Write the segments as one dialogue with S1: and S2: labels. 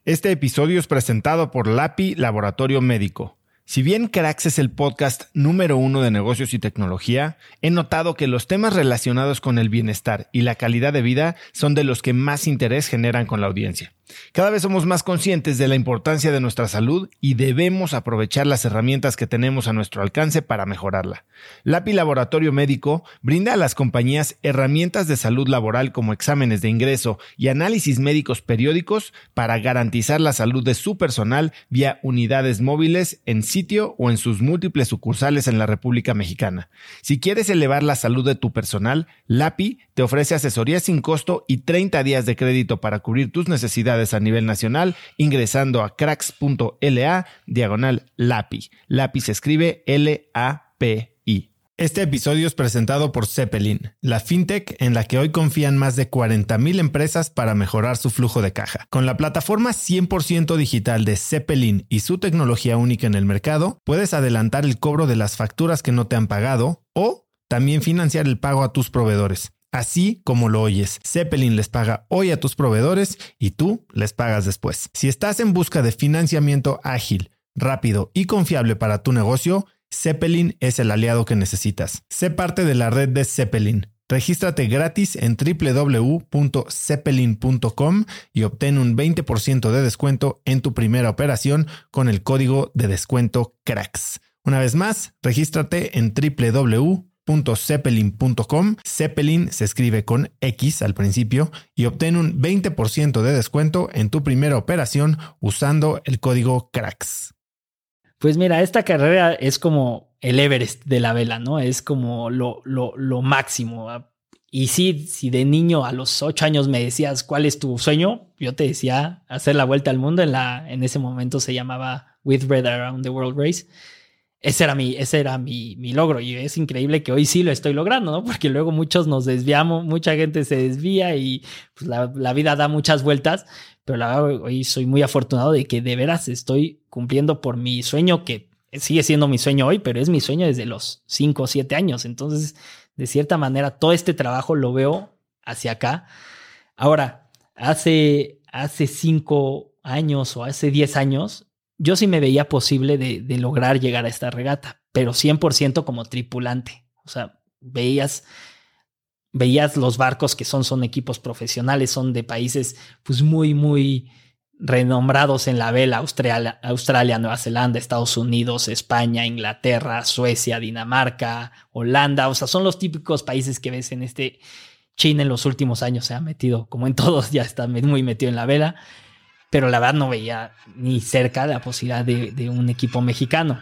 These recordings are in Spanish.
S1: Este episodio es presentado por LAPI Laboratorio Médico. Si bien Cracks es el podcast número 1 de negocios y tecnología, he notado que los temas relacionados con el bienestar y la calidad de vida son de los que más interés generan con la audiencia. Cada vez somos más conscientes de la importancia de nuestra salud y debemos aprovechar las herramientas que tenemos a nuestro alcance para mejorarla. LAPI Laboratorio Médico brinda a las compañías herramientas de salud laboral como exámenes de ingreso y análisis médicos periódicos para garantizar la salud de su personal vía unidades móviles en sitio o en sus múltiples sucursales en la República Mexicana. Si quieres elevar la salud de tu personal, LAPI te ofrece asesoría sin costo y 30 días de crédito para cubrir tus necesidades a nivel nacional ingresando a cracks.la/LAPI. LAPI se escribe LAPI. Este episodio es presentado por Zeppelin, la fintech en la que hoy confían más de 40,000 empresas para mejorar su flujo de caja. Con la plataforma 100% digital de Zeppelin y su tecnología única en el mercado, puedes adelantar el cobro de las facturas que no te han pagado o también financiar el pago a tus proveedores. Así como lo oyes, Zeppelin les paga hoy a tus proveedores y tú les pagas después. Si estás en busca de financiamiento ágil, rápido y confiable para tu negocio, Zeppelin es el aliado que necesitas. Sé parte de la red de Zeppelin. Regístrate gratis en www.zeppelin.com y obtén un 20% de descuento en tu primera operación con el código de descuento CRACKS. Una vez más, regístrate en www.zeppelin.com. Zeppelin se escribe con X al principio y obtén un 20% de descuento en tu primera operación usando el código CRACKS.
S2: Pues mira, esta carrera es como el Everest de la vela, ¿no? Es como lo máximo. Y sí, si de niño a los 8 años me decías cuál es tu sueño, yo te decía hacer la vuelta al mundo. En ese momento se llamaba Whitbread Around the World Race. Ese era mi logro, y es increíble que hoy sí lo estoy logrando, ¿no? Porque luego muchos nos desviamos, mucha gente se desvía y pues la vida da muchas vueltas, pero la verdad hoy soy muy afortunado de que de veras estoy cumpliendo por mi sueño, que sigue siendo mi sueño hoy, pero es mi sueño desde los 5 o 7 años. Entonces, de cierta manera, todo este trabajo lo veo hacia acá. Ahora, hace 5 años o hace 10 años, yo sí me veía posible de lograr llegar a esta regata, pero 100% como tripulante. O sea, veías los barcos que son equipos profesionales, son de países pues muy, muy renombrados en la vela: Australia, Nueva Zelanda, Estados Unidos, España, Inglaterra, Suecia, Dinamarca, Holanda. O sea, son los típicos países que ves en este. China en los últimos años se ha metido, como en todos, ya está muy metido en la vela. Pero la verdad no veía ni cerca la posibilidad de un equipo mexicano.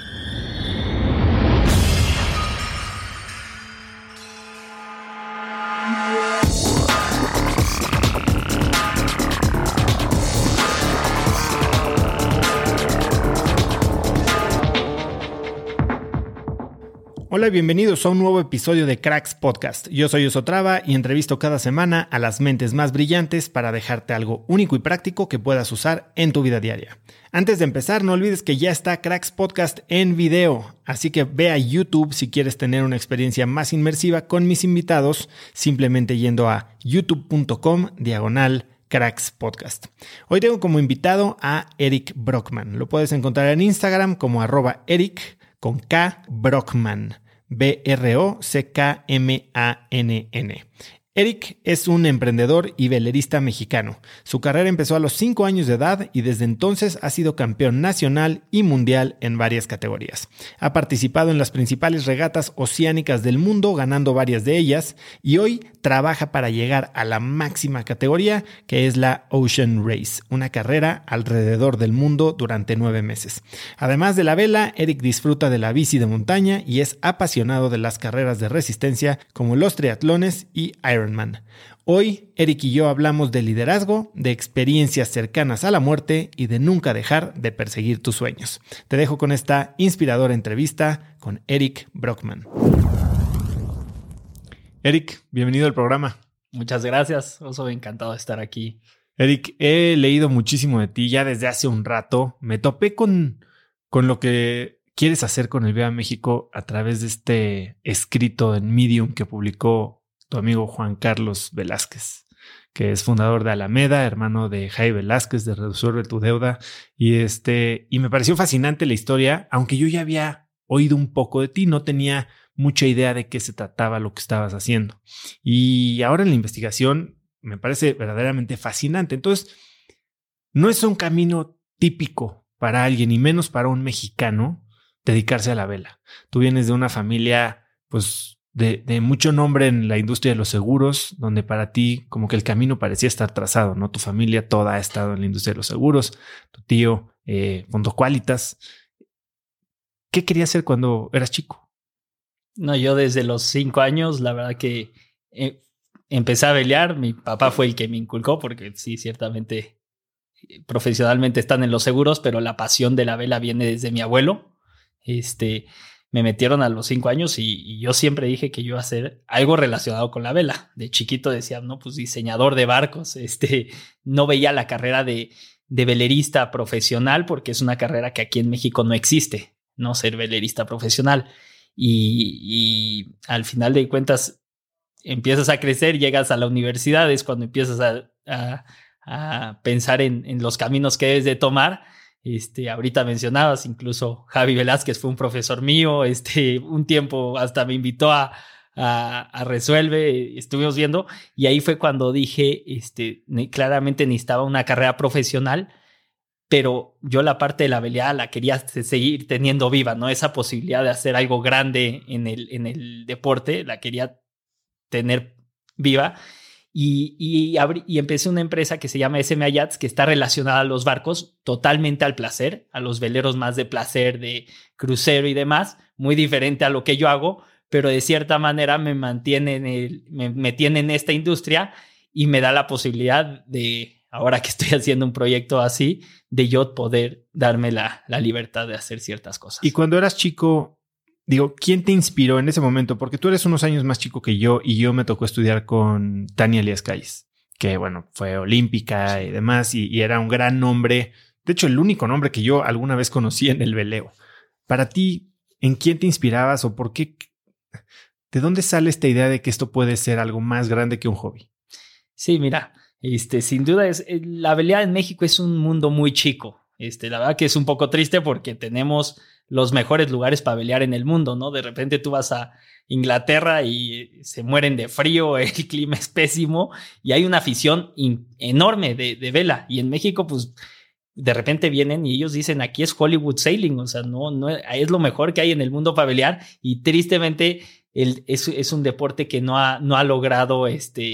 S1: Hola y bienvenidos a un nuevo episodio de Cracks Podcast. Yo soy Oso Traba y entrevisto cada semana a las mentes más brillantes para dejarte algo único y práctico que puedas usar en tu vida diaria. Antes de empezar, no olvides que ya está Cracks Podcast en video, así que ve a YouTube si quieres tener una experiencia más inmersiva con mis invitados, simplemente yendo a youtube.com/Cracks Podcast. Hoy tengo como invitado a Eric Brockman. Lo puedes encontrar en Instagram como @Eric con K Brockman. Brockmann. Eric es un emprendedor y velerista mexicano. Su carrera empezó a los 5 años de edad y desde entonces ha sido campeón nacional y mundial en varias categorías. Ha participado en las principales regatas oceánicas del mundo, ganando varias de ellas, y hoy trabaja para llegar a la máxima categoría, que es la Ocean Race, una carrera alrededor del mundo durante 9 meses. Además de la vela, Eric disfruta de la bici de montaña y es apasionado de las carreras de resistencia como los triatlones y Ironman. Hoy, Eric y yo hablamos de liderazgo, de experiencias cercanas a la muerte y de nunca dejar de perseguir tus sueños. Te dejo con esta inspiradora entrevista con Eric Brockman. Eric, bienvenido al programa.
S2: Muchas gracias, Oso, encantado de estar aquí.
S1: Eric, he leído muchísimo de ti ya desde hace un rato. Me topé con lo que quieres hacer con el Viva México a través de este escrito en Medium que publicó tu amigo Juan Carlos Velázquez, que es fundador de Alameda, hermano de Jaime Velázquez de Resuelve tu Deuda. Y me pareció fascinante la historia, aunque yo ya había oído un poco de ti, no tenía mucha idea de qué se trataba lo que estabas haciendo. Y ahora en la investigación me parece verdaderamente fascinante. Entonces, no es un camino típico para alguien, y menos para un mexicano, dedicarse a la vela. Tú vienes de una familia, pues, de mucho nombre en la industria de los seguros, donde para ti como que el camino parecía estar trazado, ¿no? Tu familia toda ha estado en la industria de los seguros, tu tío fundó Qualitas. ¿Qué querías hacer cuando eras chico?
S2: No, yo desde los 5 años, la verdad que empecé a velear. Mi papá fue el que me inculcó, porque sí, ciertamente profesionalmente están en los seguros, pero la pasión de la vela viene desde mi abuelo. Me metieron a los 5 años y yo siempre dije que yo iba a hacer algo relacionado con la vela. De chiquito decía, no, pues diseñador de barcos. No veía la carrera de velerista profesional, porque es una carrera que aquí en México no existe, no ser velerista profesional. Y al final de cuentas empiezas a crecer, llegas a la universidad, es cuando empiezas a pensar en los caminos que debes de tomar. Ahorita mencionabas, incluso Javi Velázquez fue un profesor mío, un tiempo hasta me invitó a Resuelve, estuvimos viendo, y ahí fue cuando dije, claramente necesitaba una carrera profesional, pero yo la parte de la veleada la quería seguir teniendo viva, ¿no? Esa posibilidad de hacer algo grande en el deporte, la quería tener viva. Y empecé una empresa que se llama SMA Yachts, que está relacionada a los barcos, totalmente al placer, a los veleros más de placer, de crucero y demás, muy diferente a lo que yo hago, pero de cierta manera me tiene en esta industria y me da la posibilidad de, ahora que estoy haciendo un proyecto así, de yo poder darme la libertad de hacer ciertas cosas.
S1: Y cuando eras chico, digo, ¿quién te inspiró en ese momento? Porque tú eres unos años más chico que yo y yo me tocó estudiar con Tania Elías Calles, que bueno, fue olímpica y demás y era un gran nombre. De hecho, el único nombre que yo alguna vez conocí en el veleo. Para ti, ¿en quién te inspirabas o por qué? ¿De dónde sale esta idea de que esto puede ser algo más grande que un hobby?
S2: Sí, mira, sin duda la veleada en México es un mundo muy chico. La verdad que es un poco triste porque tenemos los mejores lugares para velear en el mundo, ¿no? De repente tú vas a Inglaterra y se mueren de frío, el clima es pésimo y hay una afición enorme de vela. Y en México, pues, de repente vienen y ellos dicen, aquí es Hollywood Sailing, o sea, no es lo mejor que hay en el mundo para velear, y tristemente es un deporte que no ha logrado,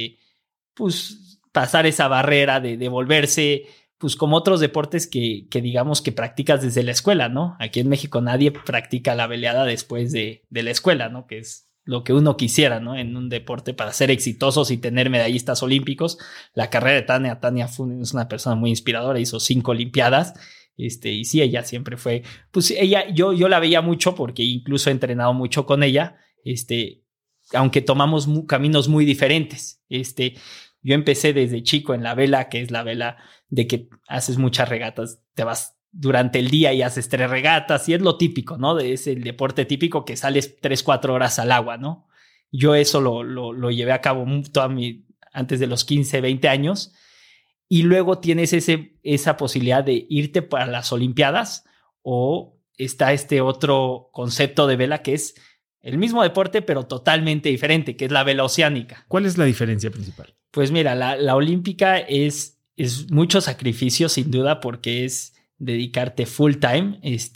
S2: pues, pasar esa barrera de volverse, pues, como otros deportes que digamos que practicas desde la escuela, ¿no? Aquí en México nadie practica la veleada después de la escuela, ¿no? Que es lo que uno quisiera, ¿no? En un deporte para ser exitosos y tener medallistas olímpicos. La carrera de Tania es una persona muy inspiradora, hizo 5 olimpiadas, y sí, ella siempre fue, pues yo la veía mucho porque incluso he entrenado mucho con ella, aunque tomamos caminos muy diferentes. Yo empecé desde chico en la vela, que es la vela de que haces muchas regatas, te vas durante el día y haces 3 regatas, y es lo típico, ¿no? Es el deporte típico que sales 3-4 horas al agua, ¿no? Yo eso lo llevé a cabo antes de los 15, 20 años, y luego tienes esa posibilidad de irte para las Olimpiadas, o está este otro concepto de vela que es el mismo deporte, pero totalmente diferente, que es la vela oceánica.
S1: ¿Cuál es la diferencia principal?
S2: Pues mira, la olímpica es mucho sacrificio, sin duda, porque es dedicarte full time,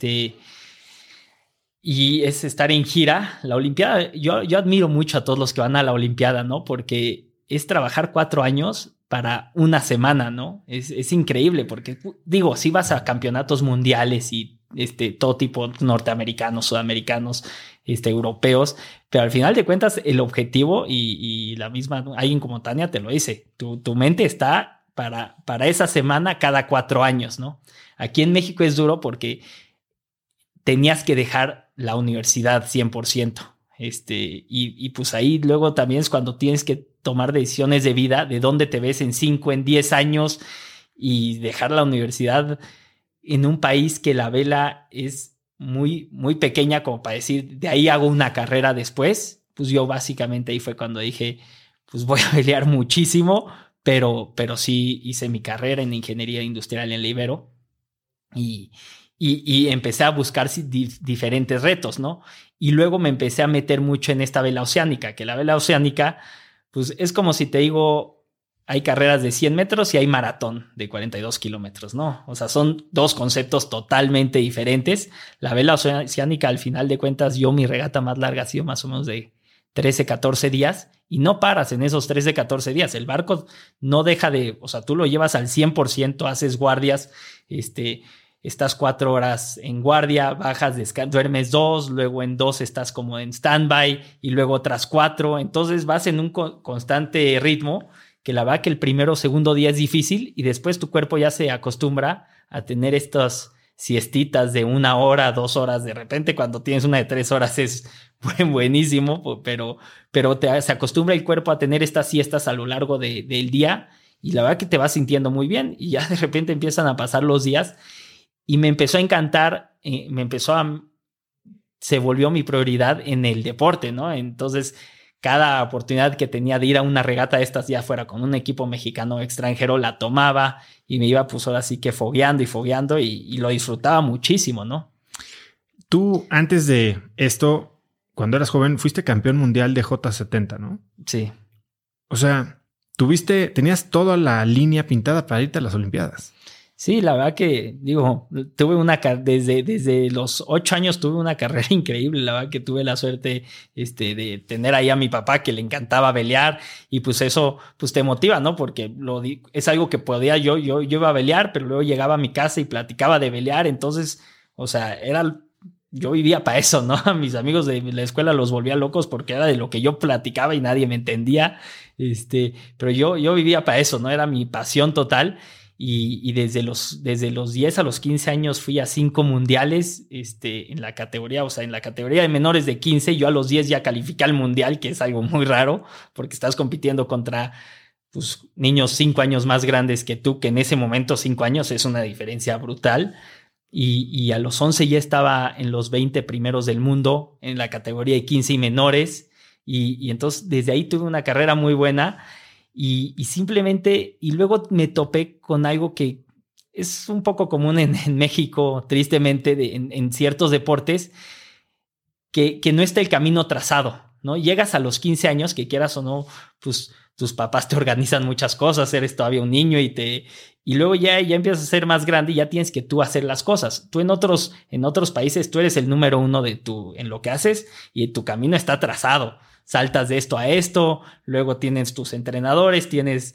S2: y es estar en gira. La olimpiada, yo admiro mucho a todos los que van a la olimpiada, ¿no? Porque es trabajar 4 años para una semana, ¿no? Es increíble porque, digo, si vas a campeonatos mundiales y todo tipo, norteamericanos, sudamericanos, europeos, pero al final de cuentas el objetivo y la misma, alguien como Tania te lo dice, tu mente está para esa semana cada 4 años, ¿no? Aquí en México es duro porque tenías que dejar la universidad 100%. Y pues ahí luego también es cuando tienes que tomar decisiones de vida, de dónde te ves en 5, en 10 años, y dejar la universidad en un país que la vela es muy, muy pequeña como para decir, de ahí hago una carrera después. Pues yo básicamente ahí fue cuando dije, pues voy a velear muchísimo, pero sí hice mi carrera en ingeniería industrial en la Ibero y empecé a buscar diferentes retos, ¿no? Y luego me empecé a meter mucho en esta vela oceánica, que la vela oceánica, pues es como si te digo, hay carreras de 100 metros y hay maratón de 42 kilómetros, ¿no? O sea, son dos conceptos totalmente diferentes. La vela oceánica, al final de cuentas, mi regata más larga ha sido más o menos de 13, 14 días y no paras en esos 13, 14 días. El barco no deja o sea, tú lo llevas al 100%, haces guardias, estás 4 horas en guardia, bajas, duermes 2, luego en 2 estás como en standby y luego otras 4. Entonces vas en un constante ritmo que la verdad que el primero o segundo día es difícil y después tu cuerpo ya se acostumbra a tener estas siestitas de 1 hora, 2 horas. De repente cuando tienes una de 3 horas es buenísimo, pero se acostumbra el cuerpo a tener estas siestas a lo largo del día y la verdad que te vas sintiendo muy bien y ya de repente empiezan a pasar los días. Y me empezó a encantar, se volvió mi prioridad en el deporte, ¿no? Entonces, cada oportunidad que tenía de ir a una regata de estas, ya fuera con un equipo mexicano o extranjero, la tomaba y me iba pues ahora sí que fogueando y lo disfrutaba muchísimo, ¿no?
S1: Tú, antes de esto, cuando eras joven, fuiste campeón mundial de J70, ¿no?
S2: Sí.
S1: O sea, tenías toda la línea pintada para irte a las Olimpiadas.
S2: Sí, la verdad que, desde los 8 años tuve una carrera increíble. La verdad que tuve la suerte de tener ahí a mi papá que le encantaba velear y pues eso pues te motiva, ¿no? Porque es algo que podía yo iba a velear, pero luego llegaba a mi casa y platicaba de velear. Entonces, o sea, yo vivía para eso, ¿no? A mis amigos de la escuela los volvía locos porque era de lo que yo platicaba y nadie me entendía. Pero yo vivía para eso, ¿no? Era mi pasión total. Y desde los 10 a los 15 años fui a 5 mundiales en la categoría, o sea, en la categoría de menores de 15, yo a los 10 ya califiqué al mundial, que es algo muy raro, porque estás compitiendo contra pues, niños 5 años más grandes que tú, que en ese momento 5 años es una diferencia brutal. Y a los 11 ya estaba en los 20 primeros del mundo en la categoría de 15 y menores. Y entonces desde ahí tuve una carrera muy buena. Y simplemente, y luego me topé con algo que es un poco común en México, tristemente, en ciertos deportes, que no está el camino trazado, ¿no? Llegas a los 15 años, que quieras o no, pues tus papás te organizan muchas cosas, eres todavía un niño y luego ya empiezas a ser más grande y ya tienes que tú hacer las cosas. Tú en otros países, tú eres el número 1 en lo que haces y tu camino está trazado. Saltas de esto a esto, luego tienes tus entrenadores, eres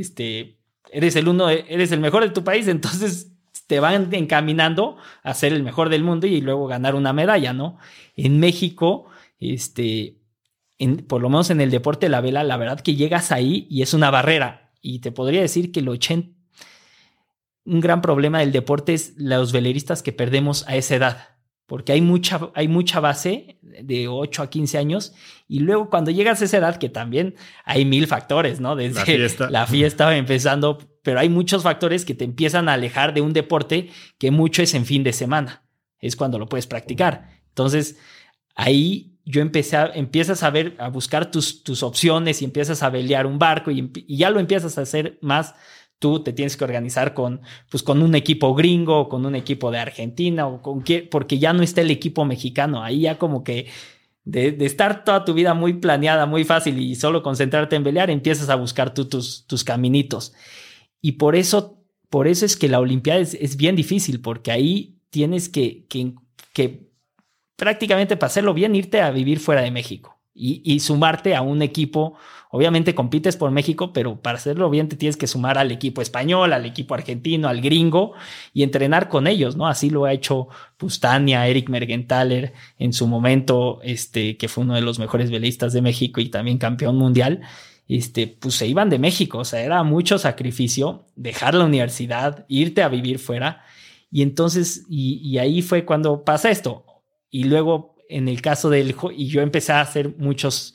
S2: el mejor de tu país, entonces te van encaminando a ser el mejor del mundo y luego ganar una medalla, ¿no? En México, por lo menos en el deporte de la vela, la verdad que llegas ahí y es una barrera. Y te podría decir que un gran problema del deporte es los veleristas que perdemos a esa edad. Porque hay mucha base de 8 a 15 años y luego cuando llegas a esa edad, que también hay 1000 factores, ¿no? Desde la fiesta empezando, pero hay muchos factores que te empiezan a alejar de un deporte que mucho es en fin de semana. Es cuando lo puedes practicar. Entonces, ahí empiezas a buscar tus opciones y empiezas a velear un barco y ya lo empiezas a hacer más. Tú te tienes que organizar con un equipo gringo, con un equipo de Argentina porque ya no está el equipo mexicano. Ahí ya como que de estar toda tu vida muy planeada, muy fácil y solo concentrarte en pelear, empiezas a buscar tú tus caminitos. Y por eso es que la Olimpiada es bien difícil, porque ahí tienes que prácticamente para hacerlo bien irte a vivir fuera de México y sumarte a un equipo. Obviamente compites por México, pero para hacerlo bien te tienes que sumar al equipo español, al equipo argentino, al gringo y entrenar con ellos, ¿no? Así lo ha hecho pues, Tania, Eric Mergenthaler en su momento, que fue uno de los mejores velistas de México y también campeón mundial. Pues se iban de México, o sea, era mucho sacrificio dejar la universidad, irte a vivir fuera. Y entonces, y ahí fue cuando pasa esto. Y luego, en el caso y yo empecé a hacer muchos.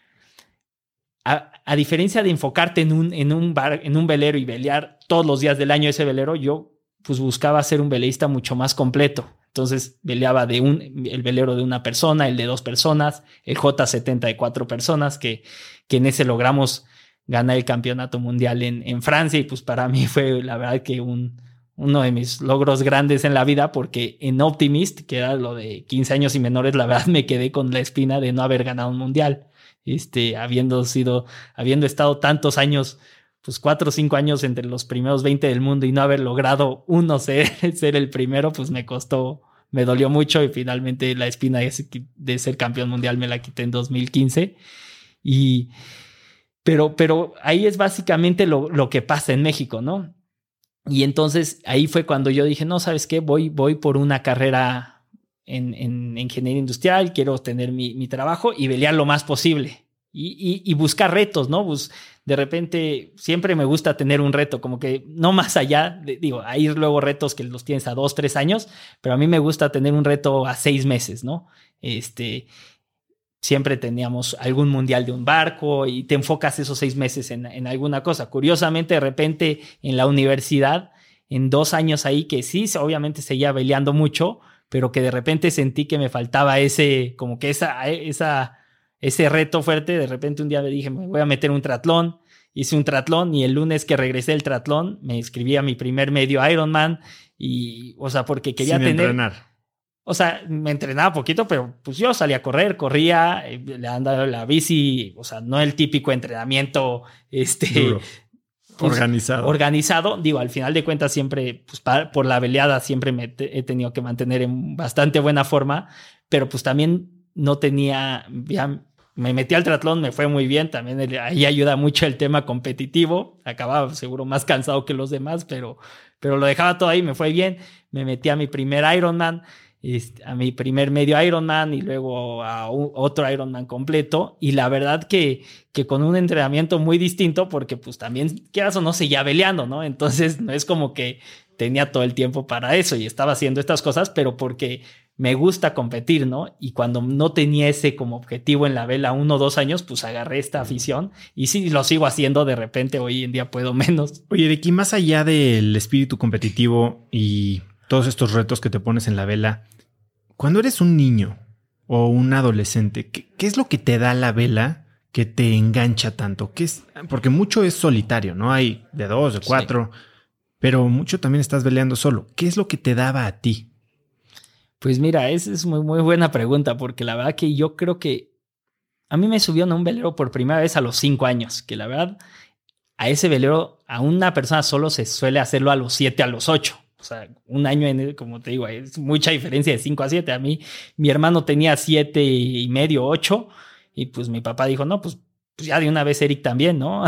S2: A diferencia de enfocarte en un velero y velear todos los días del año ese velero, yo pues buscaba ser un veleísta mucho más completo. Entonces veleaba el velero de una persona, el de 2 personas, el J70 de 4 personas, que en ese logramos ganar el campeonato mundial en Francia, y pues para mí fue la verdad que uno de mis logros grandes en la vida, porque en Optimist, que era lo de 15 años y menores, la verdad me quedé con la espina de no haber ganado un mundial, habiendo estado tantos años, pues 4 o 5 años entre los primeros 20 del mundo y no haber logrado ser el primero, pues me dolió mucho, y finalmente la espina de ser campeón mundial me la quité en 2015. Pero ahí es básicamente lo que pasa en México, ¿no? Y entonces ahí fue cuando yo dije, no, ¿sabes qué? Voy por una carrera en ingeniería industrial, quiero tener mi trabajo y pelear lo más posible. Y buscar retos, ¿no? De repente siempre me gusta tener un reto, como que no más allá, hay luego retos que los tienes a 2, 3 años, pero a mí me gusta tener un reto a 6 meses, ¿no? Siempre teníamos algún mundial de un barco y te enfocas esos 6 meses en alguna cosa. Curiosamente, de repente en la universidad, en 2 años ahí que sí, obviamente seguía peleando mucho, pero que de repente sentí que me faltaba ese reto fuerte. De repente un día me dije, me voy a meter un triatlón. Hice un triatlón, y el lunes que regresé del triatlón me inscribí a mi primer medio Ironman, porque quería
S1: entrenar.
S2: O sea, me entrenaba poquito, pero pues yo salía a corría, le andaba la bici, no el típico entrenamiento,
S1: duro. Organizado.
S2: Al final de cuentas siempre, pues por la veleada siempre he tenido que mantener en bastante buena forma, pero pues también no tenía, ya me metí al triatlón, me fue muy bien, también ahí ayuda mucho el tema competitivo, acababa seguro más cansado que los demás, pero lo dejaba todo ahí, me fue bien, me metí a mi primer Ironman, a mi primer medio Ironman y luego a otro Ironman completo, y la verdad que con un entrenamiento muy distinto, porque pues también, quieras o no, seguía peleando, ¿no? Entonces no es como que tenía todo el tiempo para eso y estaba haciendo estas cosas, pero porque me gusta competir, ¿no? Y cuando no tenía ese como objetivo en la vela 1 o 2 años, pues agarré esta afición y sí, lo sigo haciendo. De repente hoy en día puedo menos.
S1: Oye, Ricky, más allá del espíritu competitivo y todos estos retos que te pones en la vela, cuando eres un niño o un adolescente, ¿qué es lo que te da la vela que te engancha tanto? Porque mucho es solitario, ¿no? Hay de 2, de 4, sí, pero mucho también estás veleando solo. ¿Qué es lo que te daba a ti?
S2: Pues mira, esa es muy, muy buena pregunta, porque la verdad que yo creo que a mí me subió en un velero por primera vez a los 5 años, que la verdad a ese velero a una persona solo se suele hacerlo a los 7, a los 8. O sea, un año, como te digo, es mucha diferencia de 5 a 7. A mí, mi hermano tenía 7 y medio, 8, y pues mi papá dijo, no, pues ya de una vez Eric también, ¿no?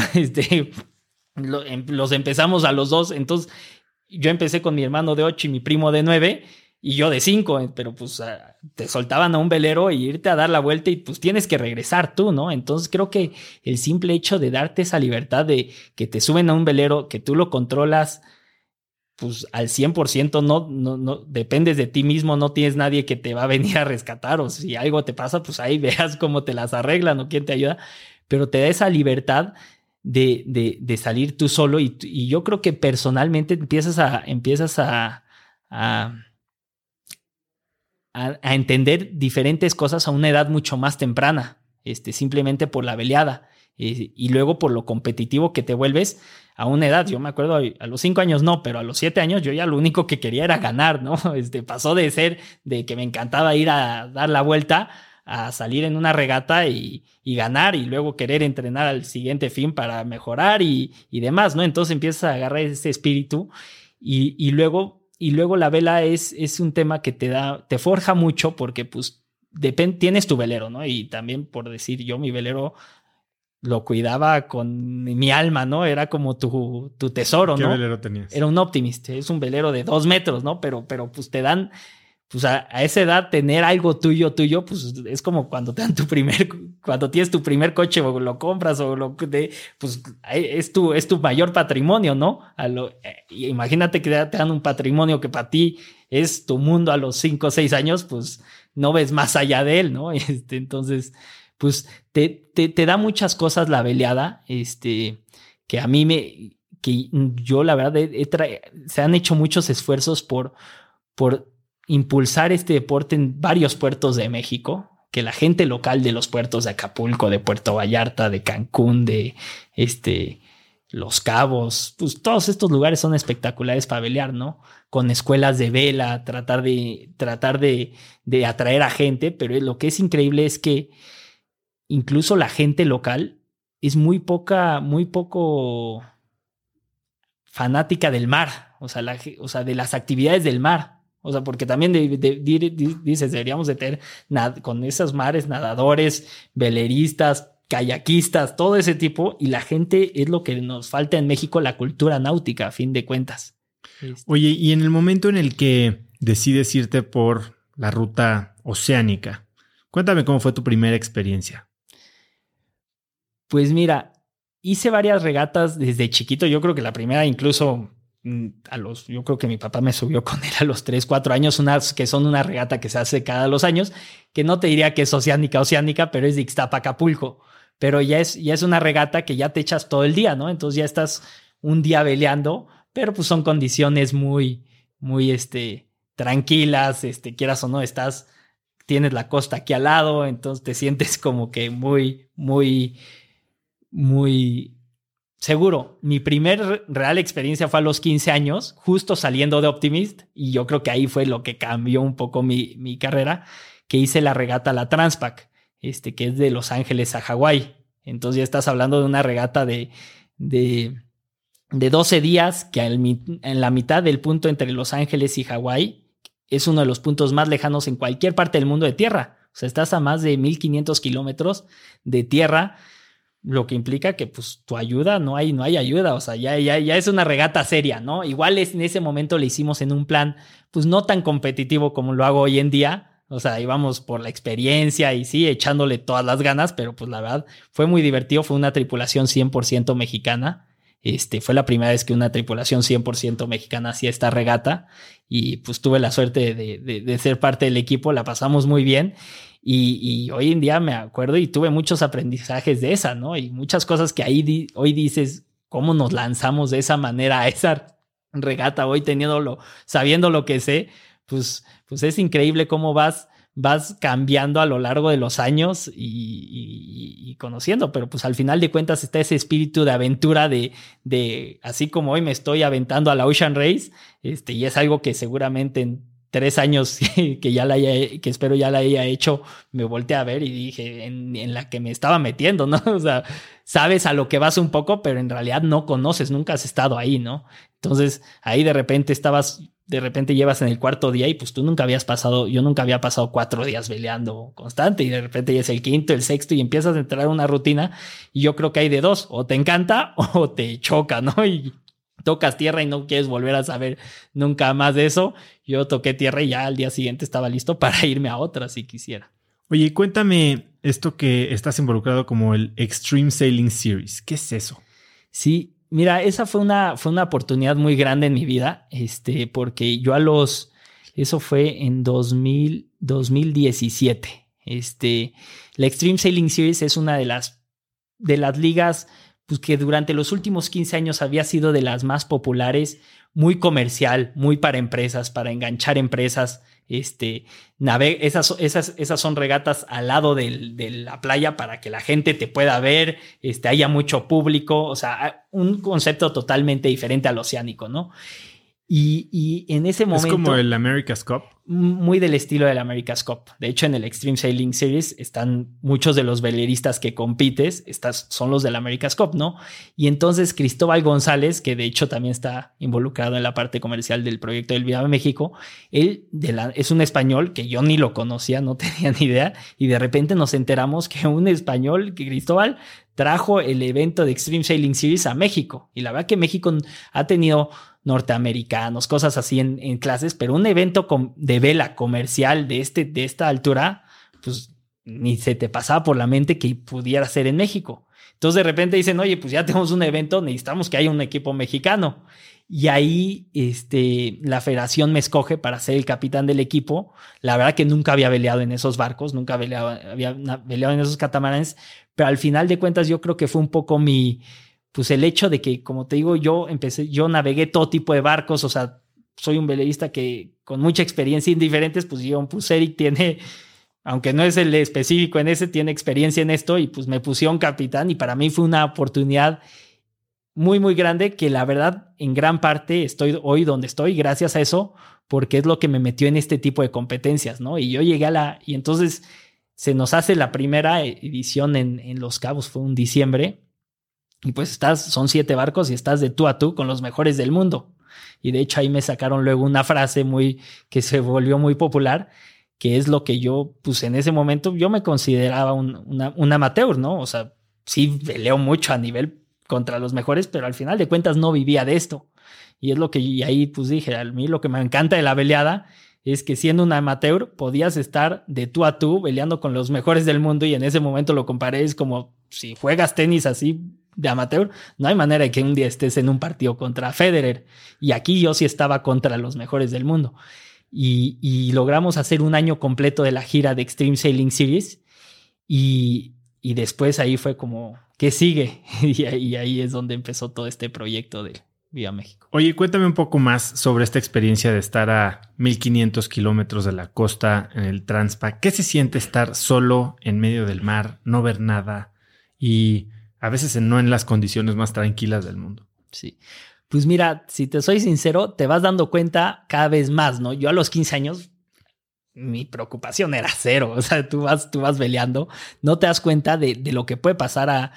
S2: Los empezamos a los 2, entonces yo empecé con mi hermano de 8 y mi primo de 9, y yo de 5, pero pues te soltaban a un velero y irte a dar la vuelta y pues tienes que regresar tú, ¿no? Entonces creo que el simple hecho de darte esa libertad de que te suben a un velero, que tú lo controlas pues al 100%, no dependes de ti mismo, no tienes nadie que te va a venir a rescatar, o si algo te pasa, pues ahí veas cómo te las arreglan o quién te ayuda, pero te da esa libertad de salir tú solo, y yo creo que personalmente empiezas a entender diferentes cosas a una edad mucho más temprana, simplemente por la veleada, y luego por lo competitivo que te vuelves a una edad. Yo me acuerdo a los 5 años no, pero a los 7 años yo ya lo único que quería era ganar, ¿no? Pasó de ser de que me encantaba ir a dar la vuelta a salir en una regata y ganar, y luego querer entrenar al siguiente fin para mejorar y demás, ¿no? Entonces empiezas a agarrar ese espíritu y luego la vela es un tema que te forja mucho, porque pues tienes tu velero, ¿no? Y también, por decir, yo mi velero lo cuidaba con mi alma, ¿no? Era como tu tesoro, ¿no?
S1: ¿Qué velero tenías?
S2: Era un Optimist, es un velero de 2 metros, ¿no? Pero pues te dan, pues a esa edad tener algo tuyo, pues es como cuando cuando tienes tu primer coche o lo compras pues es tu mayor patrimonio, ¿no? Imagínate que te dan un patrimonio que para ti es tu mundo a los 5 o 6 años, pues no ves más allá de él, ¿no? Entonces, pues te da muchas cosas la veleada, que a mí que yo la verdad se han hecho muchos esfuerzos por impulsar este deporte en varios puertos de México. que la gente local de los puertos de Acapulco, de Puerto Vallarta, de Cancún, de Los Cabos, pues todos estos lugares son espectaculares para velear, ¿no? Con escuelas de vela, tratar de atraer a gente, pero lo que es increíble es que incluso la gente local es muy poco fanática del mar, o sea, de las actividades del mar. O sea, porque también dices, deberíamos de tener con esos mares nadadores, veleristas, kayakistas, todo ese tipo, y la gente es lo que nos falta en México, la cultura náutica, a fin de cuentas.
S1: Oye, y en el momento en el que decides irte por la ruta oceánica, cuéntame cómo fue tu primera experiencia.
S2: Pues mira, hice varias regatas desde chiquito. Yo creo que la primera incluso yo creo que mi papá me subió con él a los 3, 4 años, que son una regata que se hace cada 2 años, que no te diría que es oceánica, pero es de Ixtapa, Acapulco. Pero ya es una regata que ya te echas todo el día, ¿no? Entonces ya estás un día veleando, pero pues son condiciones muy tranquilas, quieras o no, tienes la costa aquí al lado, entonces te sientes como que muy seguro. Mi primer real experiencia fue a los 15 años, justo saliendo de Optimist, y yo creo que ahí fue lo que cambió un poco mi carrera, que hice la regata La Transpac, que es de Los Ángeles a Hawái. Entonces ya estás hablando de una regata de 12 días, que en la mitad del punto entre Los Ángeles y Hawái es uno de los puntos más lejanos en cualquier parte del mundo de tierra. O sea, estás a más de 1,500 kilómetros de tierra, lo que implica que pues tu ayuda no hay ayuda, o sea, ya es una regata seria, ¿no? Igual en ese momento le hicimos en un plan pues no tan competitivo como lo hago hoy en día, o sea, íbamos por la experiencia y sí, echándole todas las ganas, pero pues la verdad fue muy divertido, fue una tripulación 100% mexicana, fue la primera vez que una tripulación 100% mexicana hacía esta regata y pues tuve la suerte de ser parte del equipo, la pasamos muy bien. Y hoy en día me acuerdo y tuve muchos aprendizajes de esa, ¿no? Y muchas cosas que hoy dices, ¿cómo nos lanzamos de esa manera a esa regata? Hoy sabiendo lo que sé, pues es increíble cómo vas cambiando a lo largo de los años y conociendo, pero pues al final de cuentas está ese espíritu de aventura de así como hoy me estoy aventando a la Ocean Race, y es algo que seguramente en 3 años que espero ya la haya hecho, me volteé a ver y dije en la que me estaba metiendo, ¿no? O sea, sabes a lo que vas un poco, pero en realidad no conoces, nunca has estado ahí, ¿no? Entonces ahí de repente llevas en el 4º día y pues yo nunca había pasado 4 días veleando constante y de repente ya es el 5º, el 6º y empiezas a entrar en una rutina y yo creo que hay de dos, o te encanta o te choca, ¿no? Y tocas tierra y no quieres volver a saber nunca más de eso. Yo toqué tierra y ya al día siguiente estaba listo para irme a otra si quisiera.
S1: Oye, cuéntame esto que estás involucrado como el Extreme Sailing Series. ¿Qué es eso?
S2: Sí, mira, esa fue una oportunidad muy grande en mi vida, porque eso fue en 2017. La Extreme Sailing Series es una de las ligas pues que durante los últimos 15 años había sido de las más populares, muy comercial, muy para empresas, para enganchar empresas. Esas son regatas al lado de la playa para que la gente te pueda ver, haya mucho público, o sea, un concepto totalmente diferente al oceánico, ¿no? Y en ese momento...
S1: Es como el America's Cup.
S2: Muy del estilo del America's Cup. De hecho, en el Extreme Sailing Series están muchos de los veleristas que compites, son los del America's Cup, ¿no? Y entonces Cristóbal González, que de hecho también está involucrado en la parte comercial del proyecto del Viva México, es un español que yo ni lo conocía, no tenía ni idea, y de repente nos enteramos que un español, que Cristóbal, trajo el evento de Extreme Sailing Series a México. Y la verdad que México ha tenido norteamericanos, cosas así en clases, pero un evento de vela comercial de esta altura, pues ni se te pasaba por la mente que pudiera ser en México. Entonces de repente dicen, oye, pues ya tenemos un evento, necesitamos que haya un equipo mexicano. Y ahí la federación me escoge para ser el capitán del equipo. La verdad que nunca había veleado en esos barcos, nunca había veleado en esos catamaranes, pero al final de cuentas yo creo que fue un poco pues el hecho de que, como te digo, yo navegué todo tipo de barcos, o sea, soy un velerista que con mucha experiencia en diferentes, pues Eric tiene aunque no es el específico en ese, tiene experiencia en esto y pues me pusieron capitán y para mí fue una oportunidad muy, muy grande que la verdad en gran parte estoy hoy donde estoy gracias a eso porque es lo que me metió en este tipo de competencias, ¿no? Y yo llegué y entonces se nos hace la primera edición en Los Cabos, fue un diciembre y pues son 7 barcos y estás de tú a tú con los mejores del mundo. Y de hecho ahí me sacaron luego una frase que se volvió muy popular, que es lo que yo, pues en ese momento yo me consideraba un amateur, ¿no? O sea, sí peleo mucho a nivel contra los mejores, pero al final de cuentas no vivía de esto. Y es y ahí pues dije, a mí lo que me encanta de la veleada es que siendo un amateur podías estar de tú a tú peleando con los mejores del mundo y en ese momento lo comparé, es como si juegas tenis así de amateur, no hay manera de que un día estés en un partido contra Federer y aquí yo sí estaba contra los mejores del mundo. Y logramos hacer un año completo de la gira de Extreme Sailing Series y después ahí fue como, ¿qué sigue? Y ahí es donde empezó todo este proyecto de Viva México.
S1: Oye, cuéntame un poco más sobre esta experiencia de estar a 1500 kilómetros de la costa en el Transpa. ¿Qué se siente estar solo en medio del mar, no ver nada y a veces no en las condiciones más tranquilas del mundo?
S2: Sí. Pues mira, si te soy sincero, te vas dando cuenta cada vez más, ¿no? Yo a los 15 años, mi preocupación era cero. O sea, tú vas veleando, no te das cuenta de lo que puede pasar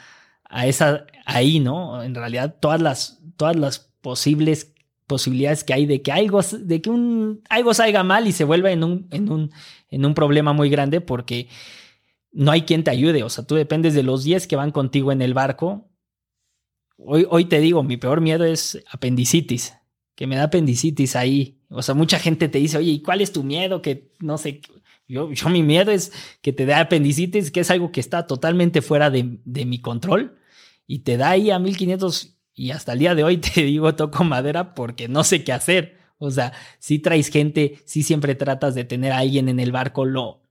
S2: ahí, ¿no? En realidad, todas las posibilidades que hay de que algo salga mal y se vuelva en un problema muy grande porque no hay quien te ayude. O sea, tú dependes de los 10 que van contigo en el barco. Hoy te digo, mi peor miedo es apendicitis, que me da apendicitis ahí. O sea, mucha gente te dice, oye, ¿y cuál es tu miedo? Que no sé, yo mi miedo es que te dé apendicitis, que es algo que está totalmente fuera de mi control y te da ahí a 1500 y hasta el día de hoy te digo, toco madera porque no sé qué hacer. O sea, si traes gente, si siempre tratas de tener a alguien en el barco lo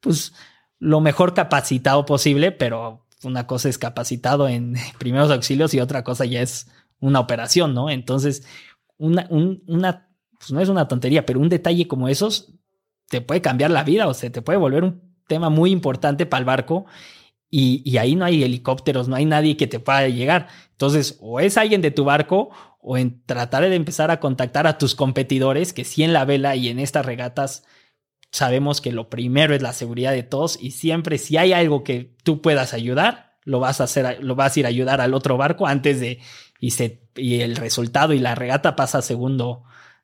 S2: mejor capacitado posible, pero una cosa es capacitado en primeros auxilios y otra cosa ya es una operación, ¿no? Entonces, pues no es una tontería, pero un detalle como esos te puede cambiar la vida, o sea, te puede volver un tema muy importante para el barco y ahí no hay helicópteros, no hay nadie que te pueda llegar. Entonces, o es alguien de tu barco o en tratar de empezar a contactar a tus competidores, que sí en la vela y en estas regatas sabemos que lo primero es la seguridad de todos y siempre si hay algo que tú puedas ayudar, lo vas a ir a ayudar al otro barco antes de y el resultado y la regata pasa a segundo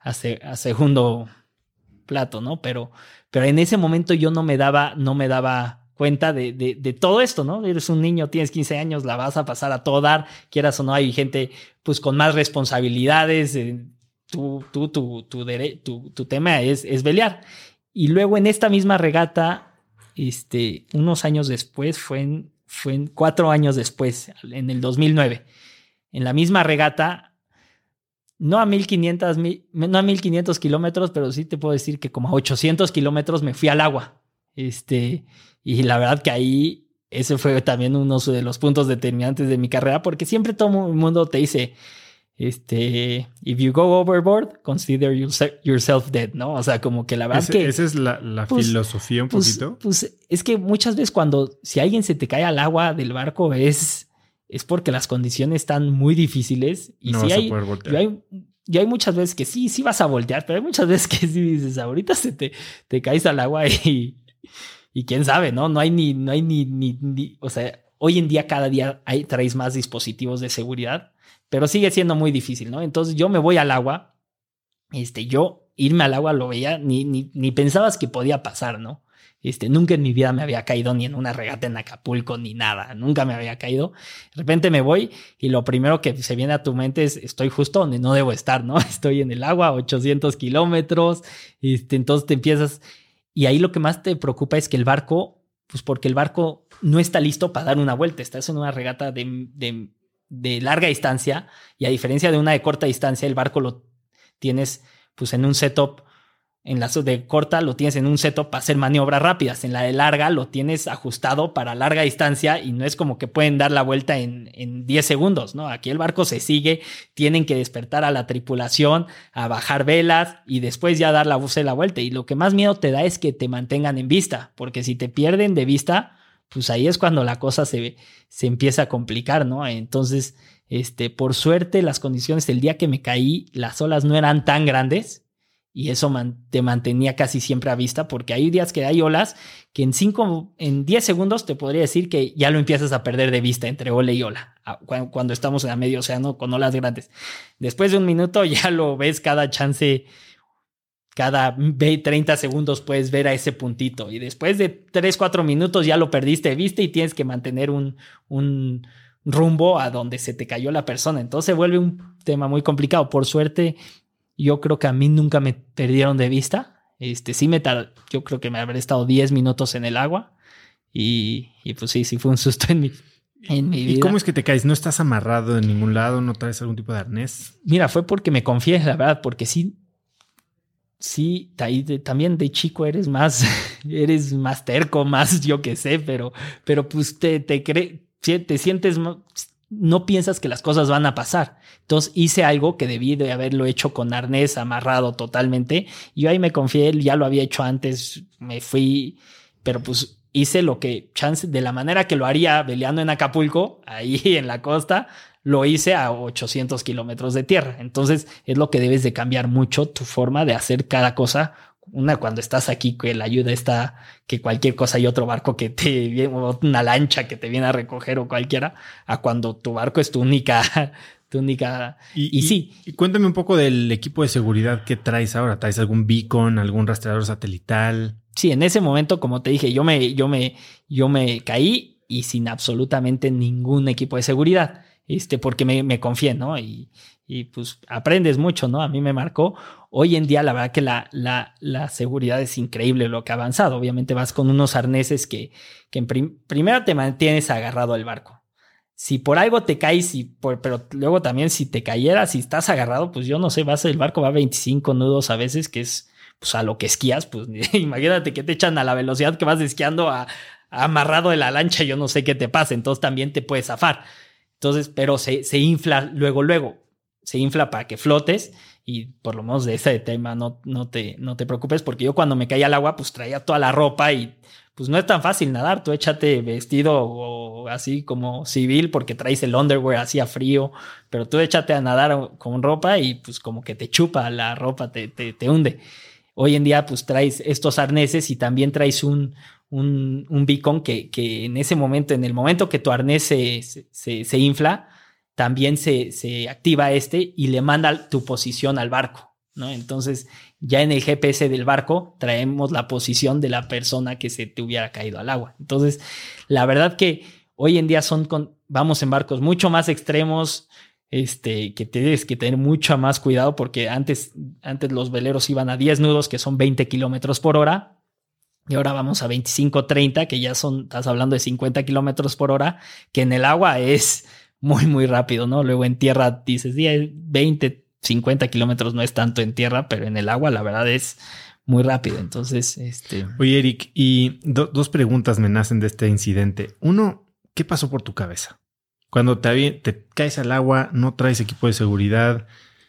S2: plato, ¿no? Pero en ese momento yo no me daba cuenta de todo esto, ¿no? Eres un niño, tienes 15 años, la vas a pasar a todo dar, quieras o no, hay gente pues con más responsabilidades, tu tema es velear. Y luego en esta misma regata, unos años después, fue en 4 años después, en el 2009, en la misma regata, no a 1500 kilómetros, pero sí te puedo decir que como a 800 kilómetros me fui al agua. Y la verdad que ahí ese fue también uno de los puntos determinantes de mi carrera, porque siempre todo el mundo te dice, if you go overboard, consider yourself dead, ¿no? O sea, como que la verdad
S1: esa es la filosofía un poquito.
S2: Pues es que muchas veces si alguien se te cae al agua del barco es porque las condiciones están muy difíciles y
S1: no
S2: sí
S1: vas a poder voltear.
S2: Yo hay muchas veces que sí vas a voltear, pero hay muchas veces que sí dices, ahorita te caes al agua y quién sabe, ¿no? No hay ni, o sea, hoy en día cada día traes más dispositivos de seguridad, pero sigue siendo muy difícil, ¿no? Entonces yo me voy al agua, yo irme al agua lo veía, ni pensabas que podía pasar, ¿no? Nunca en mi vida me había caído ni en una regata en Acapulco ni nada, nunca me había caído. De repente me voy y lo primero que se viene a tu mente es estoy justo donde no debo estar, ¿no? Estoy en el agua, 800 kilómetros, entonces te empiezas y ahí lo que más te preocupa es que el barco, pues porque el barco no está listo para dar una vuelta, estás en una regata de larga distancia y a diferencia de una de corta distancia, el barco lo tienes pues en un setup En la de corta lo tienes en un setup para hacer maniobras rápidas. En la de larga lo tienes ajustado para larga distancia y no es como que pueden dar la vuelta en 10 segundos, ¿no? Aquí el barco se sigue, tienen que despertar a la tripulación, a bajar velas y después ya dar la vuelta. Y lo que más miedo te da es que te mantengan en vista, porque si te pierden de vista, pues ahí es cuando la cosa se empieza a complicar, ¿no? Entonces, por suerte, las condiciones del día que me caí, las olas no eran tan grandes. Y eso te mantenía casi siempre a vista, porque hay días que hay olas que en 10 segundos te podría decir que ya lo empiezas a perder de vista entre ola y ola, cuando estamos en el medio océano con olas grandes. Después de un minuto ya lo ves cada chance, cada 30 segundos puedes ver a ese puntito. Y después de 3, 4 minutos ya lo perdiste de vista y tienes que mantener un rumbo a donde se te cayó la persona. Entonces se vuelve un tema muy complicado. Por suerte, yo creo que a mí nunca me perdieron de vista. Yo creo que me habré estado 10 minutos en el agua. Y pues sí fue un susto en mi vida.
S1: ¿Y cómo es que te caes? ¿No estás amarrado en ningún lado? ¿No traes algún tipo de arnés?
S2: Mira, fue porque me confié, la verdad, porque sí, también de chico eres más terco, más yo qué sé, pero pues te sientes, no piensas que las cosas van a pasar. Entonces hice algo que debí de haberlo hecho con arnés amarrado totalmente. Yo ahí me confié, ya lo había hecho antes, me fui, pero pues hice lo que de la manera que lo haría veleando en Acapulco, ahí en la costa, lo hice a 800 kilómetros de tierra. Entonces es lo que debes de cambiar mucho tu forma de hacer cada cosa. Cuando estás aquí, que la ayuda está, que cualquier cosa hay otro barco que te viene, una lancha que te viene a recoger o cualquiera, a cuando tu barco es tu única. Y sí.
S1: Y cuéntame un poco del equipo de seguridad que traes ahora. ¿Traes algún beacon, algún rastreador satelital?
S2: Sí, en ese momento, como te dije, yo me caí y sin absolutamente ningún equipo de seguridad, porque me confié, ¿no? Y pues aprendes mucho, ¿no? A mí me marcó. Hoy en día, la verdad que la seguridad es increíble lo que ha avanzado. Obviamente vas con unos arneses que primero te mantienes agarrado al barco. Si por algo te caes, pero luego también si te cayeras, si estás agarrado, pues yo no sé, el barco va a 25 nudos a veces, que es pues a lo que esquías, pues imagínate que te echan a la velocidad que vas esquiando amarrado de la lancha, yo no sé qué te pasa, entonces también te puedes zafar. Entonces, pero se infla luego, se infla para que flotes y por lo menos de ese tema no te preocupes, porque yo cuando me caí al agua pues traía toda la ropa y pues no es tan fácil nadar. Tú échate vestido o así como civil porque traes el underwear, hacía frío, pero tú échate a nadar con ropa y pues como que te chupa la ropa, te hunde. Hoy en día pues traes estos arneses y también traes un beacon que en ese momento, en el momento que tu arnés se infla, también se activa y le manda tu posición al barco, ¿no? Entonces ya en el GPS del barco traemos la posición de la persona que se te hubiera caído al agua. Entonces la verdad que hoy en día vamos en barcos mucho más extremos, que tienes que tener mucho más cuidado porque antes los veleros iban a 10 nudos, que son 20 kilómetros por hora. Y ahora vamos a 25, 30, que ya estás hablando de 50 kilómetros por hora, que en el agua es muy, muy rápido, ¿no? Luego en tierra dices, 20, 50 kilómetros no es tanto en tierra, pero en el agua la verdad es muy rápido. Entonces,
S1: Oye, Eric, y dos preguntas me nacen de este incidente. Uno, ¿qué pasó por tu cabeza? Cuando te caes al agua, no traes equipo de seguridad.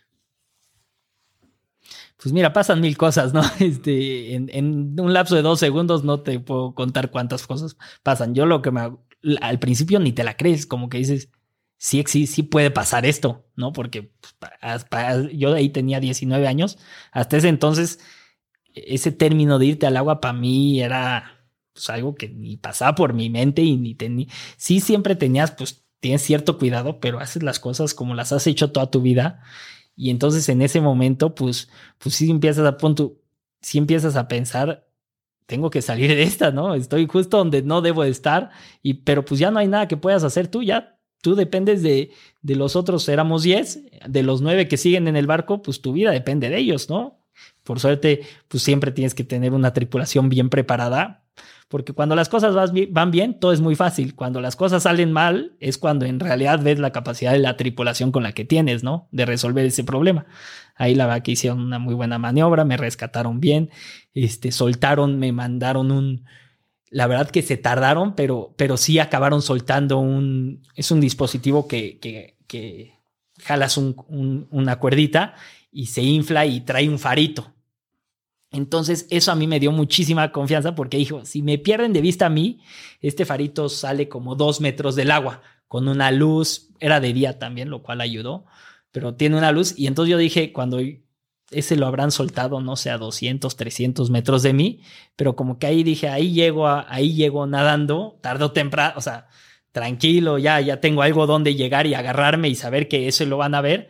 S2: Pues mira, pasan 1000 cosas, ¿no? En un lapso de 2 segundos no te puedo contar cuántas cosas pasan. Yo al principio ni te la crees, como que dices, sí puede pasar esto, ¿no? Porque yo ahí tenía 19 años. Hasta ese entonces, ese término de irte al agua para mí era pues algo que ni pasaba por mi mente y sí siempre tienes cierto cuidado, pero haces las cosas como las has hecho toda tu vida. Y entonces en ese momento, pues sí empiezas a pensar, tengo que salir de esta, ¿no? Estoy justo donde no debo de estar, pero pues ya no hay nada que puedas hacer tú, ya tú dependes de los otros, éramos 10, de los 9 que siguen en el barco, pues tu vida depende de ellos, ¿no? Por suerte, pues siempre tienes que tener una tripulación bien preparada, Porque cuando las cosas van bien, todo es muy fácil. Cuando las cosas salen mal, es cuando en realidad ves la capacidad de la tripulación con la que tienes, ¿no? De resolver ese problema. Ahí la verdad que hicieron una muy buena maniobra, me rescataron bien, soltaron, me mandaron la verdad que se tardaron, pero sí acabaron soltando es un dispositivo que jalas una cuerdita y se infla y trae un farito. Entonces eso a mí me dio muchísima confianza porque dijo, si me pierden de vista a mí, este farito sale como 2 metros del agua con una luz, era de día también, lo cual ayudó, pero tiene una luz. Y entonces yo dije, cuando ese lo habrán soltado, no sé, a 200, 300 metros de mí, pero como que ahí dije, ahí llego nadando, tarde o temprano, o sea, tranquilo, ya tengo algo donde llegar y agarrarme y saber que eso lo van a ver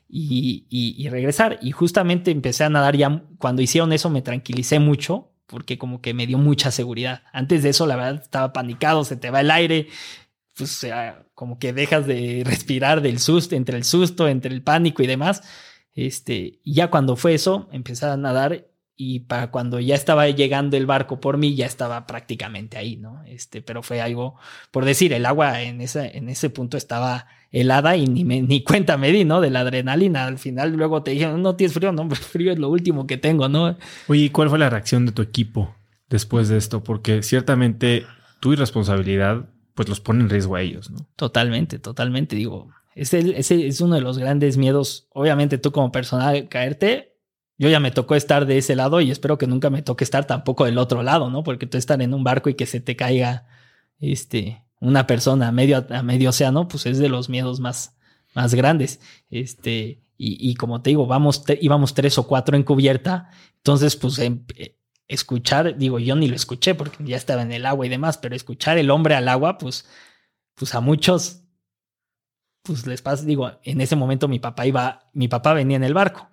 S2: y regresar. Y justamente empecé a nadar ya, cuando hicieron eso me tranquilicé mucho, porque como que me dio mucha seguridad. Antes de eso, la verdad, estaba panicado, se te va el aire, pues o sea, como que dejas de respirar del susto, entre el pánico y demás. Y ya cuando fue eso, empecé a nadar y para cuando ya estaba llegando el barco por mí, ya estaba prácticamente ahí, ¿no? Pero fue algo, por decir, el agua en ese punto estaba helada y ni cuenta me di, ¿no? De la adrenalina. Al final luego te dijeron, no tienes frío, no, frío es lo último que tengo, ¿no?
S1: Oye, ¿y cuál fue la reacción de tu equipo después de esto? Porque ciertamente tu irresponsabilidad, pues los pone en riesgo a ellos, ¿no?
S2: Totalmente. Digo, ese es uno de los grandes miedos. Obviamente tú como persona caerte, yo ya me tocó estar de ese lado y espero que nunca me toque estar tampoco del otro lado, ¿no? Porque tú estar en un barco y que se te caiga una persona a medio océano, pues es de los miedos más grandes. Y como te digo, íbamos 3 o 4 en cubierta. Entonces, pues escuchar, digo, yo ni lo escuché porque ya estaba en el agua y demás, pero escuchar el hombre al agua, pues a muchos, pues les pasa, digo, en ese momento mi papá venía en el barco.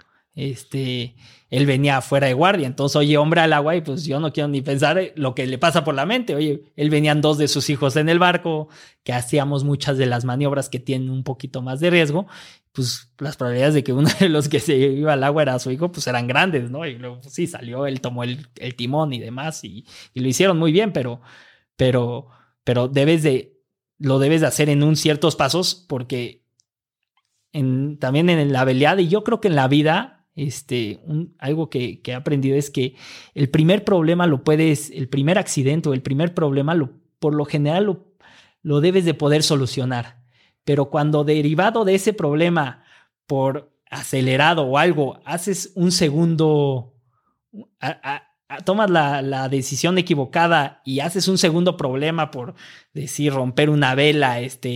S2: Él venía fuera de guardia, entonces oye, hombre al agua y pues yo no quiero ni pensar lo que le pasa por la mente. Oye, él venían 2 de sus hijos en el barco, que hacíamos muchas de las maniobras que tienen un poquito más de riesgo, pues las probabilidades de que uno de los que se iba al agua era su hijo, pues eran grandes, ¿no? Y luego pues, sí, salió, él tomó el timón y demás y lo hicieron muy bien, pero lo debes de hacer en ciertos pasos porque también en la veleada y yo creo que en la vida algo que he aprendido es que el primer accidente o el primer problema por lo general lo debes de poder solucionar, pero cuando derivado de ese problema por acelerado o algo haces un segundo tomas la decisión equivocada y haces un segundo problema por decir romper una vela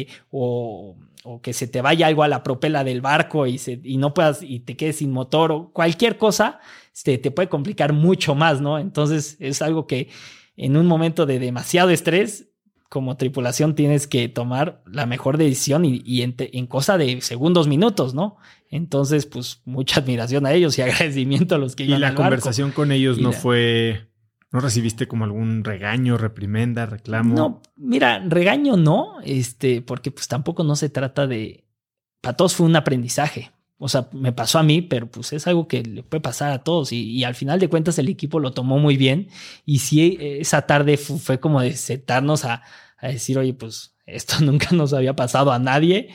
S2: o que se te vaya algo a la propela del barco y no puedas y te quedes sin motor o cualquier cosa, te puede complicar mucho más, ¿no? Entonces es algo que en un momento de demasiado estrés, como tripulación tienes que tomar la mejor decisión y en cosa de segundos, minutos, ¿no? Entonces, pues mucha admiración a ellos y agradecimiento a los que iban al barco.
S1: ¿Y la conversación con ellos no recibiste como algún regaño, reprimenda, reclamo?
S2: No, mira, regaño no, porque pues tampoco no se trata para todos fue un aprendizaje. O sea, me pasó a mí, pero pues es algo que le puede pasar a todos y al final de cuentas el equipo lo tomó muy bien y sí, esa tarde fue como de sentarnos a decir, oye, pues esto nunca nos había pasado a nadie,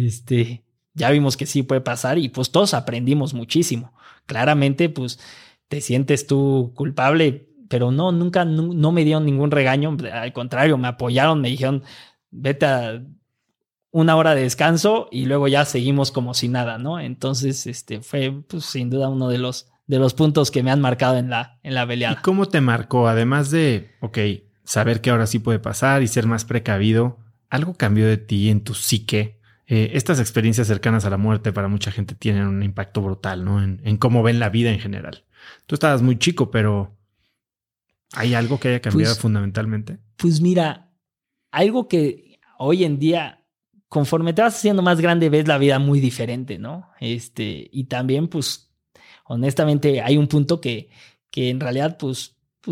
S2: ya vimos que sí puede pasar y pues todos aprendimos muchísimo. Claramente, pues te sientes tú culpable, pero nunca me dieron ningún regaño, al contrario, me apoyaron, me dijeron, vete a 1 hora de descanso y luego ya seguimos como si nada, ¿no? Entonces, fue pues, sin duda uno de los puntos que me han marcado en la veleada.
S1: ¿Y cómo te marcó? Además de, saber que ahora sí puede pasar y ser más precavido, ¿algo cambió de ti en tu psique? Estas experiencias cercanas a la muerte para mucha gente tienen un impacto brutal, ¿no? En cómo ven la vida en general. Tú estabas muy chico, pero ¿hay algo que haya cambiado fundamentalmente?
S2: Pues mira, algo que hoy en día, conforme te vas haciendo más grande, ves la vida muy diferente, ¿no? Y también, pues, honestamente, hay un punto que en realidad, pues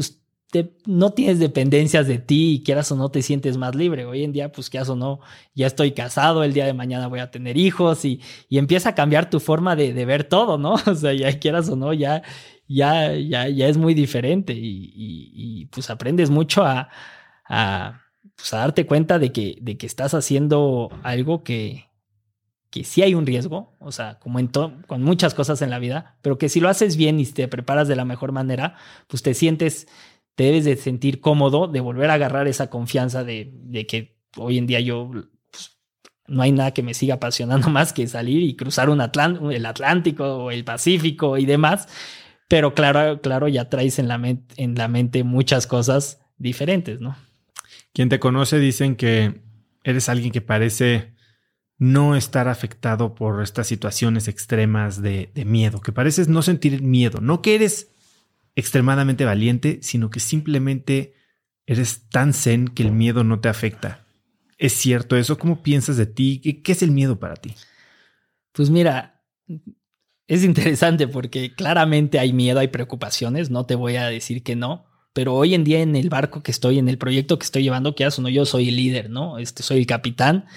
S2: no tienes dependencias de ti y quieras o no te sientes más libre. Hoy en día, pues quieras o no, ya estoy casado, el día de mañana voy a tener hijos y empieza a cambiar tu forma de ver todo, ¿no? O sea, ya quieras o no, ya es muy diferente y pues aprendes mucho pues a darte cuenta de que estás haciendo algo que sí hay un riesgo, o sea, como con muchas cosas en la vida, pero que si lo haces bien y te preparas de la mejor manera, pues te debes de sentir cómodo de volver a agarrar esa confianza de que hoy en día pues, no hay nada que me siga apasionando más que salir y cruzar el Atlántico o el Pacífico y demás, pero claro, ya traes en la mente muchas cosas diferentes, ¿no?
S1: Quien te conoce dicen que eres alguien que parece no estar afectado por estas situaciones extremas de miedo, que pareces no sentir miedo, no que eres extremadamente valiente, sino que simplemente eres tan zen que el miedo no te afecta. ¿Es cierto eso? ¿Cómo piensas de ti? ¿Qué es el miedo para ti?
S2: Pues mira, es interesante porque claramente hay miedo, hay preocupaciones, no te voy a decir que no, pero hoy en día en el barco que estoy, en el proyecto que estoy llevando, que no, yo soy el líder, ¿no? Soy el capitán.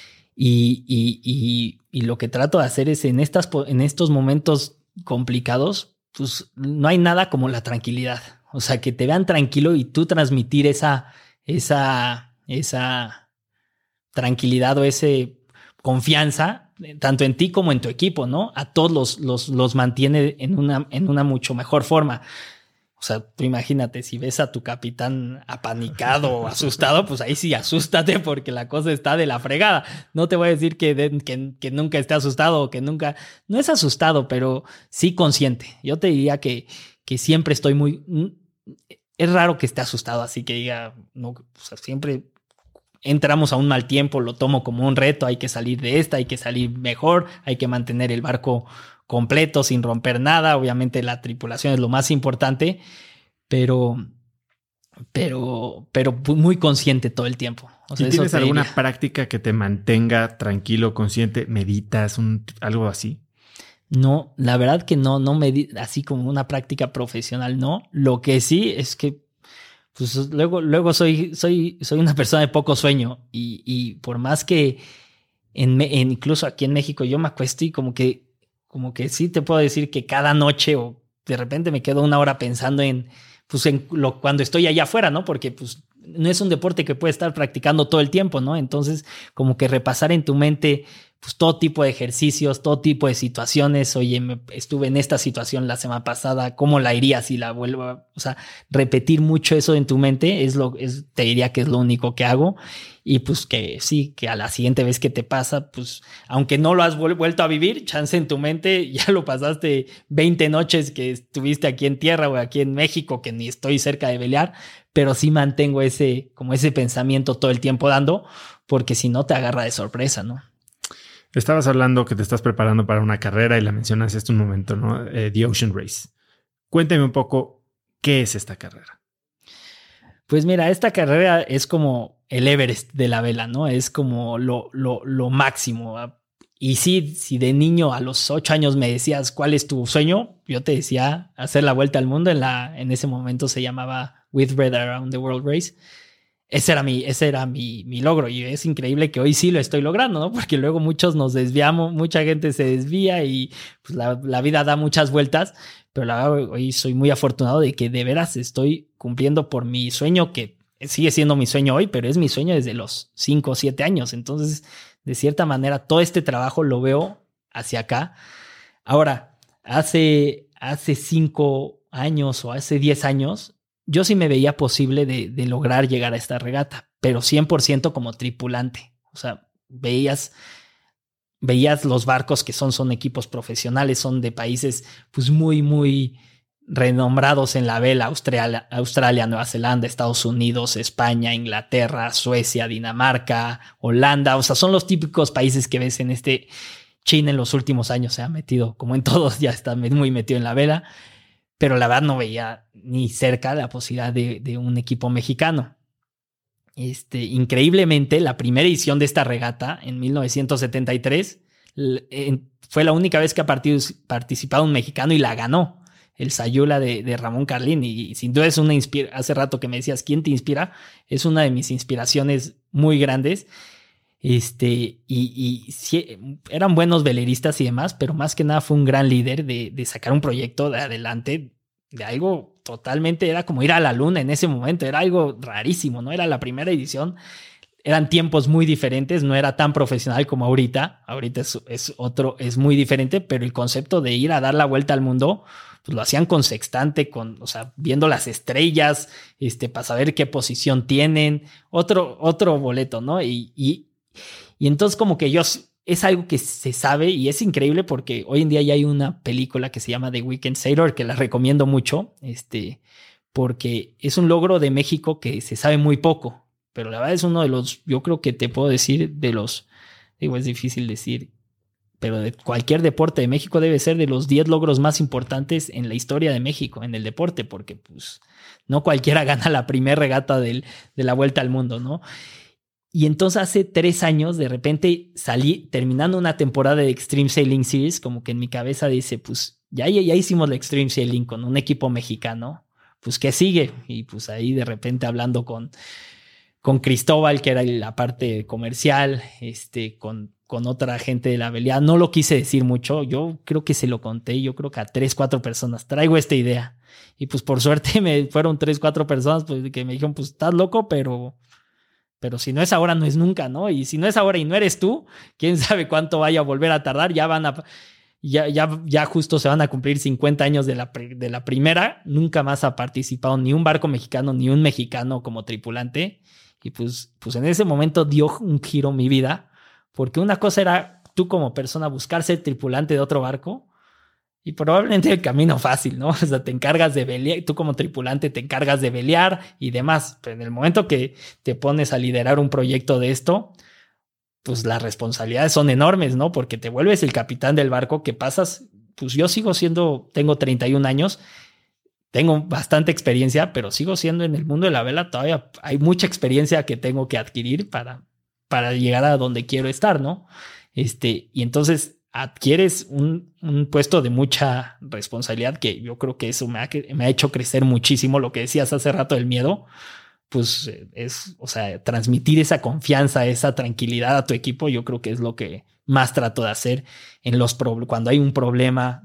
S2: Y lo que trato de hacer es en estos momentos complicados, pues no hay nada como la tranquilidad. O sea, que te vean tranquilo y tú transmitir esa tranquilidad o esa confianza, tanto en ti como en tu equipo, ¿no? A todos los mantiene en una mucho mejor forma. O sea, tú imagínate, si ves a tu capitán apanicado o asustado, pues ahí sí asústate porque la cosa está de la fregada. No te voy a decir que nunca esté asustado o que nunca... No es asustado, pero sí consciente. Yo te diría que siempre estoy Es raro que esté asustado, así que diga... No, o sea, siempre entramos a un mal tiempo, lo tomo como un reto, hay que salir de esta, hay que salir mejor, hay que mantener el barco completo, sin romper nada. Obviamente la tripulación es lo más importante, pero muy consciente todo el tiempo. O sea,
S1: ¿y tienes alguna práctica que te mantenga tranquilo, consciente? ¿Meditas? ¿Algo así?
S2: No, la verdad que no así como una práctica profesional, no. Lo que sí es que pues luego soy una persona de poco sueño y por más que incluso aquí en México yo me acuesto y como que sí te puedo decir que cada noche o de repente me quedo una hora pensando cuando estoy allá afuera, ¿no? Porque pues no es un deporte que puedes estar practicando todo el tiempo, ¿no? Entonces como que repasar en tu mente pues todo tipo de ejercicios, todo tipo de situaciones. Oye, estuve en esta situación la semana pasada, ¿cómo la iría si la vuelvo o sea, repetir mucho eso en tu mente te diría que es lo único que hago. Y pues que sí, que a la siguiente vez que te pasa, pues aunque no lo has vuelto a vivir, chance en tu mente, ya lo pasaste 20 noches que estuviste aquí en tierra o aquí en México, que ni estoy cerca de velear, pero sí mantengo ese pensamiento todo el tiempo dando, porque si no te agarra de sorpresa, ¿no?
S1: Estabas hablando que te estás preparando para una carrera y la mencionaste hace un momento, ¿no? The Ocean Race. Cuéntame un poco, ¿qué es esta carrera?
S2: Pues mira, esta carrera es como el Everest de la vela, ¿no? Es como lo máximo. Y sí, si de niño a los 8 años me decías cuál es tu sueño, yo te decía hacer la vuelta al mundo. En ese momento se llamaba Whitbread Around the World Race. Ese era mi logro y es increíble que hoy sí lo estoy logrando, ¿no? Porque luego muchos nos desviamos, mucha gente se desvía y pues la vida da muchas vueltas, pero la verdad hoy soy muy afortunado de que de veras estoy cumpliendo por mi sueño, que sigue siendo mi sueño hoy, pero es mi sueño desde los 5 o 7 años. Entonces, de cierta manera, todo este trabajo lo veo hacia acá. Ahora, hace 5 años o hace 10 años, yo sí me veía posible de lograr llegar a esta regata, pero 100% como tripulante. O sea, veías los barcos que son equipos profesionales, son de países pues muy, muy renombrados en la vela: Australia, Nueva Zelanda, Estados Unidos, España, Inglaterra, Suecia, Dinamarca, Holanda. O sea, son los típicos países que ves en China en los últimos años se ha metido, como en todos, ya está muy metido en la vela. Pero la verdad no veía ni cerca la posibilidad de un equipo mexicano. Increíblemente, la primera edición de esta regata en 1973 fue la única vez que ha participado un mexicano y la ganó. el Sayula de Ramón Carlín, y sin duda es una hace rato que me decías, ¿quién te inspira? Es una de mis inspiraciones muy grandes. Y sí, eran buenos veleristas y demás, pero más que nada fue un gran líder de sacar un proyecto de adelante, de algo totalmente, era como ir a la luna en ese momento, era algo rarísimo, ¿no? Era la primera edición, eran tiempos muy diferentes, no era tan profesional como ahorita es muy diferente, pero el concepto de ir a dar la vuelta al mundo, pues lo hacían con sextante, o sea, viendo las estrellas, para saber qué posición tienen, otro boleto, ¿no? Y entonces como que es algo que se sabe y es increíble porque hoy en día ya hay una película que se llama The Weekend Sailor que la recomiendo mucho, porque es un logro de México que se sabe muy poco, pero la verdad es uno de los, yo creo que te puedo decir es difícil decir, pero de cualquier deporte de México debe ser de los 10 logros más importantes en la historia de México, en el deporte, porque pues no cualquiera gana la primera regata de la Vuelta al Mundo, ¿no? Y entonces hace 3 años de repente salí terminando una temporada de Extreme Sailing Series, como que en mi cabeza dice, pues ya hicimos la Extreme Sailing con un equipo mexicano, pues ¿qué sigue? Y pues ahí de repente hablando con Cristóbal, que era la parte comercial, con otra gente de la velea, no lo quise decir mucho, yo creo que se lo conté, yo creo que a 3-4 personas, traigo esta idea. Y pues por suerte fueron 3-4 personas pues, que me dijeron, pues estás loco, pero si no es ahora, no es nunca, ¿no? Y si no es ahora y no eres tú, quién sabe cuánto vaya a volver a tardar. Ya justo se van a cumplir 50 años de la primera. Nunca más ha participado ni un barco mexicano ni un mexicano como tripulante. Y pues en ese momento dio un giro mi vida, porque una cosa era tú como persona buscar ser tripulante de otro barco y probablemente el camino fácil, ¿no? O sea, te encargas de velear, tú como tripulante te encargas de velear y demás, pero en el momento que te pones a liderar un proyecto de esto, pues las responsabilidades son enormes, ¿no? Porque te vuelves el capitán del barco que pasas, pues yo tengo 31 años, tengo bastante experiencia, pero sigo siendo en el mundo de la vela, todavía hay mucha experiencia que tengo que adquirir para llegar a donde quiero estar, ¿no? Y entonces adquieres un puesto de mucha responsabilidad que yo creo que eso me ha hecho crecer muchísimo. Lo que decías hace rato del miedo, pues o sea, transmitir esa confianza, esa tranquilidad a tu equipo, yo creo que es lo que más trato de hacer cuando hay un problema,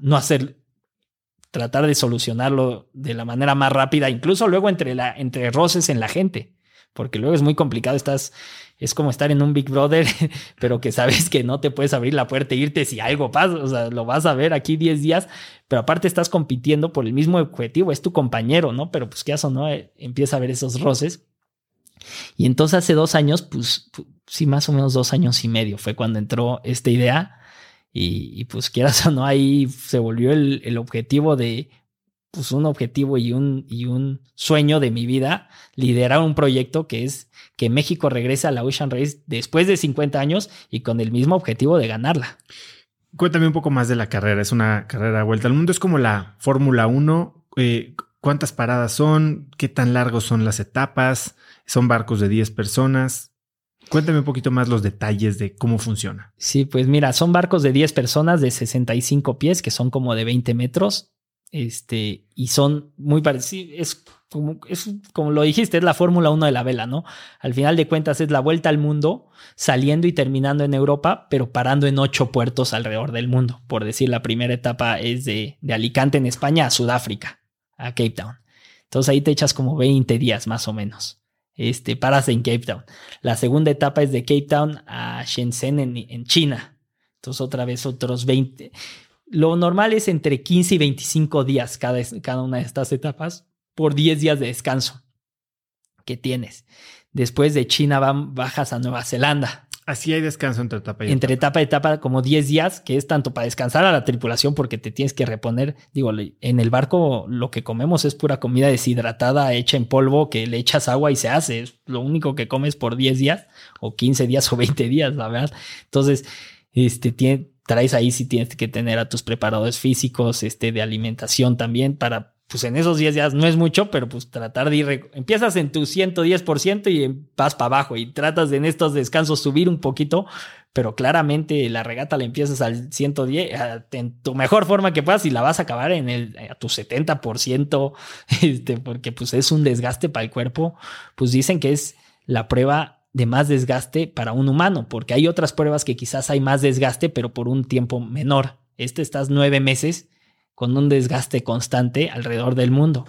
S2: tratar de solucionarlo de la manera más rápida, incluso luego entre roces en la gente, porque luego es muy complicado, es como estar en un Big Brother, pero que sabes que no te puedes abrir la puerta e irte si algo pasa, o sea, lo vas a ver aquí 10 días, pero aparte estás compitiendo por el mismo objetivo, es tu compañero, ¿no? Pero pues qué hace, ¿no? Empieza a haber esos roces. Y entonces hace 2 años, pues sí, más o menos 2 años y medio fue cuando entró esta idea y pues quieras o no, ahí se volvió el objetivo pues un objetivo y un sueño de mi vida, liderar un proyecto que es que México regrese a la Ocean Race después de 50 años y con el mismo objetivo de ganarla.
S1: Cuéntame un poco más de la carrera. Es una carrera vuelta al mundo. Es como la Fórmula 1. ¿Cuántas paradas son? ¿Qué tan largos son las etapas? ¿Son barcos de 10 personas? Cuéntame un poquito más los detalles de cómo funciona.
S2: Sí, pues mira, son barcos de 10 personas de 65 pies, que son como de 20 metros. Y son muy parecidos, es como lo dijiste, es la Fórmula 1 de la vela, ¿no? Al final de cuentas es la vuelta al mundo, saliendo y terminando en Europa, pero parando en 8 puertos alrededor del mundo. Por decir, la primera etapa es de Alicante en España a Sudáfrica, a Cape Town. Entonces ahí te echas como 20 días más o menos. Paras en Cape Town. La segunda etapa es de Cape Town a Shenzhen en China. Entonces otra vez otros 20. Lo normal es entre 15 y 25 días cada una de estas etapas por 10 días de descanso que tienes. Después de China bajas a Nueva Zelanda.
S1: Así hay descanso entre etapa y etapa.
S2: Entre etapa y etapa como 10 días, que es tanto para descansar a la tripulación porque te tienes que reponer. Digo, en el barco lo que comemos es pura comida deshidratada hecha en polvo que le echas agua y se hace. Es lo único que comes por 10 días o 15 días o 20 días, la verdad. Entonces, traes ahí sí tienes que tener a tus preparadores físicos, de alimentación también para pues en esos 10 días no es mucho, pero pues tratar de ir, empiezas en tu 110% y vas para abajo y tratas de en estos descansos subir un poquito, pero claramente la regata la empiezas al 110, en tu mejor forma que puedas y la vas a acabar a tu 70%, porque pues es un desgaste para el cuerpo. Pues dicen que es la prueba de más desgaste para un humano, porque hay otras pruebas que quizás hay más desgaste, pero por un tiempo menor. Estás 9 meses con un desgaste constante alrededor del mundo.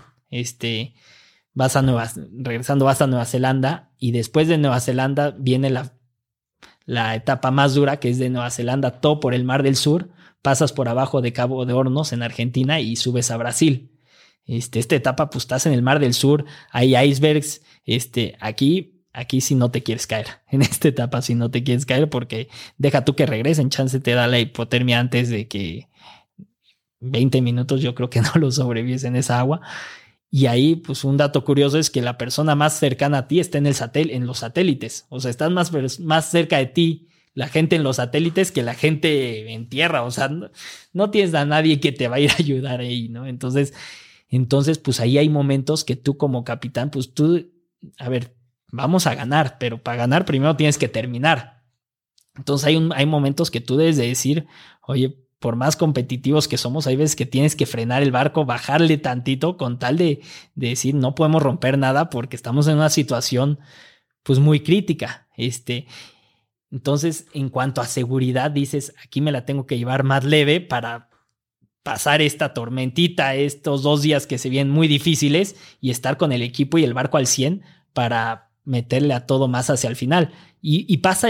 S2: Vas a Nueva Zelanda y después de Nueva Zelanda viene la etapa más dura, que es de Nueva Zelanda, todo por el Mar del Sur, pasas por abajo de Cabo de Hornos en Argentina y subes a Brasil. Esta etapa, pues estás en el Mar del Sur, hay icebergs, aquí si no te quieres caer, en esta etapa si no te quieres caer, porque deja tú que regresen, chance te da la hipotermia antes de que 20 minutos, yo creo que no lo sobrevives en esa agua. Y ahí, pues un dato curioso es que la persona más cercana a ti está en los satélites. O sea, estás más cerca de ti la gente en los satélites que la gente en tierra. O sea, no tienes a nadie que te va a ir a ayudar ahí, ¿no? Entonces, pues ahí hay momentos que tú como capitán, pues tú, a ver, vamos a ganar, pero para ganar primero tienes que terminar. Entonces hay momentos que tú debes de decir, oye, por más competitivos que somos, hay veces que tienes que frenar el barco, bajarle tantito con tal de decir no podemos romper nada porque estamos en una situación pues muy crítica. Entonces, en cuanto a seguridad, dices, aquí me la tengo que llevar más leve para pasar esta tormentita, estos 2 días que se vienen muy difíciles y estar con el equipo y el barco al 100 para meterle a todo más hacia el final. Y pasa...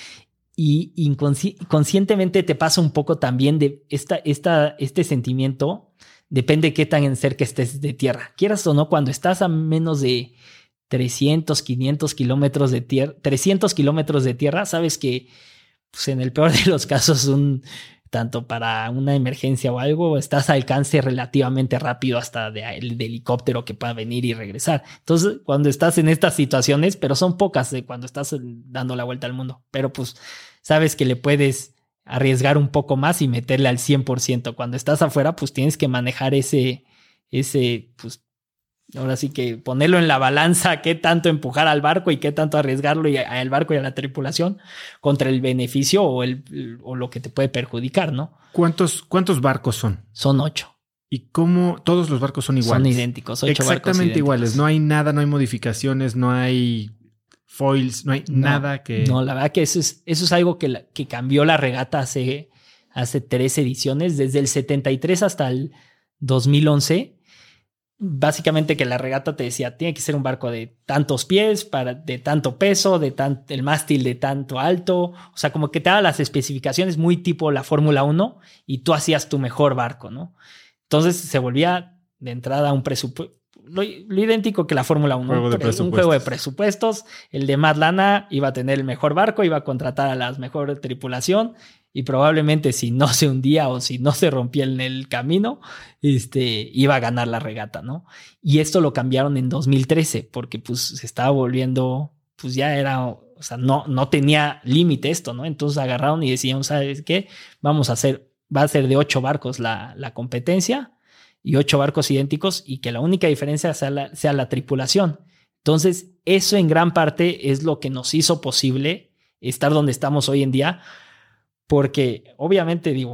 S2: Y inconscientemente te pasa un poco también de este sentimiento, depende de qué tan cerca estés de tierra. Quieras o no, cuando estás a menos de 300 kilómetros de tierra, sabes que pues en el peor de los casos, tanto para una emergencia o algo, estás a alcance relativamente rápido hasta de helicóptero que pueda venir y regresar. Entonces, cuando estás en estas situaciones, pero son pocas cuando estás dando la vuelta al mundo, pero pues sabes que le puedes arriesgar un poco más y meterle al 100%. Cuando estás afuera, pues tienes que manejar pues ahora sí que ponerlo en la balanza, qué tanto empujar al barco y qué tanto arriesgarlo al barco y a la tripulación contra el beneficio o lo que te puede perjudicar, ¿no?
S1: ¿Cuántos barcos son?
S2: Son 8.
S1: ¿Y cómo todos los barcos son iguales?
S2: Son idénticos, 8 barcos
S1: exactamente iguales. No hay nada, no hay modificaciones, no hay foils, no hay nada que...
S2: No, la verdad que eso es algo que cambió la regata hace 3 ediciones, desde el 73 hasta el 2011. Básicamente que la regata te decía, tiene que ser un barco de tantos pies, de tanto peso, el mástil de tanto alto. O sea, como que te daba las especificaciones muy tipo la Fórmula 1 y tú hacías tu mejor barco, ¿no? Entonces se volvía de entrada un presupuesto, lo idéntico que la Fórmula 1, un juego de presupuestos. El de más lana iba a tener el mejor barco, iba a contratar a la mejor tripulación y probablemente si no se hundía o si no se rompía en el camino, iba a ganar la regata, ¿no? Y esto lo cambiaron en 2013 porque pues se estaba volviendo, pues ya era, o sea, no tenía límite esto, ¿no? Entonces agarraron y decían, ¿sabes qué? Va a ser de 8 barcos la competencia y 8 barcos idénticos y que la única diferencia sea la tripulación. Entonces, eso en gran parte es lo que nos hizo posible estar donde estamos hoy en día, porque obviamente digo,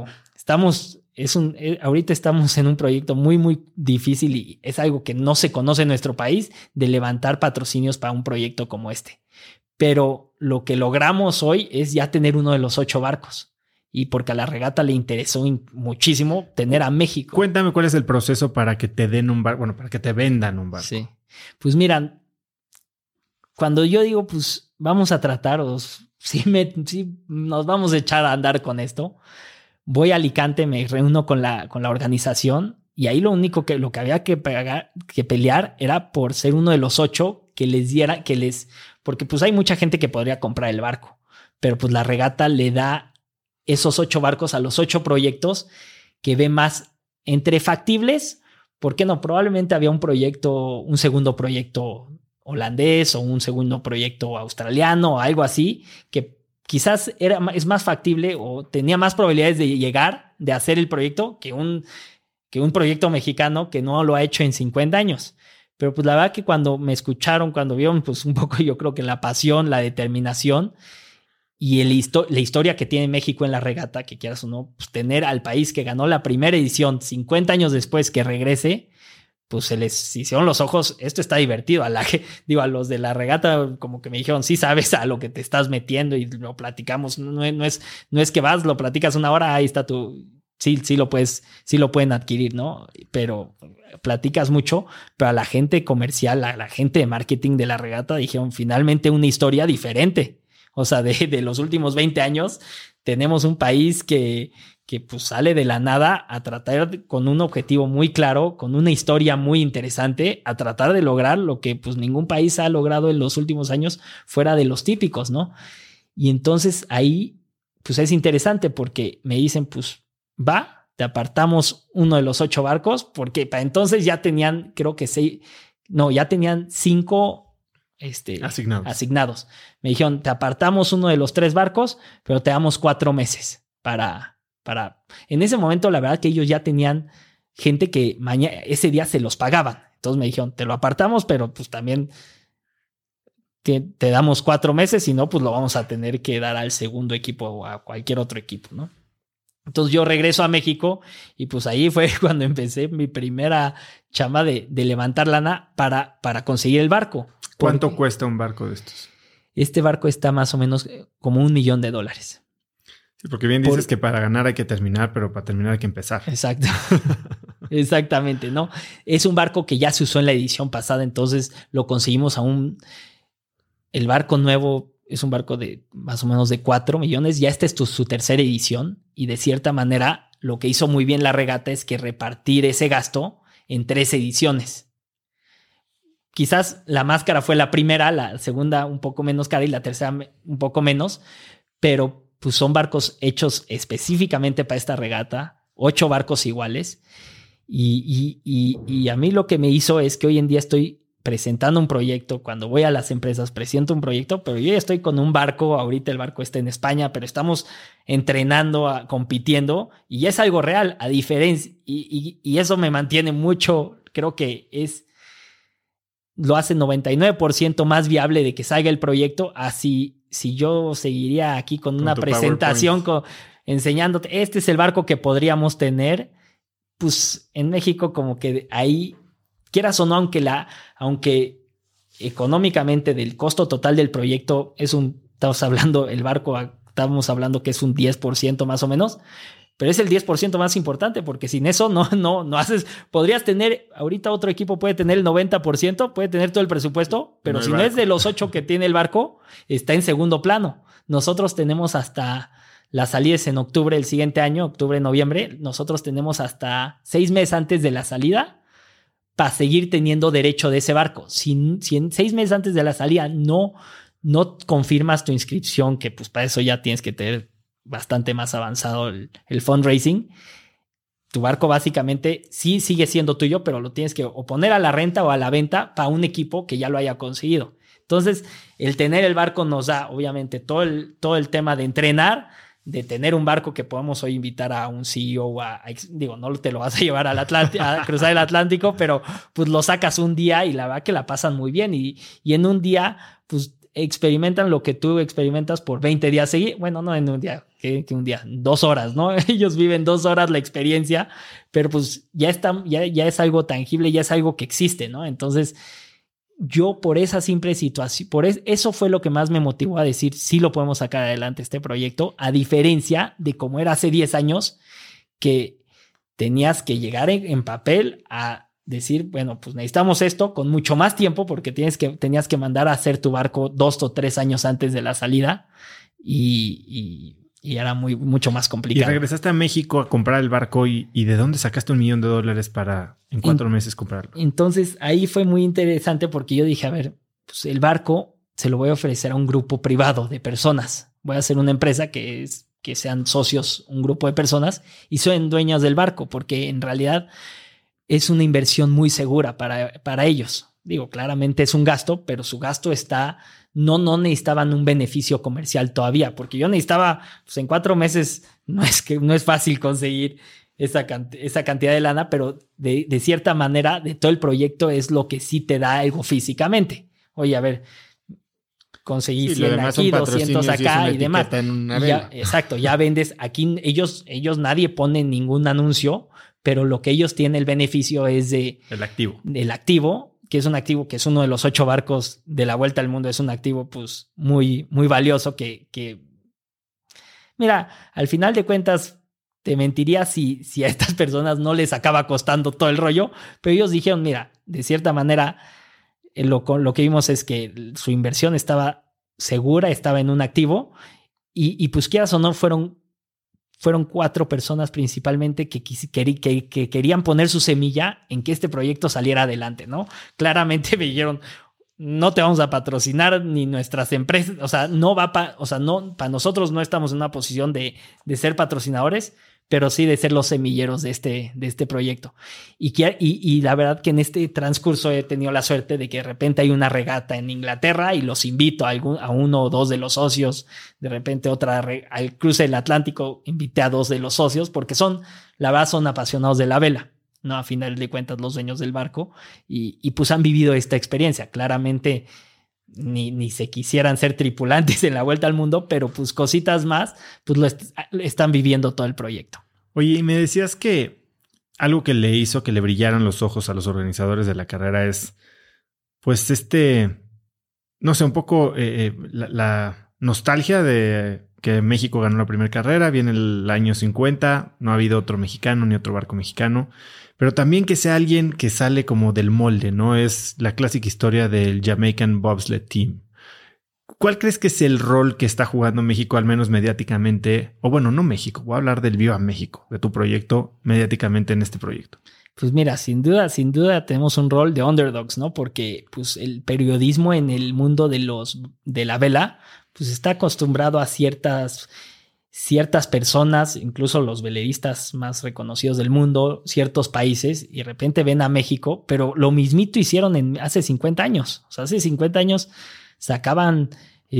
S2: ahorita estamos en un proyecto muy, muy difícil y es algo que no se conoce en nuestro país de levantar patrocinios para un proyecto como este. Pero lo que logramos hoy es ya tener uno de los 8 barcos. Y porque a la regata le interesó muchísimo tener a México.
S1: Cuéntame cuál es el proceso para que te den un barco, para que te vendan un barco.
S2: Sí. Pues mira, cuando yo digo, pues vamos a tratar, sí nos vamos a echar a andar con esto, voy a Alicante, me reúno con la organización y ahí lo que había que pelear era por ser uno de los 8 porque pues hay mucha gente que podría comprar el barco, pero pues la regata le da esos 8 barcos a los 8 proyectos que ve más entre factibles. ¿Por qué no? Probablemente había un segundo proyecto holandés o un segundo proyecto australiano o algo así, que quizás es más factible o tenía más probabilidades de hacer el proyecto que un que un proyecto mexicano que no lo ha hecho en 50 años. Pero pues la verdad que cuando me escucharon, cuando vieron pues un poco yo creo que la pasión, la determinación y la historia que tiene México en la regata, que quieras o no, pues tener al país que ganó la primera edición 50 años después que regrese, pues se les hicieron los ojos. Esto está divertido. A los de la regata como que me dijeron, sí sabes a lo que te estás metiendo y lo platicamos. No es que vas, lo platicas una hora, ahí está sí lo pueden adquirir, ¿no? Pero platicas mucho, pero a la gente comercial, a la gente de marketing de la regata dijeron finalmente una historia diferente. O sea, de los últimos 20 años tenemos un país que pues sale de la nada a tratar con un objetivo muy claro, con una historia muy interesante, a tratar de lograr lo que pues ningún país ha logrado en los últimos años fuera de los típicos, ¿no? Y entonces ahí pues es interesante porque me dicen pues te apartamos uno de los 8 barcos, porque para entonces ya tenían, creo que 5 asignados. Me dijeron, te apartamos uno de los 3 barcos, pero te damos 4 meses para... En ese momento, la verdad que ellos ya tenían gente que ese día se los pagaban. Entonces me dijeron, te lo apartamos, pero pues también te damos 4 meses, si no, pues lo vamos a tener que dar al segundo equipo o a cualquier otro equipo, ¿no? Entonces yo regreso a México y pues ahí fue cuando empecé mi primera chamba de levantar lana para conseguir el barco.
S1: ¿Cuánto cuesta un barco de estos?
S2: Este barco está más o menos como $1 millón.
S1: Sí, porque bien dices que para ganar hay que terminar, pero para terminar hay que empezar.
S2: Exacto. Exactamente, ¿no? Es un barco que ya se usó en la edición pasada, entonces lo conseguimos el barco nuevo es un barco de más o menos de 4 millones. Ya esta es su tercera edición y de cierta manera lo que hizo muy bien la regata es que repartir ese gasto en 3 ediciones. Quizás la Máscara fue la primera, la segunda un poco menos cara y la tercera un poco menos, pero pues son barcos hechos específicamente para esta regata, 8 barcos iguales. Y a mí lo que me hizo es que hoy en día estoy presentando un proyecto. Cuando voy a las empresas presento un proyecto, pero yo ya estoy con un barco. Ahorita el barco está en España, pero estamos entrenando, compitiendo y ya es algo real, a diferencia. Y eso me mantiene mucho, creo que lo hace 99% más viable de que salga el proyecto. Así, si yo seguiría aquí con una presentación enseñándote, este es el barco que podríamos tener, pues en México como que ahí, quieras o no, aunque económicamente del costo total del proyecto estamos hablando que es un 10% más o menos, pero es el 10% más importante porque sin eso no haces, podrías tener, ahorita otro equipo puede tener el 90%, puede tener todo el presupuesto, pero si no es de los 8 que tiene el barco, está en segundo plano. Nosotros tenemos hasta la salida es en octubre del siguiente año, octubre, noviembre, nosotros tenemos hasta 6 meses antes de la salida para seguir teniendo derecho de ese barco. Si en 6 meses antes de la salida no confirmas tu inscripción, que pues para eso ya tienes que tener bastante más avanzado el fundraising, tu barco básicamente sí sigue siendo tuyo, pero lo tienes que o poner a la renta o a la venta para un equipo que ya lo haya conseguido. Entonces, el tener el barco nos da, obviamente, todo el tema de entrenar, de tener un barco que podamos hoy invitar a un CEO, no te lo vas a llevar a cruzar el Atlántico, pero pues lo sacas un día y la verdad que la pasan muy bien y en un día, pues experimentan lo que tú experimentas por 20 días seguidos. Bueno, no en un día, que un día, 2 horas, ¿no? Ellos viven 2 horas la experiencia, pero pues ya es algo tangible, ya es algo que existe, ¿no? Entonces, yo por esa simple situación, eso fue lo que más me motivó a decir, sí lo podemos sacar adelante este proyecto, a diferencia de como era hace 10 años, que tenías que llegar en papel a decir, bueno, pues necesitamos esto con mucho más tiempo porque tenías que mandar a hacer tu barco 2 o 3 años antes de la salida y era mucho más complicado.
S1: Y regresaste a México a comprar el barco y ¿de dónde sacaste $1 millón para en 4 meses comprarlo? Entonces
S2: ahí fue muy interesante porque yo dije, a ver, pues el barco se lo voy a ofrecer a un grupo privado de personas. Voy a hacer una empresa que sean socios, un grupo de personas y son dueñas del barco porque en realidad es una inversión muy segura para ellos. Digo, claramente es un gasto, pero su gasto no necesitaban un beneficio comercial todavía, porque yo necesitaba, pues en 4 meses no es fácil conseguir esa cantidad de lana, pero de cierta manera, de todo el proyecto es lo que sí te da algo físicamente. Oye, a ver, conseguí 100 aquí, 200 acá y demás. Exacto, ya vendes. Aquí ellos nadie pone ningún anuncio, pero lo que ellos tienen el beneficio es del activo, que es un activo que es uno de los 8 barcos de la vuelta al mundo. Es un activo pues muy, muy valioso que mira, al final de cuentas te mentiría si a estas personas no les acaba costando todo el rollo, pero ellos dijeron, mira, de cierta manera lo que vimos es que su inversión estaba segura, estaba en un activo y pues quieras o no fueron 4 personas principalmente que querían poner su semilla en que este proyecto saliera adelante, ¿no? Claramente me dijeron, no te vamos a patrocinar ni nuestras empresas, o sea, para nosotros no estamos en una posición de ser patrocinadores, pero sí de ser los semilleros de este proyecto. Y la verdad que en este transcurso he tenido la suerte de que de repente hay una regata en Inglaterra y los invito a uno o dos de los socios, de repente al cruce del Atlántico invité a 2 de los socios porque la verdad son apasionados de la vela, ¿no? A final de cuentas los dueños del barco y pues han vivido esta experiencia. Claramente ni se quisieran ser tripulantes en la vuelta al mundo, pero pues cositas más, pues están viviendo todo el proyecto.
S1: Oye, y me decías que algo que le hizo que le brillaran los ojos a los organizadores de la carrera es, pues no sé, un poco la nostalgia de que México ganó la primera carrera, viene el año 50, no ha habido otro mexicano ni otro barco mexicano, pero también que sea alguien que sale como del molde, ¿no? Es la clásica historia del Jamaican Bobsled Team. ¿Cuál crees que es el rol que está jugando México, al menos mediáticamente? O bueno, no México, voy a hablar del Viva México, de tu proyecto, mediáticamente en este proyecto.
S2: Pues mira, sin duda tenemos un rol de underdogs, ¿no? Porque pues el periodismo en el mundo de la vela, pues está acostumbrado a ciertas personas, incluso los veleristas más reconocidos del mundo, ciertos países, y de repente ven a México, pero lo mismito hicieron hace 50 años. O sea, hace 50 años sacaban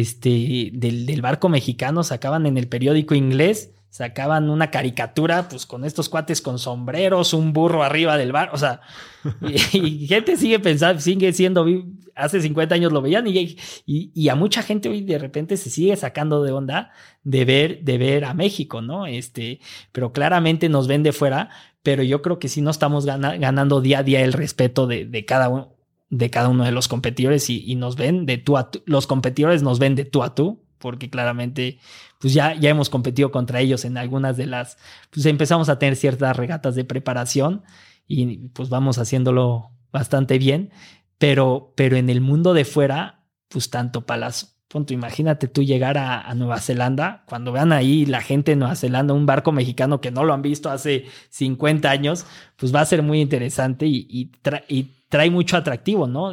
S2: del barco mexicano, sacaban en el periódico inglés, sacaban una caricatura pues con estos cuates con sombreros, un burro arriba del barco, o sea, y gente sigue siendo, hace 50 años lo veían y a mucha gente hoy de repente se sigue sacando de onda de ver a México, ¿no? Pero claramente nos ven de fuera, pero yo creo que sí no estamos ganando día a día el respeto de cada uno de los competidores y nos ven de tú a tú. Los competidores nos ven de tú a tú, porque claramente pues ya hemos competido contra ellos en algunas de pues empezamos a tener ciertas regatas de preparación y pues vamos haciéndolo bastante bien, pero en el mundo de fuera, pues tanto punto, imagínate tú llegar a Nueva Zelanda, cuando vean ahí la gente en Nueva Zelanda, un barco mexicano que no lo han visto hace 50 años, pues va a ser muy interesante y trae mucho atractivo, ¿no?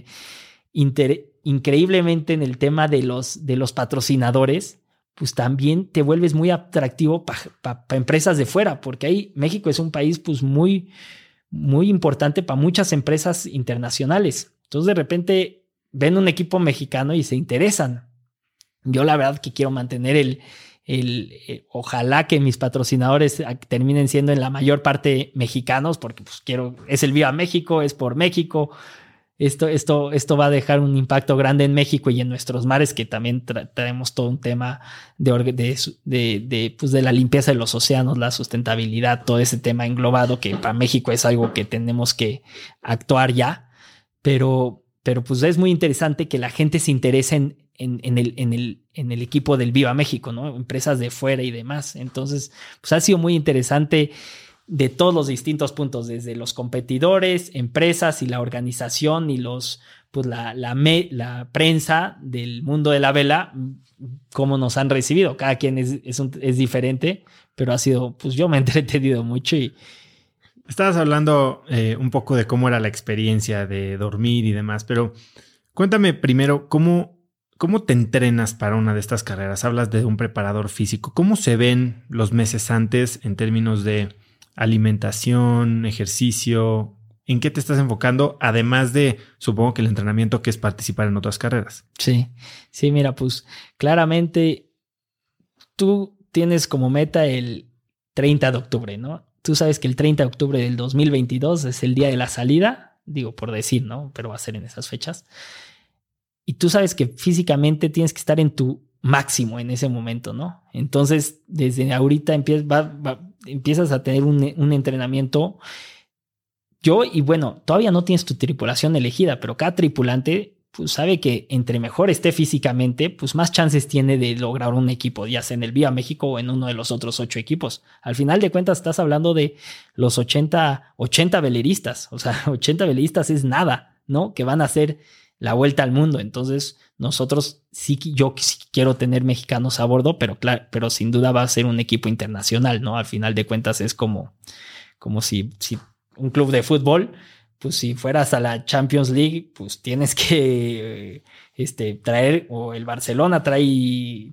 S2: Increíblemente en el tema de los patrocinadores, pues también te vuelves muy atractivo para empresas de fuera, porque ahí México es un país pues muy, muy importante para muchas empresas internacionales. Entonces de repente ven un equipo mexicano y se interesan. Yo la verdad que quiero mantener ojalá que mis patrocinadores terminen siendo en la mayor parte mexicanos, porque pues es el Viva México, es por México. Esto va a dejar un impacto grande en México y en nuestros mares, que también traemos todo un tema de la limpieza de los océanos, la sustentabilidad, todo ese tema englobado que para México es algo que tenemos que actuar ya. Pero pues es muy interesante que la gente se interese en el equipo del Viva México, ¿no? Empresas de fuera y demás. Entonces, pues ha sido muy interesante de todos los distintos puntos, desde los competidores, empresas y la organización y la prensa del mundo de la vela, cómo nos han recibido. Cada quien es diferente, pero ha sido, pues yo me he entretenido mucho y
S1: estabas hablando un poco de cómo era la experiencia de dormir y demás, pero cuéntame primero cómo te entrenas para una de estas carreras. Hablas de un preparador físico. ¿Cómo se ven los meses antes en términos de alimentación, ejercicio? ¿En qué te estás enfocando? Además de, supongo que el entrenamiento, que es participar en otras carreras.
S2: Sí, mira, pues claramente tú tienes como meta el 30 de octubre, ¿no? tú sabes que el 30 de octubre del 2022 es el día de la salida, digo por decir, ¿no? Pero va a ser en esas fechas. Y tú sabes que físicamente tienes que estar en tu máximo en ese momento, ¿no? Entonces, desde ahorita empiezas a tener un entrenamiento. Y bueno, todavía no tienes tu tripulación elegida, pero cada tripulante pues sabe que entre mejor esté físicamente, pues más chances tiene de lograr un equipo, ya sea en el Viva México o en uno de los otros 8 equipos. Al final de cuentas estás hablando de los 80 veleristas, o sea, 80 veleristas es nada, ¿no? Que van a hacer la vuelta al mundo. Entonces nosotros yo sí quiero tener mexicanos a bordo, pero claro, pero sin duda va a ser un equipo internacional, ¿no? Al final de cuentas es como si un club de fútbol, pues si fueras a la Champions League, pues tienes que traer, o el Barcelona trae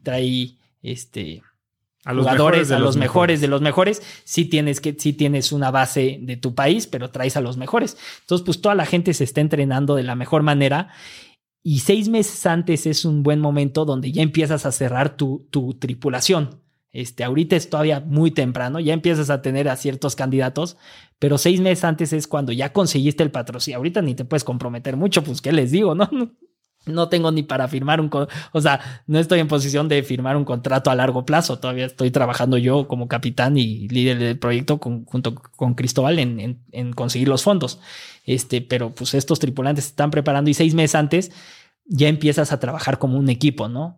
S1: a los
S2: jugadores a los mejores de los mejores. Sí tienes una base de tu país, pero traes a los mejores. Entonces, pues toda la gente se está entrenando de la mejor manera. Y 6 meses antes es un buen momento donde ya empiezas a cerrar tu tripulación. Ahorita es todavía muy temprano, ya empiezas a tener a ciertos candidatos, pero 6 meses antes es cuando ya conseguiste el patrocinio. Ahorita ni te puedes comprometer mucho, pues ¿qué les digo? No tengo ni para firmar o sea, no estoy en posición de firmar un contrato a largo plazo. Todavía estoy trabajando yo como capitán y líder del proyecto junto con Cristóbal en conseguir los fondos. Pero pues estos tripulantes se están preparando y 6 meses antes ya empiezas a trabajar como un equipo, ¿no?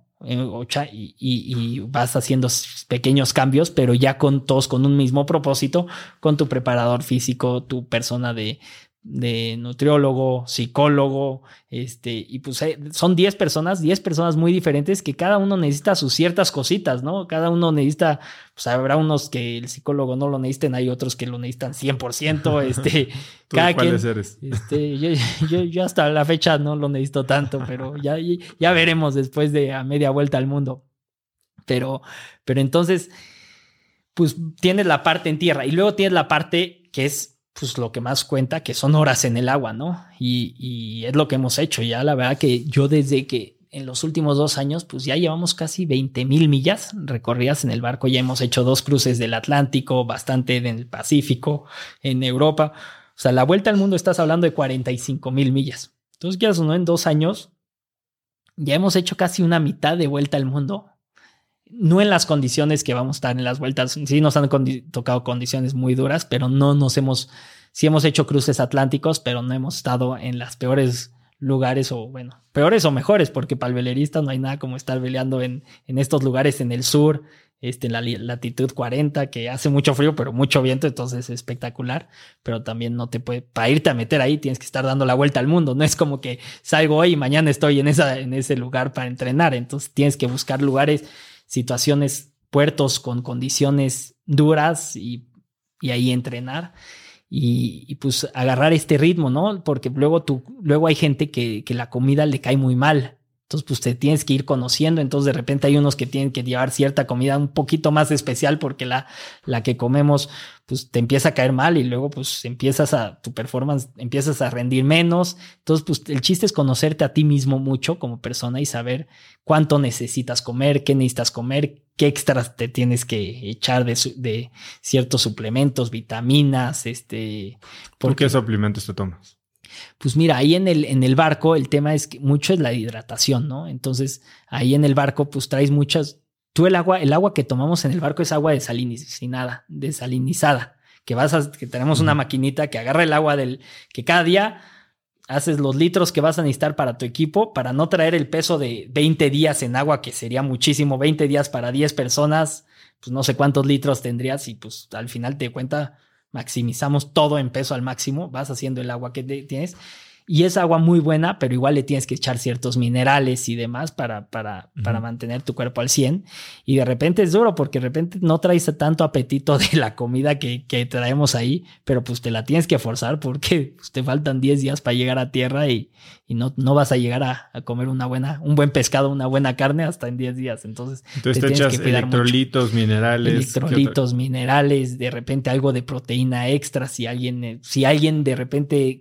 S2: Y vas haciendo pequeños cambios, pero ya todos con un mismo propósito, con tu preparador físico, tu persona de nutriólogo, psicólogo, y pues son 10 personas muy diferentes que cada uno necesita sus ciertas cositas, ¿no? Cada uno necesita, pues habrá unos que el psicólogo no lo necesiten, hay otros que lo necesitan 100%, cada quien. Eres? Yo hasta la fecha no lo necesito tanto, pero ya veremos después de a media vuelta al mundo. Pero entonces, pues tienes la parte en tierra y luego tienes la parte que es pues lo que más cuenta, que son horas en el agua, ¿no? Y es lo que hemos hecho ya. La verdad que yo desde que en los últimos 2 años, pues ya llevamos casi 20,000 millas recorridas en el barco. Ya hemos hecho 2 cruces del Atlántico, bastante en el Pacífico, en Europa. O sea, la vuelta al mundo estás hablando de 45,000 millas. Entonces, ya en 2 años, ya hemos hecho casi una mitad de vuelta al mundo. No en las condiciones que vamos a estar en las vueltas. Sí nos han tocado condiciones muy duras, pero sí hemos hecho cruces atlánticos, pero no hemos estado en las peores lugares peores o mejores, porque para el velerista no hay nada como estar veleando en estos lugares en el sur, en la latitud 40, que hace mucho frío, pero mucho viento, entonces es espectacular, pero también para irte a meter ahí tienes que estar dando la vuelta al mundo. No es como que salgo hoy y mañana estoy en ese lugar para entrenar, entonces tienes que buscar lugares, situaciones, puertos con condiciones duras y ahí entrenar y pues agarrar este ritmo, ¿no? Porque luego hay gente que la comida le cae muy mal. Entonces, pues te tienes que ir conociendo. Entonces, de repente hay unos que tienen que llevar cierta comida un poquito más especial porque la que comemos, pues te empieza a caer mal y luego, pues tu performance empiezas a rendir menos. Entonces, pues el chiste es conocerte a ti mismo mucho como persona y saber cuánto necesitas comer, qué necesitas comer, qué extras te tienes que echar de ciertos suplementos, vitaminas,
S1: ¿Por qué suplementos te tomas?
S2: Pues mira, ahí en el barco el tema es que mucho es la hidratación, ¿no? Entonces ahí en el barco pues traes muchas. El agua que tomamos en el barco es agua desalinizada, que tenemos una maquinita que agarra el agua que cada día haces los litros que vas a necesitar para tu equipo, para no traer el peso de 20 días en agua, que sería muchísimo. 20 días para 10 personas, pues no sé cuántos litros tendrías y pues al final te cuenta, maximizamos todo en peso al máximo, vas haciendo el agua que tienes y es agua muy buena, pero igual le tienes que echar ciertos minerales y demás para mantener tu cuerpo al 100 y de repente es duro porque de repente no traes tanto apetito de la comida que traemos ahí, pero pues te la tienes que forzar porque pues, te faltan 10 días para llegar a tierra y no vas a llegar a comer un buen pescado, una buena carne hasta en 10 días. Entonces
S1: te echas electrolitos,
S2: minerales, de repente algo de proteína extra. Si alguien de repente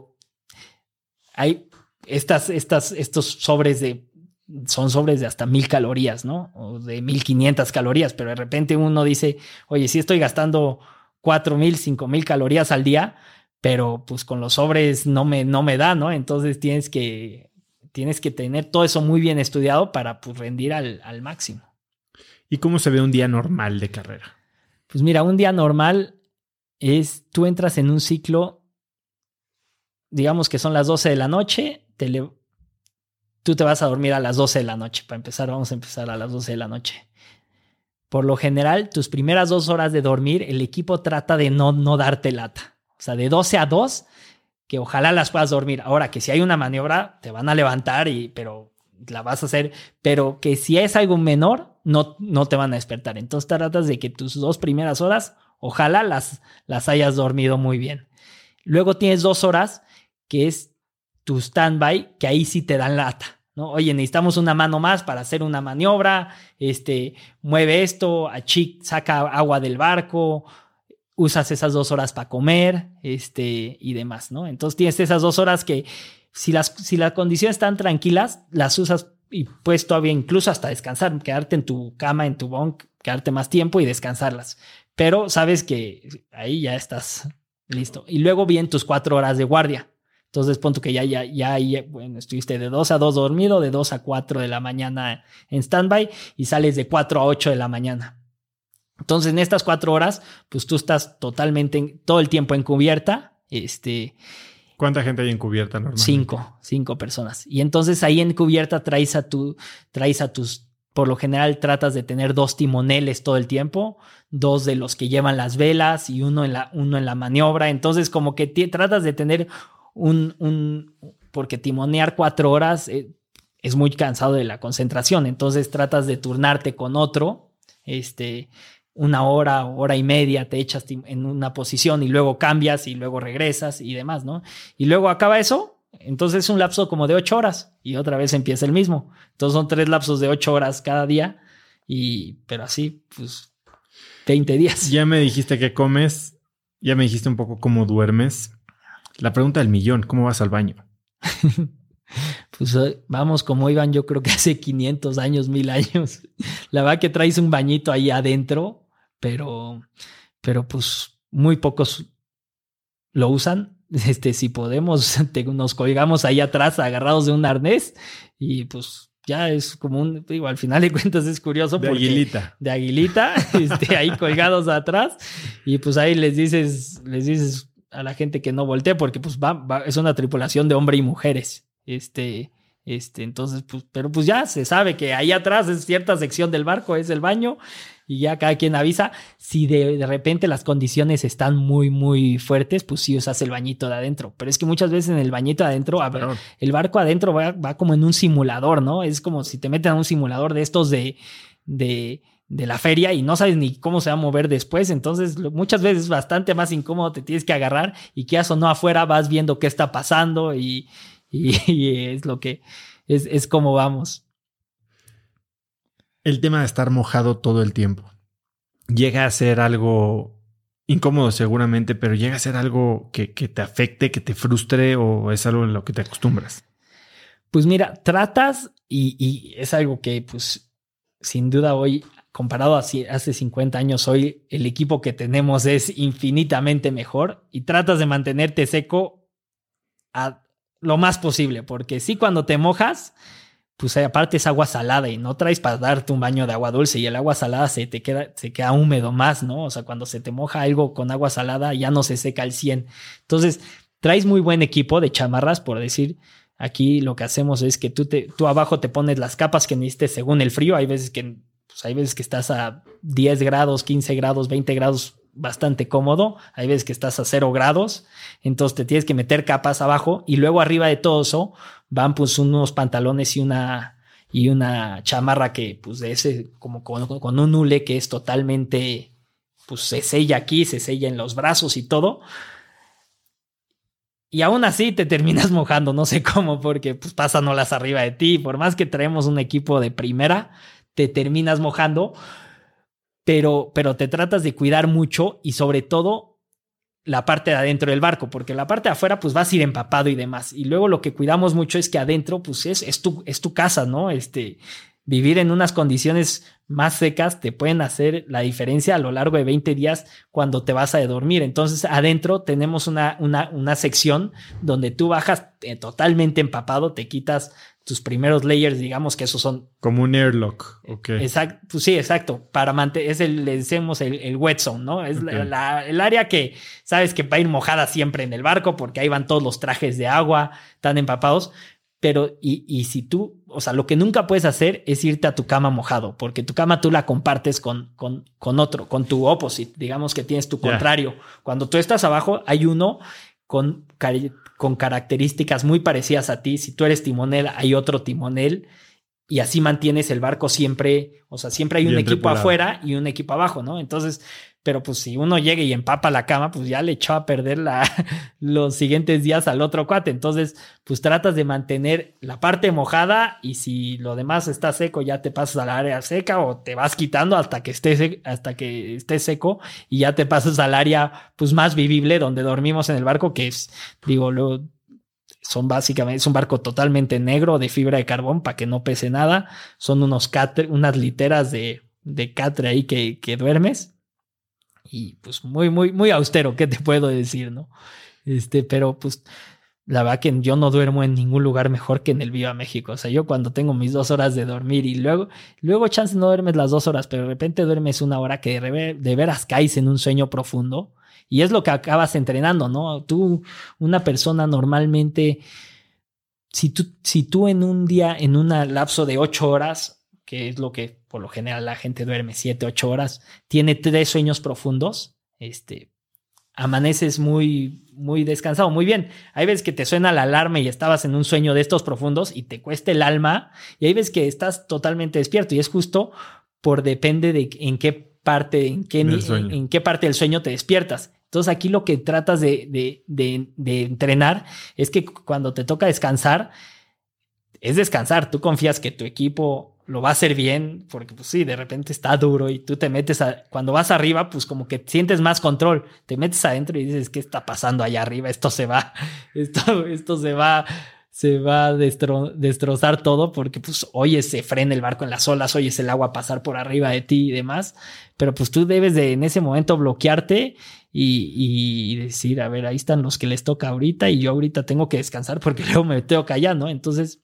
S2: hay estos sobres son sobres de hasta 1,000 calorías, ¿no? O de 1,500 calorías, pero de repente uno dice, oye, sí estoy gastando 4,000, 5,000 calorías al día, pero pues con los sobres no me da, ¿no? Entonces tienes que tener todo eso muy bien estudiado para pues rendir al máximo.
S1: ¿Y cómo se ve un día normal de carrera?
S2: Pues mira, un día normal es, tú entras en un ciclo, digamos que son las 12 de la noche, tú te vas a dormir a las 12 de la noche. Para empezar, vamos a empezar a las 12 de la noche. Por lo general, tus primeras 2 horas de dormir, el equipo trata de no darte lata. O sea, de 12 a 2, que ojalá las puedas dormir. Ahora, que si hay una maniobra, te van a levantar, pero la vas a hacer. Pero que si es algo menor, no te van a despertar. Entonces tratas de que tus 2 primeras horas, ojalá las hayas dormido muy bien. Luego tienes 2 horas, que es tu stand-by, que ahí sí te dan lata, ¿no? Oye, necesitamos una mano más para hacer una maniobra, mueve esto, saca agua del barco, usas esas 2 horas para comer, y demás, ¿no? Entonces tienes esas 2 horas que si las condiciones están tranquilas, las usas y puedes todavía incluso hasta descansar, quedarte en tu cama, en tu bunk, quedarte más tiempo y descansarlas. Pero sabes que ahí ya estás listo. Y luego vienen tus 4 horas de guardia. Entonces, pon tú que bueno, estuviste de 2 a 2 dormido, de 2 a 4 de la mañana en standby y sales de 4 a 8 de la mañana. Entonces, en estas 4 horas, pues tú estás totalmente, todo el tiempo en cubierta.
S1: ¿Cuánta gente hay en cubierta normalmente?
S2: 5 personas. Y entonces ahí en cubierta traes a tus, por lo general tratas de tener 2 timoneles todo el tiempo, 2 de los que llevan las velas y uno en la maniobra. Entonces, como que tratas de tener porque timonear 4 horas es muy cansado de la concentración. Entonces tratas de turnarte con otro, 1 hora, hora y media te echas en una posición y luego cambias y luego regresas y demás, ¿no? Y luego acaba eso, entonces es un lapso como de 8 horas y otra vez empieza el mismo. Entonces son 3 lapsos de 8 horas cada día, pero así, pues, 20 días.
S1: Ya me dijiste qué comes, ya me dijiste un poco cómo duermes. La pregunta del millón, ¿cómo vas al baño?
S2: Pues vamos como iban, yo creo que hace 500 años, 1000 años. La verdad que traes un bañito ahí adentro, pero pues muy pocos lo usan. Si podemos, nos colgamos ahí atrás agarrados de un arnés y pues ya es como digo, al final de cuentas es curioso.
S1: De aguilita.
S2: De aguilita, ahí colgados atrás y pues ahí les dices a la gente que no voltee porque pues es una tripulación de hombre y mujeres. Entonces, pues, pero pues ya se sabe que ahí atrás es cierta sección del barco, es el baño y ya cada quien avisa. Si de repente las condiciones están muy, muy fuertes, pues sí usas el bañito de adentro. Pero es que muchas veces en el bañito de adentro, el barco adentro va como en un simulador, ¿no? Es como si te meten a un simulador de estos de la feria y no sabes ni cómo se va a mover después. Entonces, muchas veces es bastante más incómodo, te tienes que agarrar y quedas o no afuera, vas viendo qué está pasando y es lo que es como vamos.
S1: El tema de estar mojado todo el tiempo llega a ser algo incómodo seguramente, pero llega a ser algo que te afecte, que te frustre o es algo en lo que te acostumbras.
S2: Pues mira, tratas y es algo que pues sin duda hoy, comparado a hace 50 años, hoy el equipo que tenemos es infinitamente mejor y tratas de mantenerte seco a lo más posible, porque sí, cuando te mojas, pues aparte es agua salada y no traes para darte un baño de agua dulce y el agua salada se queda húmedo más, ¿no? O sea, cuando se te moja algo con agua salada ya no se seca al 100. Entonces, traes muy buen equipo de chamarras, por decir. Aquí lo que hacemos es que tú abajo te pones las capas que necesites según el frío. Hay veces que estás a 10 grados, 15 grados, 20 grados, bastante cómodo. Hay veces que estás a 0 grados. Entonces te tienes que meter capas abajo y luego arriba de todo eso van pues unos pantalones y una chamarra que pues de ese como con un hule que es totalmente pues se sella aquí, se sella en los brazos y todo. Y aún así te terminas mojando, no sé cómo, porque pues pasan olas arriba de ti. Por más que traemos un equipo de primera, te terminas mojando, pero te tratas de cuidar mucho y sobre todo la parte de adentro del barco, porque la parte de afuera pues vas a ir empapado y demás. Y luego lo que cuidamos mucho es que adentro pues es tu casa, ¿no? vivir en unas condiciones más secas te pueden hacer la diferencia a lo largo de 20 días cuando te vas a dormir. Entonces adentro tenemos una sección donde tú bajas totalmente empapado, te quitas tus primeros layers, digamos que esos son...
S1: Como un airlock, ok.
S2: Exacto, pues sí, exacto. Para mantener, le decimos el wet zone, ¿no? Es okay. El área que sabes que va a ir mojada siempre en el barco porque ahí van todos los trajes de agua, están empapados. Pero, y si tú, o sea, lo que nunca puedes hacer es irte a tu cama mojado, porque tu cama tú la compartes con otro, con tu opposite, digamos que tienes tu contrario. Cuando tú estás abajo, hay uno con características muy parecidas a ti. Si tú eres timonel, hay otro timonel y así mantienes el barco siempre, o sea, siempre hay un equipo afuera y un equipo abajo, ¿no? Entonces, pero pues si uno llega y empapa la cama, pues ya le echó a perder los siguientes días al otro cuate. Entonces, pues tratas de mantener la parte mojada y si lo demás está seco, ya te pasas al área seca o te vas quitando hasta que esté seco y ya te pasas al área pues más vivible donde dormimos en el barco, que es, digo, son básicamente, es un barco totalmente negro de fibra de carbón para que no pese nada. Son unas literas de catre ahí que duermes. Y pues muy, muy, muy austero, ¿qué te puedo decir, no? Pero pues la verdad que yo no duermo en ningún lugar mejor que en el Viva México. O sea, yo cuando tengo mis 2 horas de dormir y luego chance no duermes las 2 horas, pero de repente duermes 1 hora que de veras caes en un sueño profundo y es lo que acabas entrenando, ¿no? Tú, una persona normalmente, si tú en un día, en un lapso de 8 horas, que es lo que por lo general la gente duerme 7, 8 horas, tiene 3 sueños profundos, amaneces muy, muy descansado, muy bien. Hay veces que te suena la alarma y estabas en un sueño de estos profundos y te cuesta el alma, y hay veces que estás totalmente despierto y es justo depende de en qué parte del sueño te despiertas. Entonces aquí lo que tratas de entrenar es que cuando te toca descansar, es descansar. Tú confías que tu equipo lo va a hacer bien, porque pues sí, de repente está duro y tú te metes cuando vas arriba, pues como que sientes más control, te metes adentro y dices, ¿qué está pasando allá arriba? Esto se va a destrozar todo porque pues oyes, se frena el barco en las olas, oyes el agua pasar por arriba de ti y demás, pero pues tú debes de en ese momento bloquearte y decir, a ver, ahí están los que les toca ahorita y yo ahorita tengo que descansar porque luego me tengo que allá, ¿no? Entonces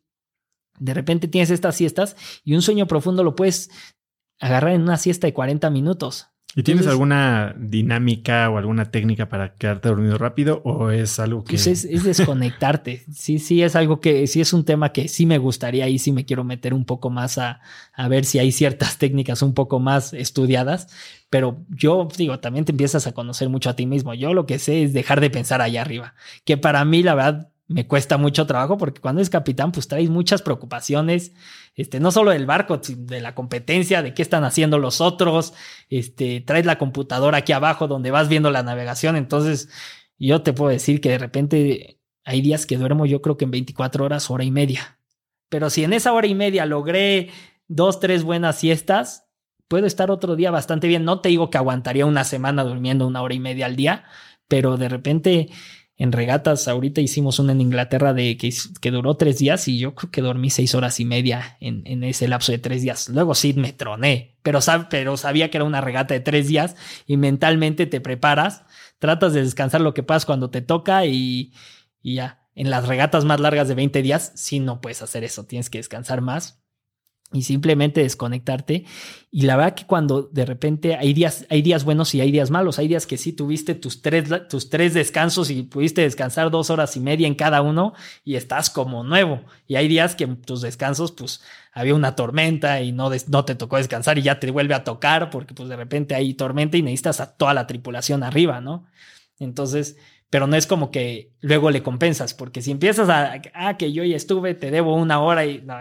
S2: de repente tienes estas siestas y un sueño profundo lo puedes agarrar en una siesta de 40 minutos.
S1: ¿Y tienes alguna dinámica o alguna técnica para quedarte dormido rápido o es algo que...?
S2: Pues es desconectarte. Sí, es algo que sí es un tema que sí me gustaría y sí me quiero meter un poco más a ver si hay ciertas técnicas un poco más estudiadas. Pero yo digo, también te empiezas a conocer mucho a ti mismo. Yo lo que sé es dejar de pensar allá arriba, que para mí la verdad me cuesta mucho trabajo porque cuando eres capitán pues traes muchas preocupaciones, no solo del barco, de la competencia, de qué están haciendo los otros, traes la computadora aquí abajo donde vas viendo la navegación. Entonces yo te puedo decir que de repente hay días que duermo yo creo que en 24 horas, hora y media. Pero si en esa hora y media logré 2, 3 buenas siestas, puedo estar otro día bastante bien. No te digo que aguantaría una semana durmiendo 1 hora y media al día, pero de repente... En regatas, ahorita hicimos una en Inglaterra que duró 3 días y yo creo que dormí 6 horas y media en ese lapso de 3 días. Luego sí me troné, pero sabía que era una regata de 3 días y mentalmente te preparas, tratas de descansar lo que pasa cuando te toca y ya. En las regatas más largas de 20 días sí no puedes hacer eso, tienes que descansar más y simplemente desconectarte. Y la verdad que cuando de repente hay días buenos y hay días malos, hay días que sí tuviste tus tres descansos y pudiste descansar 2 horas y media en cada uno y estás como nuevo. Y hay días que tus descansos pues había una tormenta y no te tocó descansar y ya te vuelve a tocar porque pues de repente hay tormenta y necesitas a toda la tripulación arriba, ¿no? Entonces... Pero no es como que luego le compensas, porque si empiezas que yo ya estuve, te debo 1 hora y no,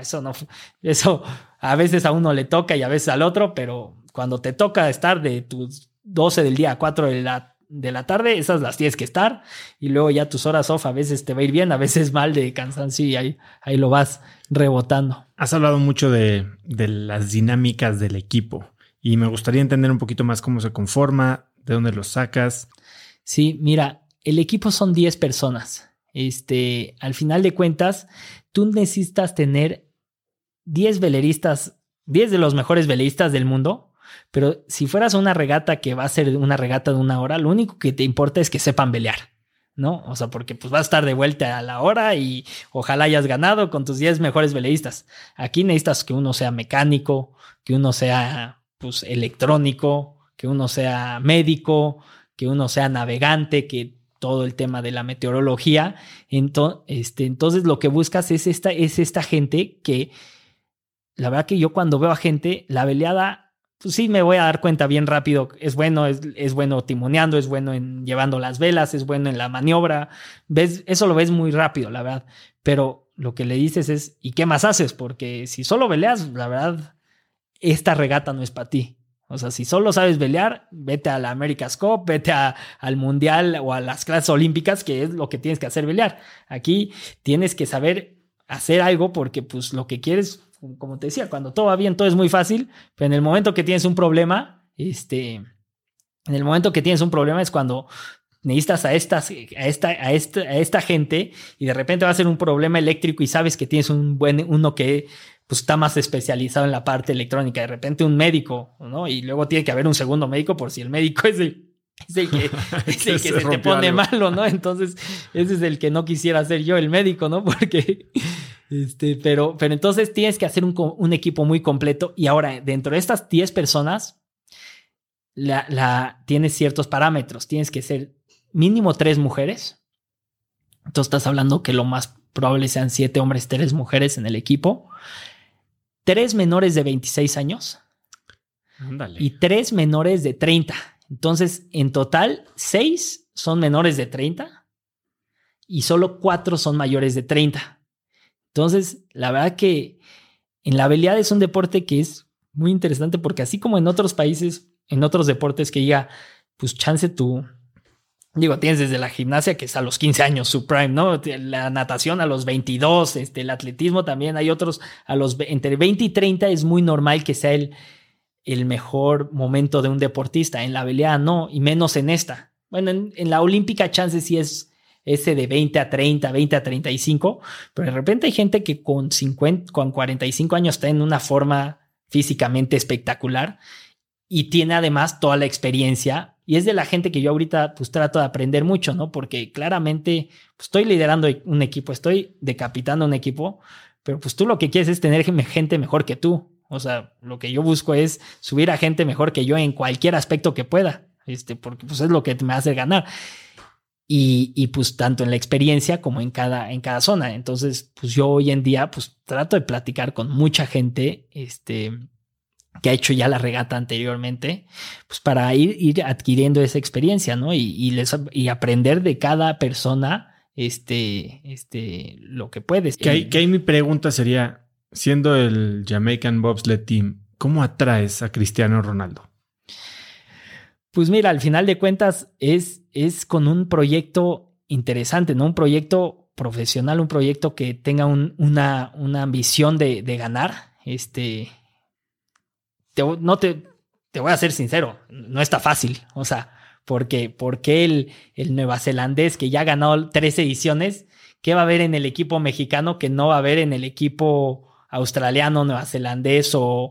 S2: eso a veces a uno le toca y a veces al otro, pero cuando te toca estar de tus 12 del día a 4 de la tarde, esas las tienes que estar y luego ya tus horas off a veces te va a ir bien, a veces mal de cansancio y ahí lo vas rebotando.
S1: Has hablado mucho de las dinámicas del equipo y me gustaría entender un poquito más cómo se conforma, de dónde lo sacas.
S2: Sí, mira, el equipo son 10 personas. Al final de cuentas, tú necesitas tener 10 veleristas 10 de los mejores veleístas del mundo, pero si fueras a una regata que va a ser una regata de 1 hora, lo único que te importa es que sepan velear, ¿no? O sea, porque pues vas a estar de vuelta a la hora y ojalá hayas ganado con tus 10 mejores veleístas. Aquí necesitas que uno sea mecánico, que uno sea pues electrónico, que uno sea médico, que uno sea navegante, que todo el tema de la meteorología. Entonces lo que buscas es esta gente que, la verdad que yo cuando veo a gente, la veleada, pues sí me voy a dar cuenta bien rápido. Es bueno timoneando, es bueno en llevando las velas, es bueno en la maniobra. Eso lo ves muy rápido, la verdad. Pero lo que le dices es, ¿y qué más haces? Porque si solo veleas, la verdad, esta regata no es para ti. O sea, si solo sabes velear, vete a la America's Cup, vete al Mundial o a las clases olímpicas, que es lo que tienes que hacer, velear. Aquí tienes que saber hacer algo porque pues lo que quieres, como te decía, cuando todo va bien, todo es muy fácil, pero en el momento que tienes un problema, es cuando necesitas a esta gente y de repente va a ser un problema eléctrico y sabes que tienes uno que pues está más especializado en la parte electrónica, de repente un médico, ¿no? Y luego tiene que haber un segundo médico por si el médico es el que se te pone malo, ¿no? Entonces, ese es el que no quisiera ser yo, el médico, ¿no? Porque, pero entonces tienes que hacer un equipo muy completo y ahora, dentro de estas 10 personas, tienes ciertos parámetros. Tienes que ser mínimo 3 mujeres. Entonces estás hablando que lo más probable sean 7 hombres, 3 mujeres en el equipo. 3 menores de 26 años.
S1: Ándale.
S2: Y 3 menores de 30. Entonces, en total, 6 son menores de 30 y solo 4 son mayores de 30. Entonces, la verdad que en la veleada es un deporte que es muy interesante porque así como en otros países, en otros deportes que diga, pues chance tú, tienes desde la gimnasia que es a los 15 años su prime, ¿no? La natación a los 22, el atletismo también hay otros entre 20 y 30 es muy normal que sea el mejor momento de un deportista. En la veleada no, y menos en esta. Bueno, en la olímpica chance sí es ese de 20 a 30, 20 a 35, pero de repente hay gente que con 45 años está en una forma físicamente espectacular y tiene además toda la experiencia y es de la gente que yo ahorita pues trato de aprender mucho, ¿no? Porque claramente pues, estoy liderando un equipo, estoy decapitando un equipo, pero pues tú lo que quieres es tener gente mejor que tú. O sea, lo que yo busco es subir a gente mejor que yo en cualquier aspecto que pueda, porque pues es lo que me hace ganar. Y pues tanto en la experiencia como en cada zona. Entonces, pues yo hoy en día pues trato de platicar con mucha gente, que ha hecho ya la regata anteriormente, pues para ir adquiriendo esa experiencia, ¿no? Y aprender de cada persona, lo que puedes.
S1: Que ahí mi pregunta sería, siendo el Jamaican Bobsled Team, ¿cómo atraes a Cristiano Ronaldo?
S2: Pues mira, al final de cuentas es con un proyecto interesante, ¿no? Un proyecto profesional, un proyecto que tenga una ambición de ganar. Te voy a ser sincero, no está fácil. O sea, porque el neozelandés que ya ha ganado 3 ediciones, ¿qué va a haber en el equipo mexicano que no va a haber en el equipo australiano, neozelandés o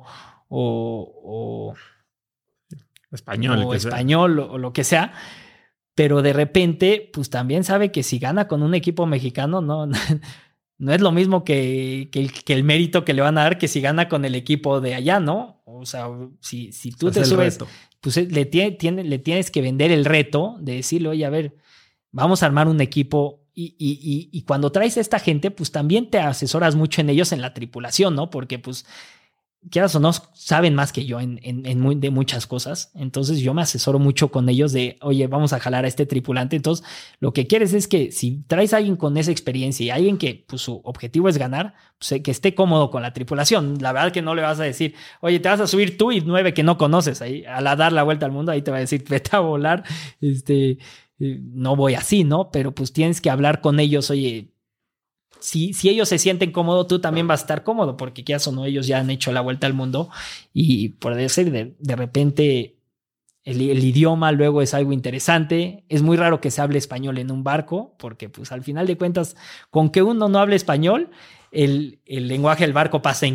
S1: español
S2: o lo que sea? Pero de repente, pues también sabe que si gana con un equipo mexicano, no es lo mismo que el mérito que le van a dar que si gana con el equipo de allá, ¿no? O sea, si tú te subes, pues le tienes que vender el reto de decirle, oye, a ver, vamos a armar un equipo y cuando traes a esta gente, pues también te asesoras mucho en ellos en la tripulación, ¿no? Porque pues quieras o no, saben más que yo de muchas cosas. Entonces yo me asesoro mucho con ellos de, oye, vamos a jalar a este tripulante. Entonces lo que quieres es que si traes a alguien con esa experiencia y alguien que pues, su objetivo es ganar, pues, que esté cómodo con la tripulación. La verdad que no le vas a decir, oye, te vas a subir tú y 9 que no conoces. Ahí, al dar la vuelta al mundo, ahí te va a decir, vete a volar. No voy así, ¿no? Pero pues tienes que hablar con ellos, oye, si ellos se sienten cómodos, tú también vas a estar cómodo, porque quizás o no, ellos ya han hecho la vuelta al mundo y por decir, de repente el idioma luego es algo interesante. Es muy raro que se hable español en un barco, porque pues al final de cuentas, con que uno no hable español, el lenguaje del barco pasa a inglés.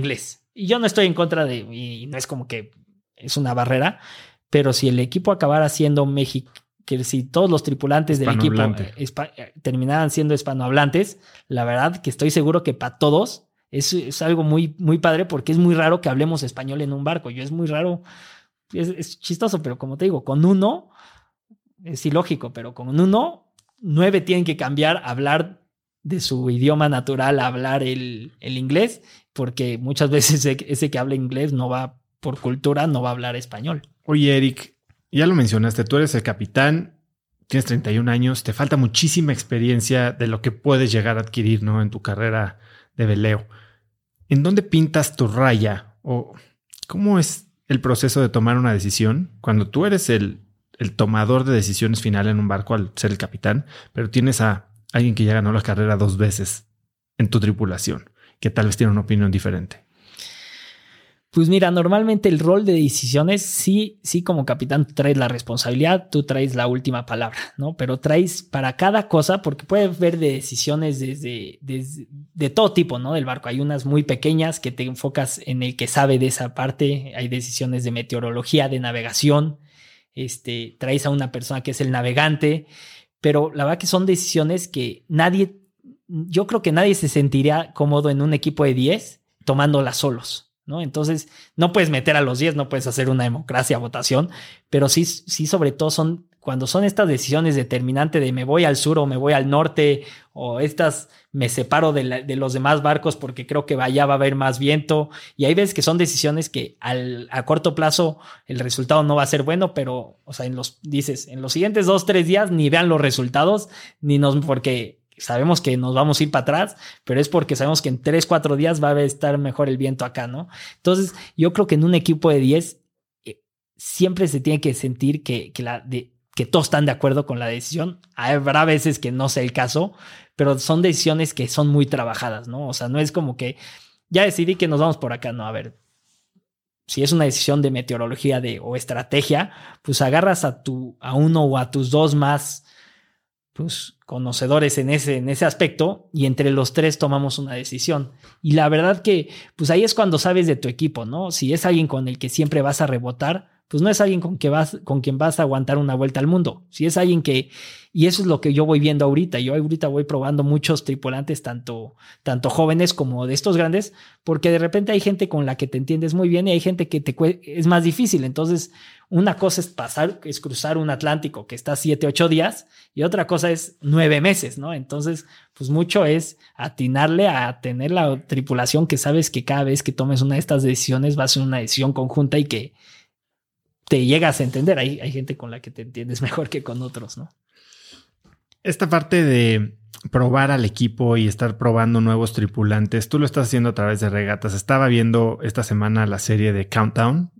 S2: y yo no estoy en contra y no es como que es una barrera, pero si el equipo acabara siendo México, que si todos los tripulantes del equipo terminaran siendo hispanohablantes, la verdad que estoy seguro que para todos es algo muy, muy padre, porque es muy raro que hablemos español en un barco. Es muy raro, es chistoso, pero como te digo, con uno es ilógico, pero con uno, 9 tienen que cambiar a hablar de su idioma natural a hablar el inglés, porque muchas veces ese que habla inglés no va, por cultura, no va a hablar español.
S1: Oye, Eric, ya lo mencionaste, tú eres el capitán, tienes 31 años, te falta muchísima experiencia de lo que puedes llegar a adquirir, ¿no? En tu carrera de veleo. ¿En dónde pintas tu raya? ¿O cómo es el proceso de tomar una decisión cuando tú eres el tomador de decisiones final en un barco al ser el capitán, pero tienes a alguien que ya ganó la carrera 2 veces en tu tripulación, que tal vez tiene una opinión diferente?
S2: Pues mira, normalmente el rol de decisiones, sí, como capitán tú traes la responsabilidad, tú traes la última palabra, ¿no? Pero traes para cada cosa, porque puede haber decisiones de todo tipo, ¿no? Del barco. Hay unas muy pequeñas que te enfocas en el que sabe de esa parte. Hay decisiones de meteorología, de navegación. Traes a una persona que es el navegante, pero la verdad que son decisiones que yo creo que nadie se sentiría cómodo en un equipo de 10 tomándolas solos, ¿no? Entonces, no puedes meter a los 10, no puedes hacer una democracia, votación, pero sí, sobre todo cuando son estas decisiones determinantes de me voy al sur o me voy al norte, o me separo de los demás barcos porque creo que allá va a haber más viento, y hay veces que son decisiones que a corto plazo el resultado no va a ser bueno, pero, o sea, en los siguientes 2-3 días ni vean los resultados, porque sabemos que nos vamos a ir para atrás, pero es porque sabemos que en 3-4 días va a estar mejor el viento acá, ¿no? Entonces, yo creo que en un equipo de 10 siempre se tiene que sentir que todos están de acuerdo con la decisión. Habrá veces que no sea el caso, pero son decisiones que son muy trabajadas, ¿no? O sea, no es como que ya decidí que nos vamos por acá, no, a ver. Si es una decisión de meteorología o estrategia, pues agarras a uno o a tus 2 más pues conocedores en ese aspecto, y entre los 3 tomamos una decisión. Y la verdad que pues ahí es cuando sabes de tu equipo, ¿no? Si es alguien con el que siempre vas a rebotar, pues no es alguien con quien vas a aguantar una vuelta al mundo. Si es alguien y eso es lo que yo voy viendo ahorita. Yo ahorita voy probando muchos tripulantes, tanto jóvenes como de estos grandes, porque de repente hay gente con la que te entiendes muy bien y hay gente que es más difícil. Entonces, una cosa es cruzar un Atlántico que está 7-8 días, y otra cosa es 9 meses, ¿no? Entonces, pues mucho es atinarle a tener la tripulación que sabes que cada vez que tomes una de estas decisiones va a ser una decisión conjunta y que te llegas a entender. Hay gente con la que te entiendes mejor que con otros, ¿no?
S1: Esta parte de probar al equipo y estar probando nuevos tripulantes, tú lo estás haciendo a través de regatas. Estaba viendo esta semana la serie de Countdown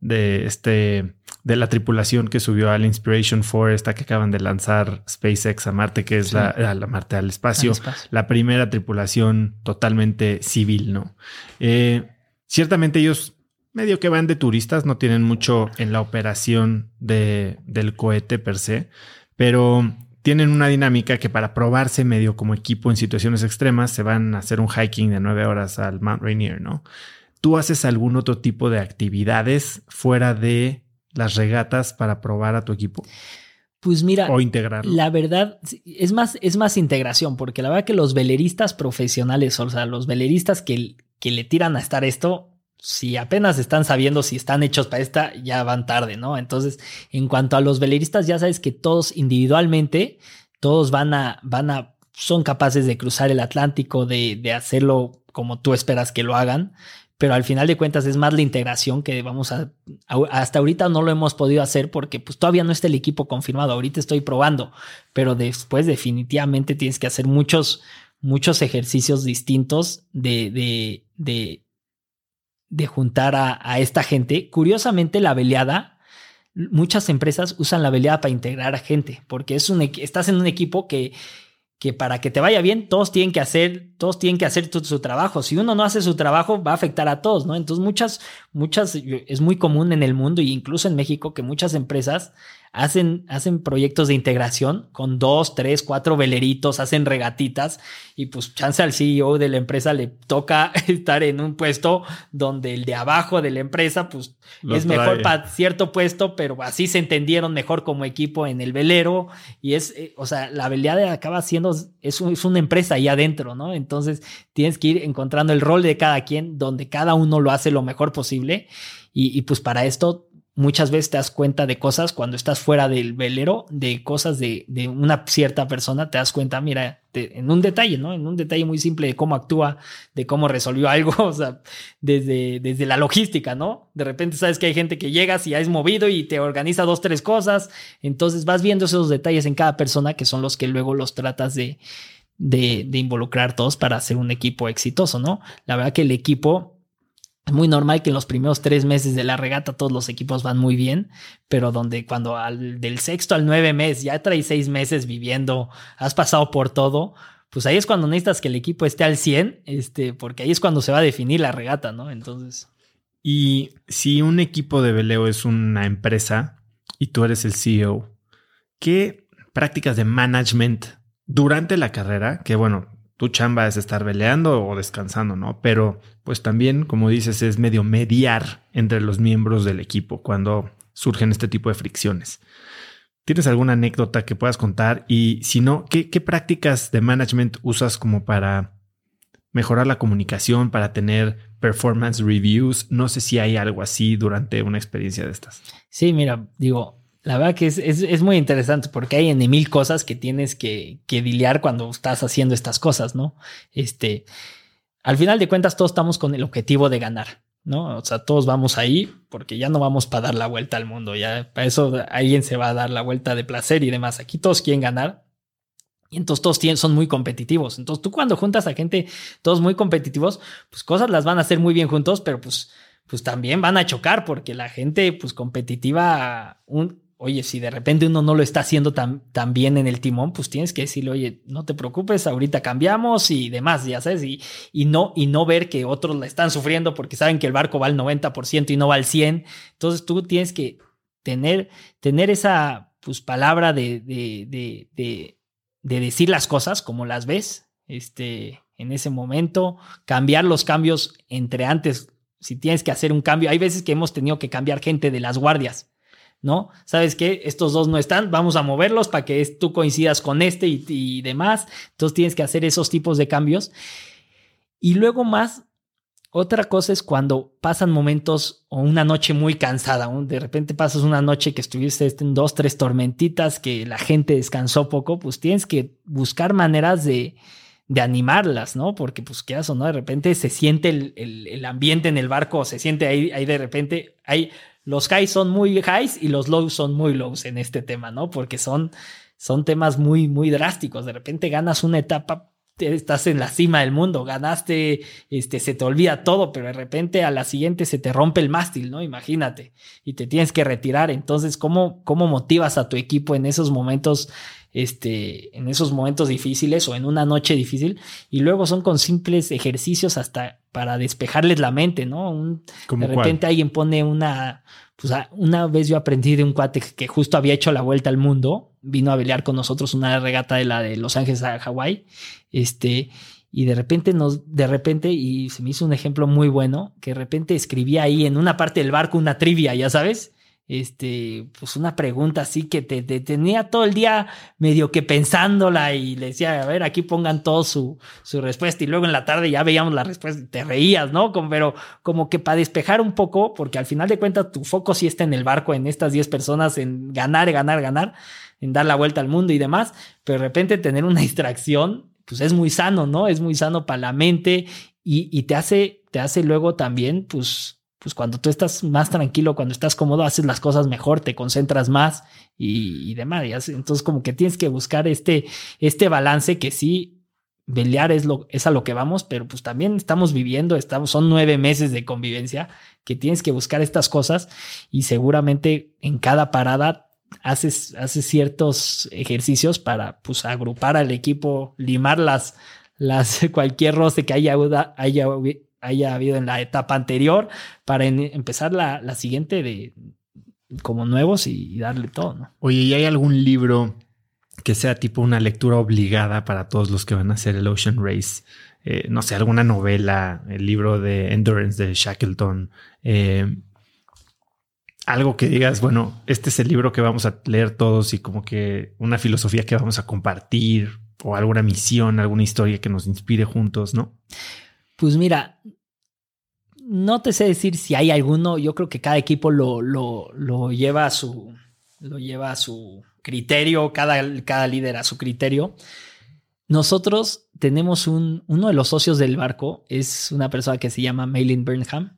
S1: de la tripulación que subió al Inspiration 4, esta que acaban de lanzar SpaceX a Marte, que es
S2: sí.
S1: al espacio. La primera tripulación totalmente civil, ¿no? Ciertamente ellos medio que van de turistas, no tienen mucho en la operación del cohete per se, pero tienen una dinámica que para probarse medio como equipo en situaciones extremas se van a hacer un hiking de 9 horas al Mount Rainier, ¿no? ¿Tú haces algún otro tipo de actividades fuera de las regatas para probar a tu equipo?
S2: Pues mira,
S1: o integrarlo.
S2: La verdad es más integración, porque la verdad que los veleristas profesionales, o sea, los veleristas que le tiran a estar esto, si apenas están sabiendo si están hechos para esta, ya van tarde, ¿no? Entonces, en cuanto a los veleristas, ya sabes que todos individualmente, todos son capaces de cruzar el Atlántico, de hacerlo como tú esperas que lo hagan, pero al final de cuentas es más la integración que hasta ahorita no lo hemos podido hacer porque pues todavía no está el equipo confirmado. Ahorita estoy probando, pero después definitivamente tienes que hacer muchos ejercicios distintos de juntar a esta gente. Curiosamente, la veleada, muchas empresas usan la veleada para integrar a gente, porque estás en un equipo que para que te vaya bien, todos tienen que hacer su trabajo. Si uno no hace su trabajo, va a afectar a todos, ¿no? Entonces, muchas, es muy común en el mundo e incluso en México que muchas empresas hacen proyectos de integración con 2, 3, 4 veleritos, hacen regatitas y pues chance al CEO de la empresa le toca estar en un puesto donde el de abajo de la empresa pues es mejor para cierto puesto, pero así se entendieron mejor como equipo en el velero y o sea, la velada acaba siendo, es una empresa ahí adentro, ¿no? Entonces tienes que ir encontrando el rol de cada quien donde cada uno lo hace lo mejor posible y pues para esto muchas veces te das cuenta de cosas cuando estás fuera del velero, de cosas de una cierta persona, te das cuenta, mira, en un detalle, ¿no? En un detalle muy simple de cómo actúa, de cómo resolvió algo, o sea, desde la logística, ¿no? De repente sabes que hay gente que llegas y ya es movido y te organiza 2, 3 cosas, entonces vas viendo esos detalles en cada persona que son los que luego los tratas de involucrar todos para hacer un equipo exitoso, ¿no? La verdad que el equipo... Es muy normal que en los primeros 3 meses de la regata todos los equipos van muy bien, pero cuando del 6º al 9 mes ya traes 6 meses viviendo, has pasado por todo, pues ahí es cuando necesitas que el equipo esté al 100, porque ahí es cuando se va a definir la regata, ¿no? Entonces...
S1: Y si un equipo de veleo es una empresa y tú eres el CEO, ¿qué prácticas de management durante la carrera? Que bueno, tu chamba es estar veleando o descansando, ¿no? Pero pues también, como dices, es medio mediar entre los miembros del equipo cuando surgen este tipo de fricciones. ¿Tienes alguna anécdota que puedas contar? Y si no, ¿qué prácticas de management usas como para mejorar la comunicación, para tener performance reviews? No sé si hay algo así durante una experiencia de estas.
S2: Sí, mira, digo... La verdad que es muy interesante porque hay en 1000 cosas que tienes que lidiar cuando estás haciendo estas cosas, ¿no? Al final de cuentas todos estamos con el objetivo de ganar, ¿no? O sea, todos vamos ahí porque ya no vamos para dar la vuelta al mundo, ya para eso alguien se va a dar la vuelta de placer y demás. Aquí todos quieren ganar y entonces todos son muy competitivos. Entonces tú cuando juntas a gente, todos muy competitivos, pues cosas las van a hacer muy bien juntos, pero pues también van a chocar porque la gente pues competitiva... Oye, si de repente uno no lo está haciendo tan bien en el timón, pues tienes que decirle, oye, no te preocupes, ahorita cambiamos y demás, ya sabes, y no ver que otros la están sufriendo porque saben que el barco va al 90% y no va al 100%. Entonces tú tienes que tener esa pues palabra de decir las cosas como las ves, en ese momento, cambiar los cambios entre antes. Si tienes que hacer un cambio, hay veces que hemos tenido que cambiar gente de las guardias, ¿no? ¿Sabes qué? Estos dos no están, vamos a moverlos para que tú coincidas con y demás. Entonces tienes que hacer esos tipos de cambios. Y luego más, otra cosa es cuando pasan momentos o una noche muy cansada. De repente pasas una noche que estuviste en 2, 3 tormentitas, que la gente descansó poco, pues tienes que buscar maneras de animarlas, ¿no? Porque pues quieras o no, de repente se siente el ambiente en el barco, se siente ahí de repente, los highs son muy highs y los lows son muy lows en este tema, ¿no? Porque son temas muy, muy drásticos. De repente ganas una etapa, estás en la cima del mundo, ganaste, se te olvida todo, pero de repente a la siguiente se te rompe el mástil, ¿no? Imagínate, y te tienes que retirar. Entonces, ¿cómo motivas a tu equipo en esos momentos difíciles o en una noche difícil? Y luego son con simples ejercicios hasta para despejarles la mente, ¿no? De repente alguien pone una vez yo aprendí de un cuate que justo había hecho la vuelta al mundo, vino a velear con nosotros una regata de la de Los Ángeles a Hawái, y de repente, y se me hizo un ejemplo muy bueno, que de repente escribía ahí en una parte del barco una trivia, ya sabes, pues una pregunta así que te tenía todo el día medio que pensándola y le decía, a ver, aquí pongan todos su respuesta, y luego en la tarde ya veíamos la respuesta y te reías, ¿no? Pero como que para despejar un poco, porque al final de cuentas tu foco sí está en el barco, en estas 10 personas, en ganar, en dar la vuelta al mundo y demás, pero de repente tener una distracción, pues es muy sano, ¿no? Es muy sano para la mente y te hace luego también, pues cuando tú estás más tranquilo, cuando estás cómodo, haces las cosas mejor, te concentras más y demás. Entonces como que tienes que buscar este balance que sí, pelear es a lo que vamos, pero pues también estamos viviendo, son 9 meses de convivencia que tienes que buscar estas cosas y seguramente en cada parada haces ciertos ejercicios para pues agrupar al equipo, limar cualquier roce que haya habido en la etapa anterior para empezar la siguiente como nuevos y darle todo, ¿no?
S1: Oye, ¿y hay algún libro que sea tipo una lectura obligada para todos los que van a hacer el Ocean Race? No sé, alguna novela, el libro de Endurance de Shackleton, algo que digas, bueno, este es el libro que vamos a leer todos y como que una filosofía que vamos a compartir o alguna misión, alguna historia que nos inspire juntos, ¿no?
S2: Pues mira, no te sé decir si hay alguno. Yo creo que cada equipo lo lleva a su criterio, cada líder a su criterio. Nosotros tenemos uno de los socios del barco, es una persona que se llama Malin Burnham,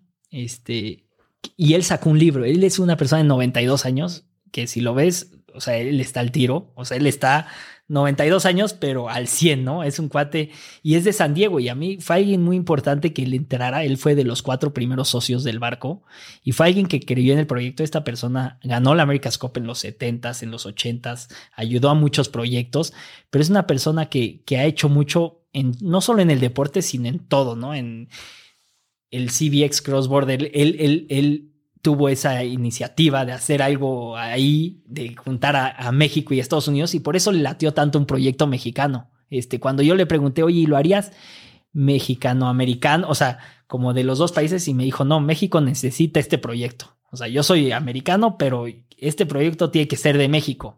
S2: y él sacó un libro. Él es una persona de 92 años, que si lo ves, o sea, él está al tiro, o sea, él está 92 años, pero al 100, ¿no? Es un cuate y es de San Diego, y a mí fue alguien muy importante que le enterara. Él fue de los 4 primeros socios del barco y fue alguien que creyó en el proyecto. Esta persona ganó la America's Cup en los 70s, en los 80s, ayudó a muchos proyectos, pero es una persona que ha hecho mucho, no solo en el deporte, sino en todo, ¿no? En el CBX Cross Border, él tuvo esa iniciativa de hacer algo ahí, de juntar a México y Estados Unidos, y por eso le latió tanto un proyecto mexicano. Cuando yo le pregunté, oye, ¿y lo harías mexicano-americano? O sea, como de los dos países, y me dijo, no, México necesita este proyecto. O sea, yo soy americano, pero este proyecto tiene que ser de México.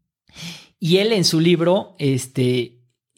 S2: Y él en su libro, él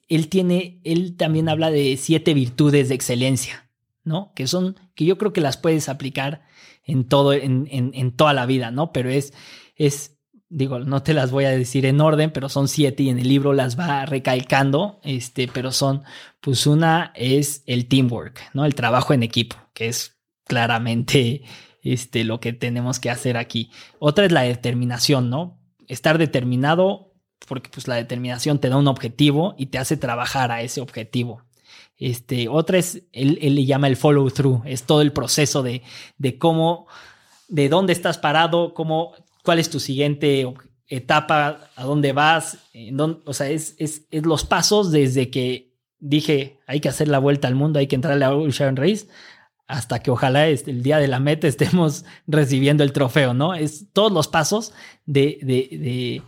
S2: también habla de 7 virtudes de excelencia, ¿no? Que yo creo que las puedes aplicar en todo, en toda la vida, ¿no? Pero digo, no te las voy a decir en orden, pero son 7 y en el libro las va recalcando, pero pues una es el teamwork, ¿no? El trabajo en equipo, que es claramente lo que tenemos que hacer aquí. Otra es la determinación, ¿no? Estar determinado, porque pues la determinación te da un objetivo y te hace trabajar a ese objetivo. Otra es, él le llama el follow through, es todo el proceso de cómo, de dónde estás parado, cuál es tu siguiente etapa, a dónde vas, o sea, es los pasos desde que dije, hay que hacer la vuelta al mundo, hay que entrar a la Ocean Race, hasta que ojalá el día de la meta estemos recibiendo el trofeo, ¿no? Es todos los pasos del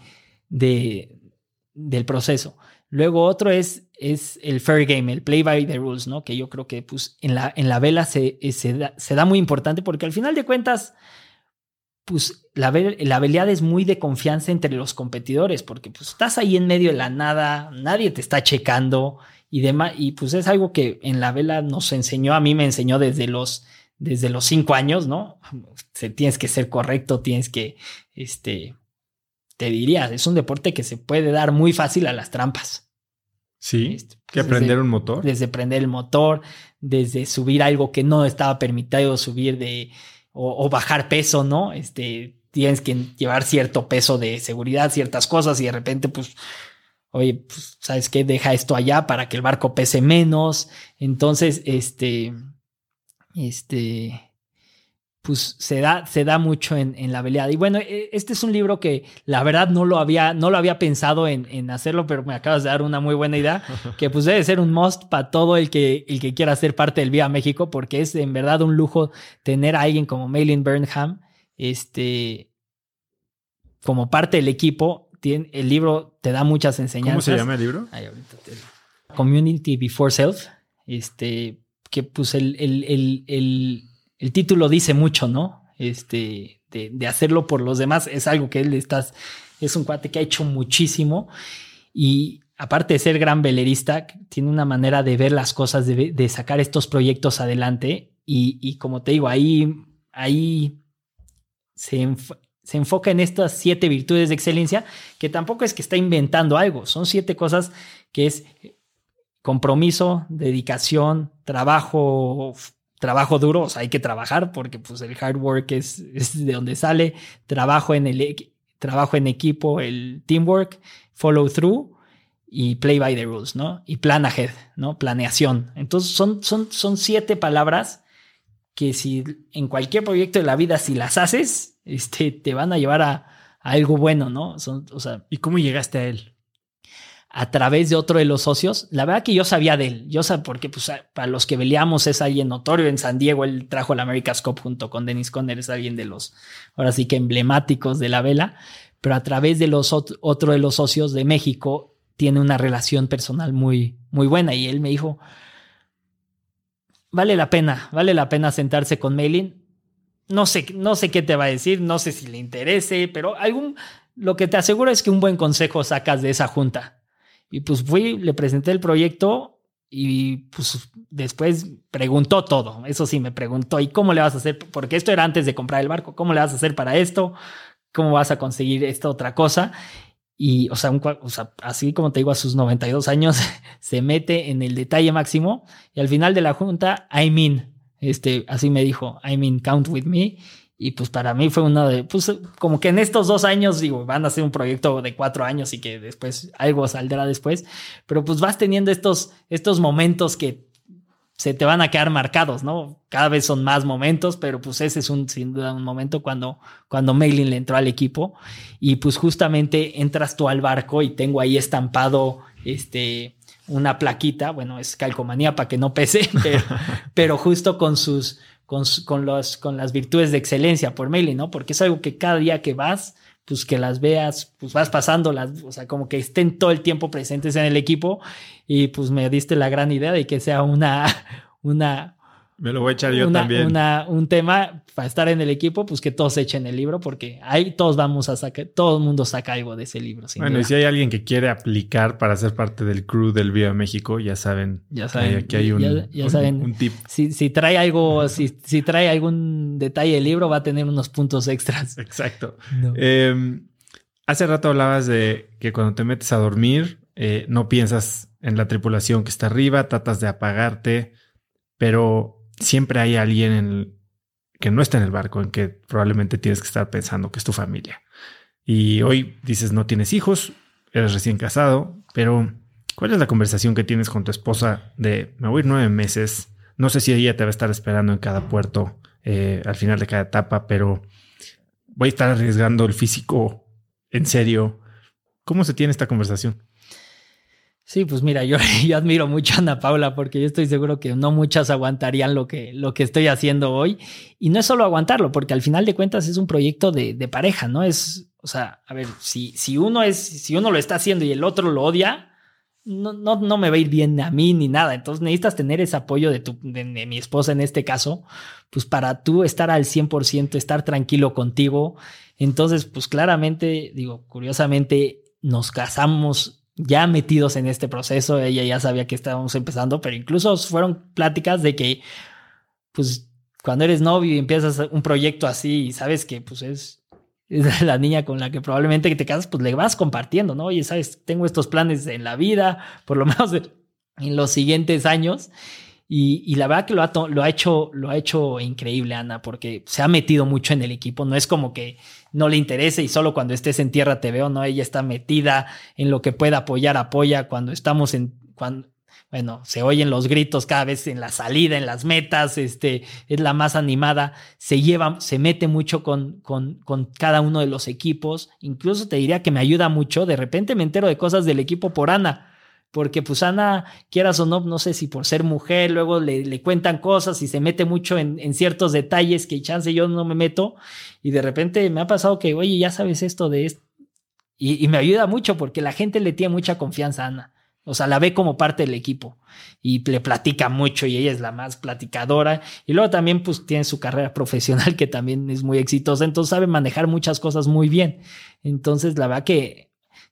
S2: proceso. Luego otro es el fair game, el play by the rules, ¿no? Que yo creo que pues, en la vela se da muy importante, porque al final de cuentas, pues la velada es muy de confianza entre los competidores, porque pues estás ahí en medio de la nada, nadie te está checando y demás, y pues es algo que en la vela a mí me enseñó desde los 5 años, ¿no? Tienes que ser correcto, tienes que, te diría, es un deporte que se puede dar muy fácil a las trampas.
S1: Sí, que prender un motor.
S2: Desde prender el motor, desde subir algo que no estaba permitido subir o bajar peso, ¿no? Tienes que llevar cierto peso de seguridad, ciertas cosas, y de repente, pues, oye, pues, ¿sabes qué? Deja esto allá para que el barco pese menos. Entonces, pues se da mucho en la velada. Y bueno, este es un libro que la verdad no lo había pensado en hacerlo, pero me acabas de dar una muy buena idea, que pues debe ser un must para todo el que quiera ser parte del Viva México, porque es en verdad un lujo tener a alguien como Malin Burnham, como parte del equipo. El libro te da muchas enseñanzas.
S1: ¿Cómo se llama el libro?
S2: Ay, ahorita Community Before Self, que pues el título dice mucho, ¿no? De hacerlo por los demás. Es algo que es un cuate que ha hecho muchísimo, y aparte de ser gran velerista, tiene una manera de ver las cosas, de sacar estos proyectos adelante, y como te digo, ahí se enfoca en estas 7 virtudes de excelencia, que tampoco es que está inventando algo, son 7 cosas que es compromiso, dedicación, trabajo duro, o sea, hay que trabajar porque pues el hard work es de donde sale, trabajo en equipo, el teamwork, follow through y play by the rules, ¿no? Y plan ahead, ¿no? Planeación. Entonces son 7 palabras que si en cualquier proyecto de la vida, si las haces, te van a llevar a algo bueno, ¿no? O sea,
S1: ¿y cómo llegaste a él?
S2: a través de otro de los socios. La verdad que yo sabía de él. Yo sabía porque pues, para los que veleamos es alguien notorio. En San Diego él trajo el America's Cup junto con Dennis Conner. Es alguien de los, ahora sí que emblemáticos de la vela. Pero a través de otro de los socios de México tiene una relación personal muy, muy buena. Y él me dijo, vale la pena sentarse con Maylin. No sé qué te va a decir, no sé si le interese, pero lo que te aseguro es que un buen consejo sacas de esa junta. Y pues fui, le presenté el proyecto y pues después preguntó todo. Eso sí, me preguntó, ¿y cómo le vas a hacer? Porque esto era antes de comprar el barco. ¿Cómo le vas a hacer para esto? ¿Cómo vas a conseguir esta otra cosa? Y, o sea, así como te digo, a sus 92 años se mete en el detalle máximo. Y al final de la junta, así me dijo, count with me. Y pues para mí fue uno de, pues como que en estos 2 años, digo, van a ser un proyecto de 4 años y que después algo saldrá después. Pero pues vas teniendo estos momentos que se te van a quedar marcados, ¿no? Cada vez son más momentos, pero pues ese es sin duda un momento cuando Maylin le entró al equipo y pues justamente entras tú al barco y tengo ahí estampado una plaquita, bueno, es calcomanía para que no pese, pero justo con las virtudes de excelencia por Maylin, ¿no? Porque es algo que cada día que vas, pues que las veas, pues vas pasándolas, o sea, como que estén todo el tiempo presentes en el equipo y pues me diste la gran idea de que sea
S1: me lo voy a echar yo también.
S2: Un tema para estar en el equipo, pues que todos echen el libro porque ahí todos vamos a sacar, todo el mundo saca algo de ese libro.
S1: Bueno, y si hay alguien que quiere aplicar para ser parte del crew del Viva México, ya saben que hay un tip.
S2: Si trae algo, si trae algún detalle del libro, va a tener unos puntos extras.
S1: Exacto. No. Hace rato hablabas de que cuando te metes a dormir, no piensas en la tripulación que está arriba, tratas de apagarte, pero siempre hay alguien que no está en el barco, en que probablemente tienes que estar pensando que es tu familia. Y hoy dices no tienes hijos, eres recién casado, pero ¿cuál es la conversación que tienes con tu esposa de me voy a ir 9 meses? No sé si ella te va a estar esperando en cada puerto, al final de cada etapa, pero voy a estar arriesgando el físico en serio. ¿Cómo se tiene esta conversación?
S2: Sí, pues mira, yo admiro mucho a Ana Paula porque yo estoy seguro que no muchas aguantarían lo que estoy haciendo hoy. Y no es solo aguantarlo, porque al final de cuentas es un proyecto de pareja, ¿no? O sea, a ver, si uno lo está haciendo y el otro lo odia, no me va a ir bien a mí ni nada. Entonces necesitas tener ese apoyo de mi esposa en este caso, pues para tú estar al 100%, estar tranquilo contigo. Entonces, pues claramente, digo, curiosamente nos casamos ya metidos en este proceso. Ella ya sabía que estábamos empezando, pero incluso fueron pláticas de que, pues, cuando eres novio y empiezas un proyecto así y sabes que, pues, es la niña con la que probablemente te casas, pues le vas compartiendo, ¿no? Oye, sabes, tengo estos planes en la vida, por lo menos en los siguientes años. Y la verdad que lo ha hecho increíble, Ana, porque se ha metido mucho en el equipo. No es como que no le interese y solo cuando estés en tierra te veo, ¿no? Ella está metida en lo que pueda apoyar, apoya. Cuando estamos se oyen los gritos cada vez en la salida, en las metas, es la más animada. Se mete mucho con cada uno de los equipos. Incluso te diría que me ayuda mucho. De repente me entero de cosas del equipo por Ana. Porque pues Ana, quieras o no sé si por ser mujer, luego le cuentan cosas y se mete mucho en ciertos detalles que chance yo no me meto. Y de repente me ha pasado que, oye, ya sabes esto de esto. Y me ayuda mucho porque la gente le tiene mucha confianza a Ana. O sea, la ve como parte del equipo y le platica mucho y ella es la más platicadora. Y luego también pues tiene su carrera profesional que también es muy exitosa. Entonces sabe manejar muchas cosas muy bien. Entonces la verdad que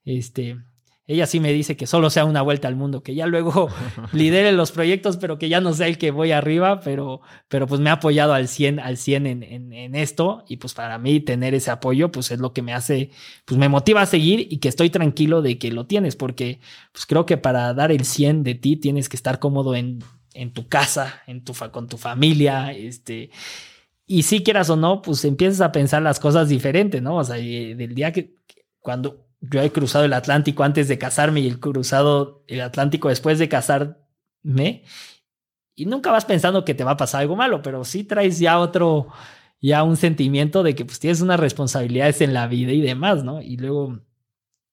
S2: ella sí me dice que solo sea una vuelta al mundo, que ya luego lidere los proyectos, pero que ya no sea el que voy arriba, pero pues me ha apoyado al 100 en esto. Y pues para mí tener ese apoyo pues es lo que me hace, pues me motiva a seguir y que estoy tranquilo de que lo tienes, porque pues creo que para dar el 100 de ti tienes que estar cómodo en tu casa, con tu familia, y si quieras o no, pues empiezas a pensar las cosas diferentes, ¿no? O sea, del día que cuando yo he cruzado el Atlántico antes de casarme y he cruzado el Atlántico después de casarme, y nunca vas pensando que te va a pasar algo malo, pero sí traes ya un sentimiento de que pues tienes unas responsabilidades en la vida y demás, ¿no? Y luego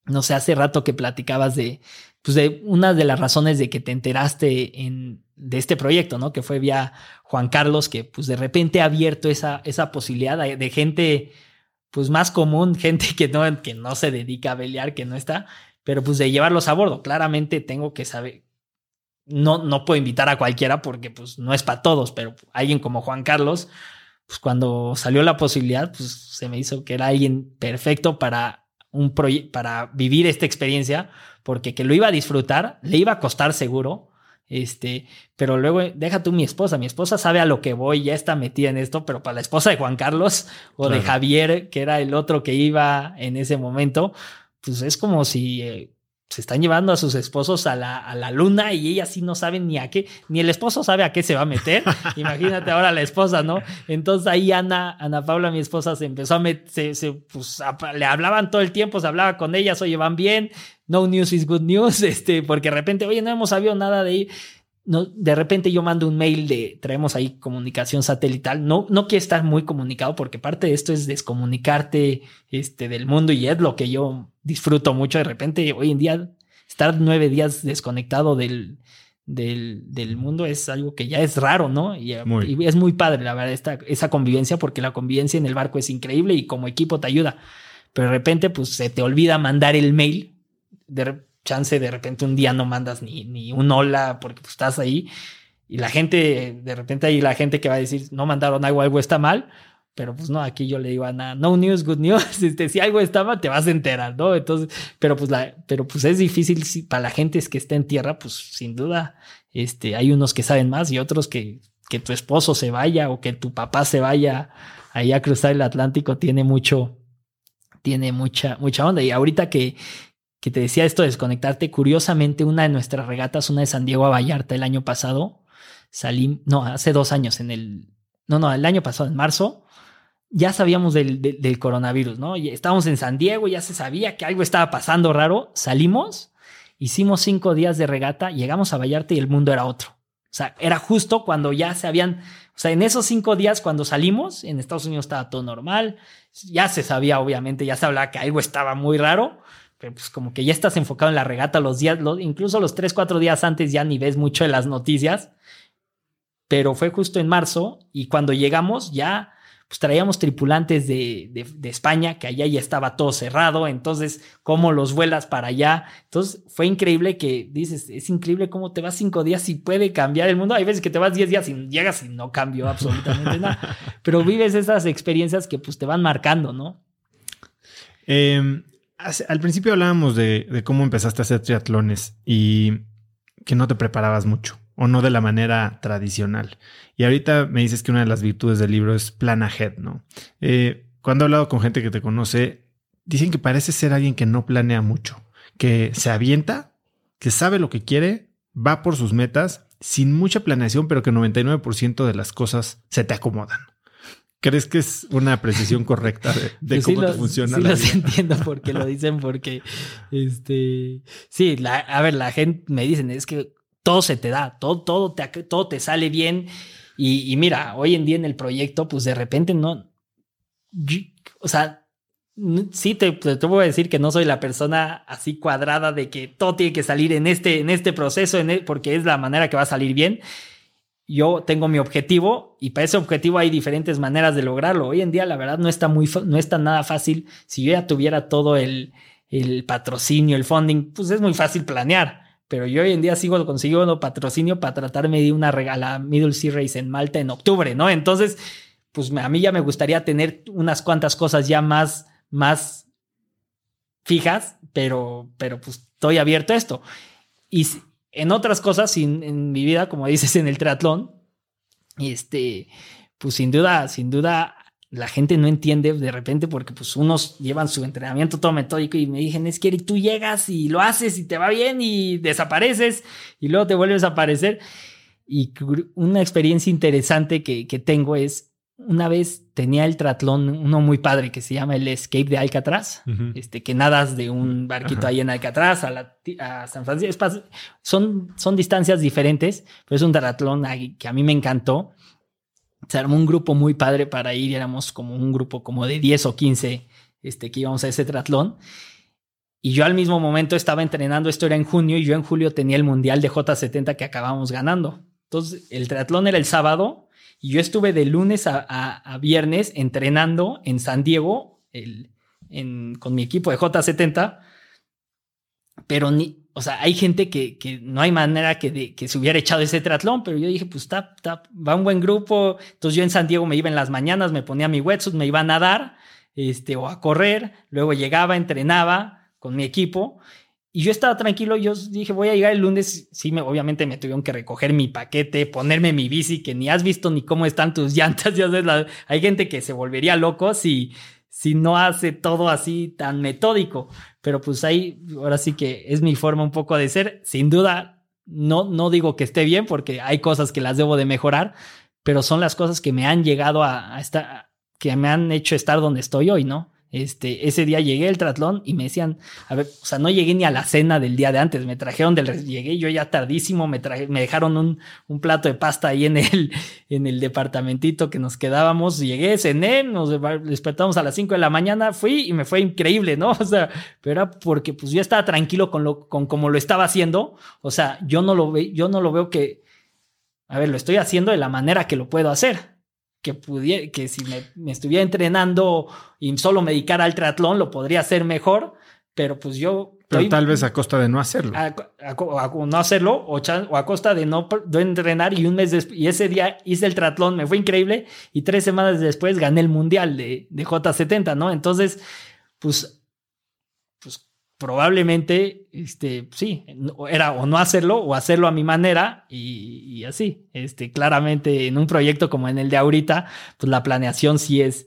S2: no sé, hace rato que platicabas de una de las razones de que te enteraste de este proyecto, ¿no? Que fue vía Juan Carlos, que pues de repente ha abierto esa posibilidad de gente pues más común, gente que no se dedica a velear, que no está, pero pues de llevarlos a bordo. Claramente tengo que saber, no puedo invitar a cualquiera porque pues no es para todos, pero alguien como Juan Carlos, pues cuando salió la posibilidad, pues se me hizo que era alguien perfecto para para vivir esta experiencia, porque que lo iba a disfrutar, le iba a costar seguro, pero luego deja tú mi esposa sabe a lo que voy, ya está metida en esto, pero para la esposa de Juan Carlos o claro, de Javier, que era el otro que iba en ese momento, pues es como si se están llevando a sus esposos a la luna y ellas sí no saben ni a qué, ni el esposo sabe a qué se va a meter. Imagínate ahora la esposa, ¿no? Entonces ahí Ana Paula, mi esposa, se empezó a meter, le hablaban todo el tiempo, se hablaba con ellas, oye, van bien, no news is good news, porque de repente, oye, no hemos sabido nada de ahí. No, de repente yo mando un mail traemos ahí comunicación satelital. No quiero estar muy comunicado porque parte de esto es descomunicarte del mundo y es lo que yo disfruto mucho. De repente hoy en día estar 9 días desconectado del mundo es algo que ya es raro, ¿no? Y es muy padre, la verdad, esa convivencia, porque la convivencia en el barco es increíble y como equipo te ayuda. Pero de repente pues se te olvida mandar el mail. Chance de repente un día no mandas ni un hola porque pues, estás ahí y la gente, de repente hay la gente que va a decir no mandaron algo está mal, pero pues no, aquí yo le digo a Ana, no news, good news, si algo está mal te vas a enterar, ¿no? Entonces, pero pues es difícil para la gente que está en tierra, pues sin duda, hay unos que saben más y otros que tu esposo se vaya o que tu papá se vaya ahí a cruzar el Atlántico tiene mucha onda. Y ahorita que te decía esto de desconectarte, curiosamente una de nuestras regatas, una de San Diego a Vallarta el año pasado, hace 2 años, el año pasado, en marzo, ya sabíamos del coronavirus, ¿no? Y estábamos en San Diego, ya se sabía que algo estaba pasando raro, salimos, hicimos 5 días de regata, llegamos a Vallarta y el mundo era otro. O sea, era justo cuando ya en esos 5 días cuando salimos, en Estados Unidos estaba todo normal, ya se sabía, obviamente, ya se hablaba que algo estaba muy raro, pero pues como que ya estás enfocado en la regata los días, incluso los 3-4 días antes ya ni ves mucho de las noticias, pero fue justo en marzo y cuando llegamos ya pues traíamos tripulantes de España, que allá ya estaba todo cerrado, entonces cómo los vuelas para allá, entonces fue increíble que dices, es increíble cómo te vas 5 días y puede cambiar el mundo, hay veces que te vas 10 días y llegas y no cambió absolutamente nada, pero vives esas experiencias que pues te van marcando, ¿no?
S1: Al principio hablábamos de cómo empezaste a hacer triatlones y que no te preparabas mucho o no de la manera tradicional. Y ahorita me dices que una de las virtudes del libro es plan ahead, ¿no? Cuando he hablado con gente que te conoce, dicen que parece ser alguien que no planea mucho, que se avienta, que sabe lo que quiere, va por sus metas sin mucha planeación, pero que el 99% de las cosas se te acomodan. ¿Crees que es una apreciación correcta de pues cómo te funciona
S2: sí
S1: la vida?
S2: Sí, entiendo por qué lo dicen, porque sí, la gente me dicen, es que todo se te da, todo te sale bien. Y mira, hoy en día en el proyecto, pues de repente sí te voy a decir que no soy la persona así cuadrada de que todo tiene que salir en este proceso, porque es la manera que va a salir bien. Yo tengo mi objetivo y para ese objetivo hay diferentes maneras de lograrlo. Hoy en día, la verdad, no está nada fácil. Si yo ya tuviera todo el patrocinio, el funding, pues es muy fácil planear. Pero yo hoy en día sigo consiguiendo patrocinio para tratarme de una regala Middle Sea Race en Malta en octubre, ¿no? Entonces, pues a mí ya me gustaría tener unas cuantas cosas ya más fijas, pero pues estoy abierto a esto. Y en otras cosas, en mi vida, como dices, en el triatlón, pues sin duda, la gente no entiende de repente porque pues unos llevan su entrenamiento todo metódico y me dicen, es que tú llegas y lo haces y te va bien y desapareces y luego te vuelves a aparecer. Y una experiencia interesante que tengo es, una vez tenía el triatlón, uno muy padre que se llama el Escape de Alcatraz, uh-huh. Que nadas de un barquito uh-huh. ahí en Alcatraz a San Francisco. Son distancias diferentes, pero es un triatlón que a mí me encantó. Se armó un grupo muy padre para ir, éramos como un grupo como de 10 o 15 que íbamos a ese triatlón. Y yo al mismo momento estaba entrenando, esto era en junio, y yo en julio tenía el Mundial de J70 que acabamos ganando. Entonces, el triatlón era el sábado y yo estuve de lunes a viernes entrenando en San Diego con mi equipo de J70, pero o sea, hay gente que no hay manera que se hubiera echado ese triatlón, pero yo dije, pues va un buen grupo. Entonces yo en San Diego me iba en las mañanas, me ponía mi wetsuit, me iba a nadar o a correr, luego llegaba, entrenaba con mi equipo y yo estaba tranquilo. Yo dije, voy a llegar el lunes. Sí, obviamente me tuvieron que recoger mi paquete, ponerme mi bici, que ni has visto ni cómo están tus llantas. Ya sabes, hay gente que se volvería loco si no hace todo así tan metódico, pero pues ahí ahora sí que es mi forma un poco de ser. Sin duda, no digo que esté bien porque hay cosas que las debo de mejorar, pero son las cosas que me han llegado a estar, que me han hecho estar donde estoy hoy, ¿no? Ese día llegué al triatlón y me decían, a ver, o sea, no llegué ni a la cena del día de antes, me trajeron llegué yo ya tardísimo, me dejaron un plato de pasta ahí en el departamentito que nos quedábamos, llegué, cené, nos despertamos a las 5 de la mañana, fui y me fue increíble, ¿no? O sea, pero era porque pues yo estaba tranquilo con cómo lo estaba haciendo, o sea, yo no lo veo que, a ver, lo estoy haciendo de la manera que lo puedo hacer. Que si me estuviera entrenando y solo me dedicara al triatlón, lo podría hacer mejor, pero pues
S1: Pero tal vez a costa de no hacerlo.
S2: A no hacerlo o a costa de no entrenar y un mes después, y ese día hice el triatlón, me fue increíble y 3 semanas después gané el mundial de J70, ¿no? Entonces, pues probablemente, sí, era o no hacerlo o hacerlo a mi manera y así. Claramente en un proyecto como en el de ahorita, pues la planeación sí es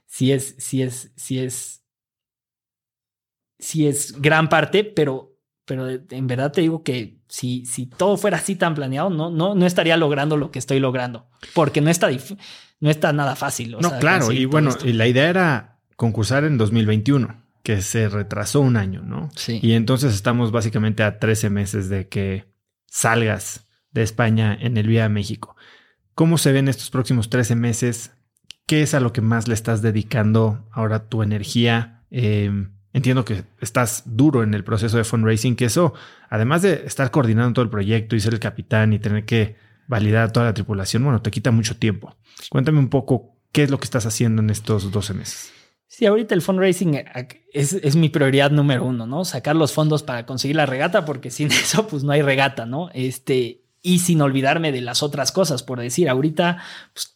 S2: gran parte, pero en verdad te digo que si todo fuera así tan planeado, no estaría logrando lo que estoy logrando, porque no está nada fácil.
S1: No, claro, y bueno, y la idea era concursar en 2021. Que se retrasó un año, ¿no?
S2: Sí.
S1: Y entonces estamos básicamente a 13 meses de que salgas de España en el Vía a México. ¿Cómo se ven estos próximos 13 meses? ¿Qué es a lo que más le estás dedicando ahora tu energía? Entiendo que estás duro en el proceso de fundraising, que eso, además de estar coordinando todo el proyecto y ser el capitán y tener que validar a toda la tripulación, bueno, te quita mucho tiempo. Cuéntame un poco qué es lo que estás haciendo en estos 12 meses.
S2: Sí, ahorita el fundraising es mi prioridad número 1, ¿no? Sacar los fondos para conseguir la regata, porque sin eso, pues no hay regata, ¿no? Y sin olvidarme de las otras cosas, por decir, ahorita pues,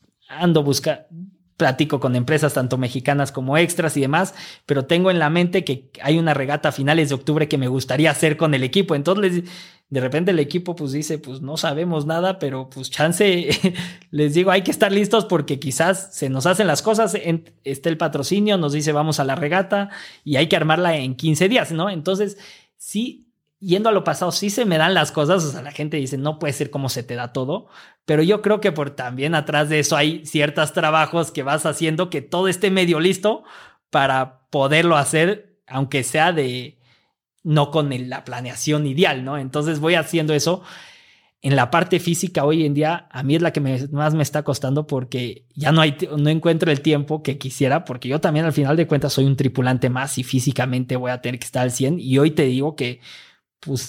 S2: platico con empresas tanto mexicanas como extras y demás, pero tengo en la mente que hay una regata a finales de octubre que me gustaría hacer con el equipo. Entonces, de repente el equipo pues dice, pues no sabemos nada, pero pues chance, les digo, hay que estar listos porque quizás se nos hacen las cosas, está el patrocinio, nos dice vamos a la regata y hay que armarla en 15 días, ¿no? Entonces, sí, yendo a lo pasado, sí se me dan las cosas, o sea, la gente dice, no puede ser como se te da todo, pero yo creo que también atrás de eso hay ciertos trabajos que vas haciendo que todo esté medio listo para poderlo hacer, aunque sea no con la planeación ideal, ¿no? Entonces voy haciendo eso. En la parte física hoy en día, a mí es la que más me está costando porque ya no encuentro el tiempo que quisiera, porque yo también al final de cuentas soy un tripulante más y físicamente voy a tener que estar al 100. Y hoy te digo que pues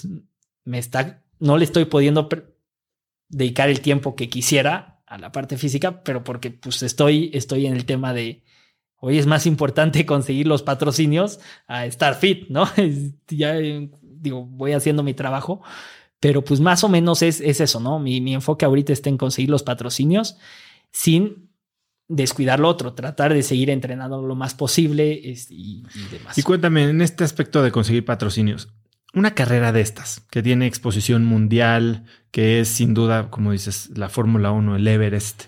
S2: no le estoy pudiendo dedicar el tiempo que quisiera a la parte física, pero porque pues estoy en el tema de hoy es más importante conseguir los patrocinios a estar fit, ¿no? Ya digo, voy haciendo mi trabajo, pero pues más o menos es eso, ¿no? Mi enfoque ahorita está en conseguir los patrocinios sin descuidar lo otro, tratar de seguir entrenando lo más posible y demás.
S1: Y cuéntame, en este aspecto de conseguir patrocinios, una carrera de estas, que tiene exposición mundial, que es sin duda, como dices, la Fórmula 1, el Everest,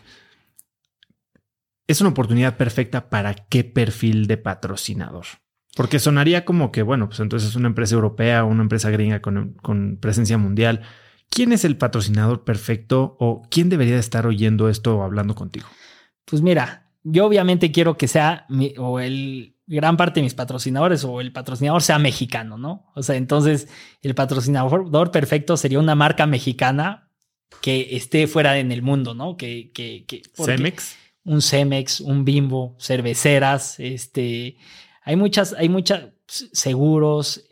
S1: ¿es una oportunidad perfecta para qué perfil de patrocinador? Porque sonaría como que, bueno, pues entonces es una empresa europea o una empresa gringa con presencia mundial. ¿Quién es el patrocinador perfecto o quién debería de estar oyendo esto o hablando contigo?
S2: Pues mira, yo obviamente quiero que sea gran parte de mis patrocinadores o el patrocinador sea mexicano, ¿no? O sea, entonces el patrocinador perfecto sería una marca mexicana que esté fuera en el mundo, ¿no?
S1: ¿Cemex?
S2: Un Cemex, un Bimbo, cerveceras, hay muchas, seguros,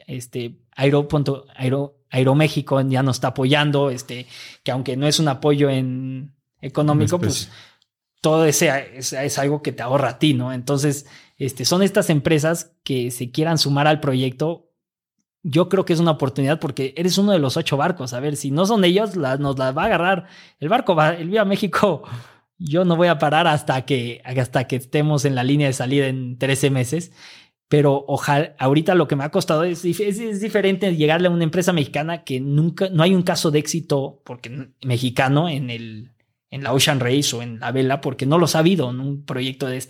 S2: Aeroméxico ya nos está apoyando, que aunque no es un apoyo económico, pues todo es algo que te ahorra a ti, ¿no? Entonces, son estas empresas que se quieran sumar al proyecto. Yo creo que es una oportunidad porque eres uno de los 8 barcos. A ver, si no son ellos, nos las va a agarrar. El Viva México, yo no voy a parar hasta que estemos en la línea de salida en 13 meses. Pero ojalá, ahorita lo que me ha costado es diferente llegarle a una empresa mexicana que no hay un caso de éxito mexicano en la Ocean Race o en la vela, porque no los ha habido en un proyecto de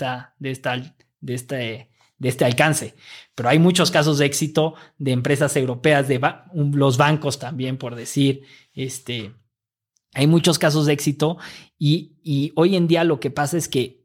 S2: este alcance. Pero hay muchos casos de éxito de empresas europeas, los bancos también, por decir, hay muchos casos de éxito y hoy en día lo que pasa es que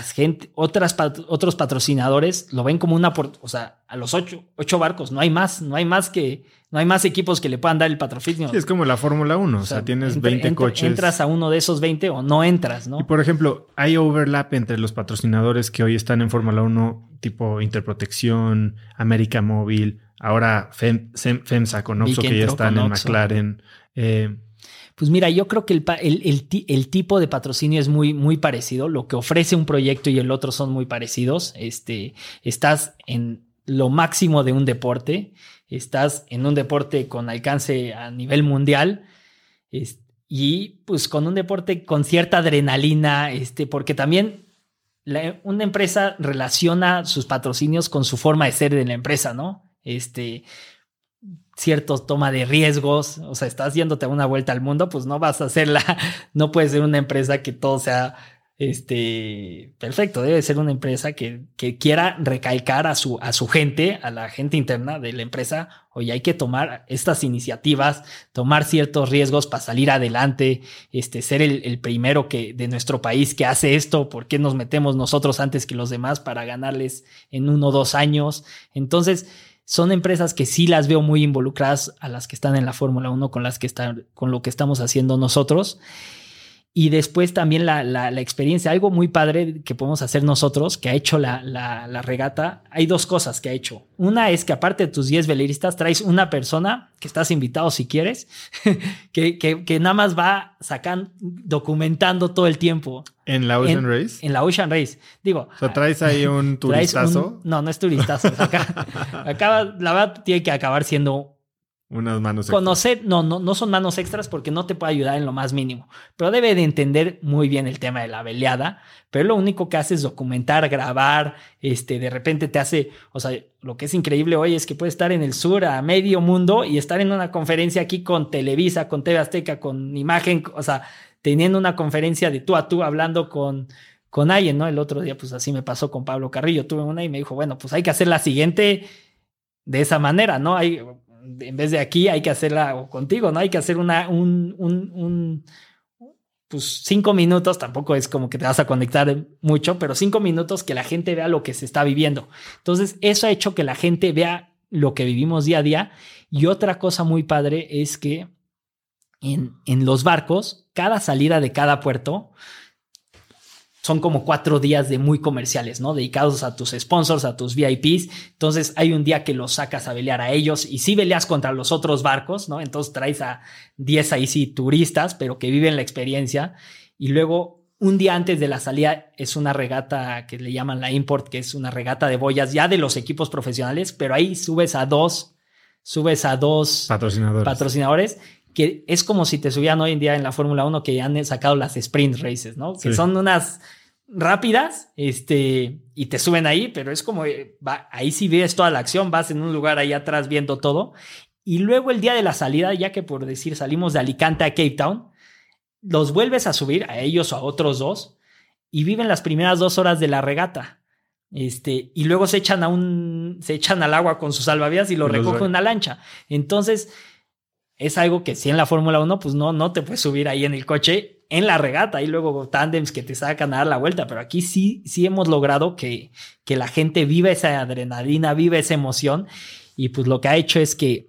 S2: otros patrocinadores lo ven como a los 8 barcos, no hay más equipos que le puedan dar el patrocinio.
S1: Sí, es como la Fórmula 1, o sea, tienes 20 coches.
S2: Entras a uno de esos 20 o no entras, ¿no?
S1: Y por ejemplo, hay overlap entre los patrocinadores que hoy están en Fórmula 1, tipo Interprotección, América Móvil, ahora FEMSA con Oxxo, que ya están en McLaren.
S2: Pues mira, yo creo que el tipo de patrocinio es muy, muy parecido. Lo que ofrece un proyecto y el otro son muy parecidos. Estás en lo máximo de un deporte. Estás en un deporte con alcance a nivel mundial. Y pues con un deporte con cierta adrenalina, porque también una empresa relaciona sus patrocinios con su forma de ser de la empresa, ¿no? Cierto toma de riesgos, o sea, estás yéndote a una vuelta al mundo, pues no vas a no puede ser una empresa que todo sea perfecto, debe ser una empresa que quiera recalcar a su gente, a la gente interna de la empresa, oye, hay que tomar estas iniciativas, tomar ciertos riesgos para salir adelante, ser el primero de nuestro país que hace esto, ¿por qué nos metemos nosotros antes que los demás para ganarles en 1 o 2 años? Entonces, son empresas que sí las veo muy involucradas a las que están en la Fórmula 1 con lo que estamos haciendo nosotros. Y después también la experiencia, algo muy padre que podemos hacer nosotros, que ha hecho la regata. Hay 2 cosas que ha hecho. Una es que aparte de tus 10 veleristas, traes una persona que estás invitado si quieres, que nada más va documentando todo el tiempo.
S1: ¿En la Ocean Race?
S2: En la Ocean Race. Digo.
S1: O sea, ¿traes ahí un turistazo?
S2: No es turistazo. Acá, la verdad, tiene que acabar siendo
S1: unas manos extras.
S2: Conocer, no son manos extras porque no te puede ayudar en lo más mínimo, pero debe de entender muy bien el tema de la veleada, pero lo único que hace es documentar, grabar, de repente te hace, o sea, lo que es increíble hoy es que puedes estar en el sur a medio mundo y estar en una conferencia aquí con Televisa, con TV Azteca, con Imagen, o sea, teniendo una conferencia de tú a tú hablando con alguien, ¿no? El otro día, pues así me pasó con Pablo Carrillo, tuve una y me dijo, bueno, pues hay que hacer la siguiente de esa manera, ¿no? En vez de aquí hay que hacerla contigo, ¿no? Hay que hacer pues 5 minutos, tampoco es como que te vas a conectar mucho, pero 5 minutos que la gente vea lo que se está viviendo. Entonces, eso ha hecho que la gente vea lo que vivimos día a día. Y otra cosa muy padre es que en los barcos, cada salida de cada puerto son como 4 días de muy comerciales, ¿no? Dedicados a tus sponsors, a tus VIPs. Entonces hay un día que los sacas a velear a ellos y sí veleas contra los otros barcos, ¿no? Entonces traes a 10 ahí sí turistas, pero que viven la experiencia. Y luego un día antes de la salida es una regata que le llaman la Import, que es una regata de boyas ya de los equipos profesionales, pero ahí subes a dos patrocinadores, que es como si te subían hoy en día en la Fórmula 1 que ya han sacado las sprint races, ¿no? Sí. Que son unas rápidas, y te suben ahí, pero es como, ahí sí ves toda la acción, vas en un lugar ahí atrás viendo todo. Y luego el día de la salida, ya que por decir salimos de Alicante a Cape Town, los vuelves a subir a ellos o a otros 2 y viven las primeras 2 horas de la regata. Y luego se echan al agua con sus salvavidas y lo recoge una lancha. Entonces, es algo que si en la Fórmula 1, pues no te puedes subir ahí en el coche en la regata y luego tándems que te sacan a dar la vuelta. Pero aquí sí hemos logrado que la gente viva esa adrenalina, viva esa emoción. Y pues lo que ha hecho es que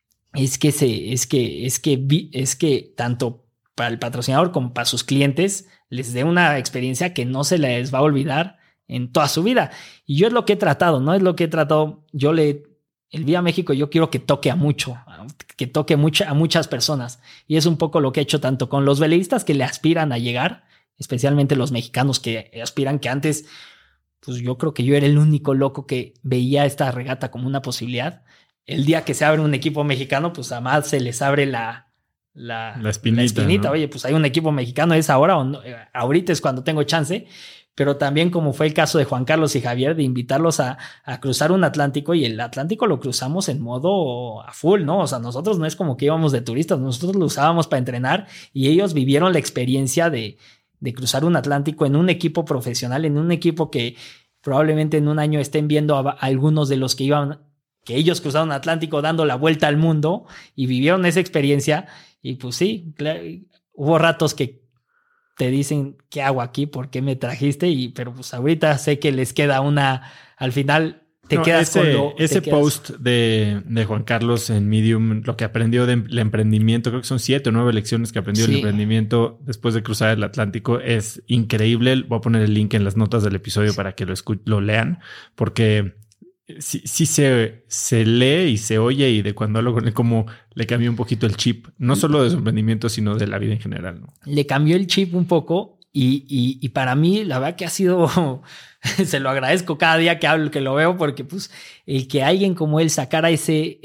S2: tanto para el patrocinador como para sus clientes les dé una experiencia que no se les va a olvidar en toda su vida. Y yo es lo que he tratado, ¿no? Es lo que he tratado. Yo le el Viva México yo quiero que toque a muchas personas. Y es un poco lo que he hecho tanto con los veleristas que le aspiran a llegar, especialmente los mexicanos que aspiran, que antes, pues yo creo que yo era el único loco que veía esta regata como una posibilidad. El día que se abre un equipo mexicano, pues además se les abre la espinita.
S1: ¿No?
S2: Oye, pues hay un equipo mexicano, ¿es ahora o no? Ahorita es cuando tengo chance. Pero también, como fue el caso de Juan Carlos y Javier, de invitarlos a cruzar un Atlántico, y el Atlántico lo cruzamos en modo a full, ¿no? O sea, nosotros no es como que íbamos de turistas, nosotros lo usábamos para entrenar, y ellos vivieron la experiencia de cruzar un Atlántico en un equipo profesional, en un equipo que probablemente en un año estén viendo a algunos de los que ellos cruzaron Atlántico dando la vuelta al mundo y vivieron esa experiencia. Y pues sí, claro, hubo ratos que te dicen, ¿qué hago aquí? ¿Por qué me trajiste? Pero pues ahorita sé que les queda al final te quedas con lo...
S1: Ese post de Juan Carlos en Medium, lo que aprendió del emprendimiento, creo que son 7 o 9 lecciones que aprendió del emprendimiento después de cruzar el Atlántico, es increíble. Voy a poner el link en las notas del episodio para que lo lean, porque sí se lee y se oye, y de cuando hablo con él, como le cambió un poquito el chip, no solo de su emprendimiento, sino de la vida en general, ¿no?
S2: Le cambió el chip un poco y para mí la verdad que ha sido, se lo agradezco cada día que lo veo, porque pues el que alguien como él sacara ese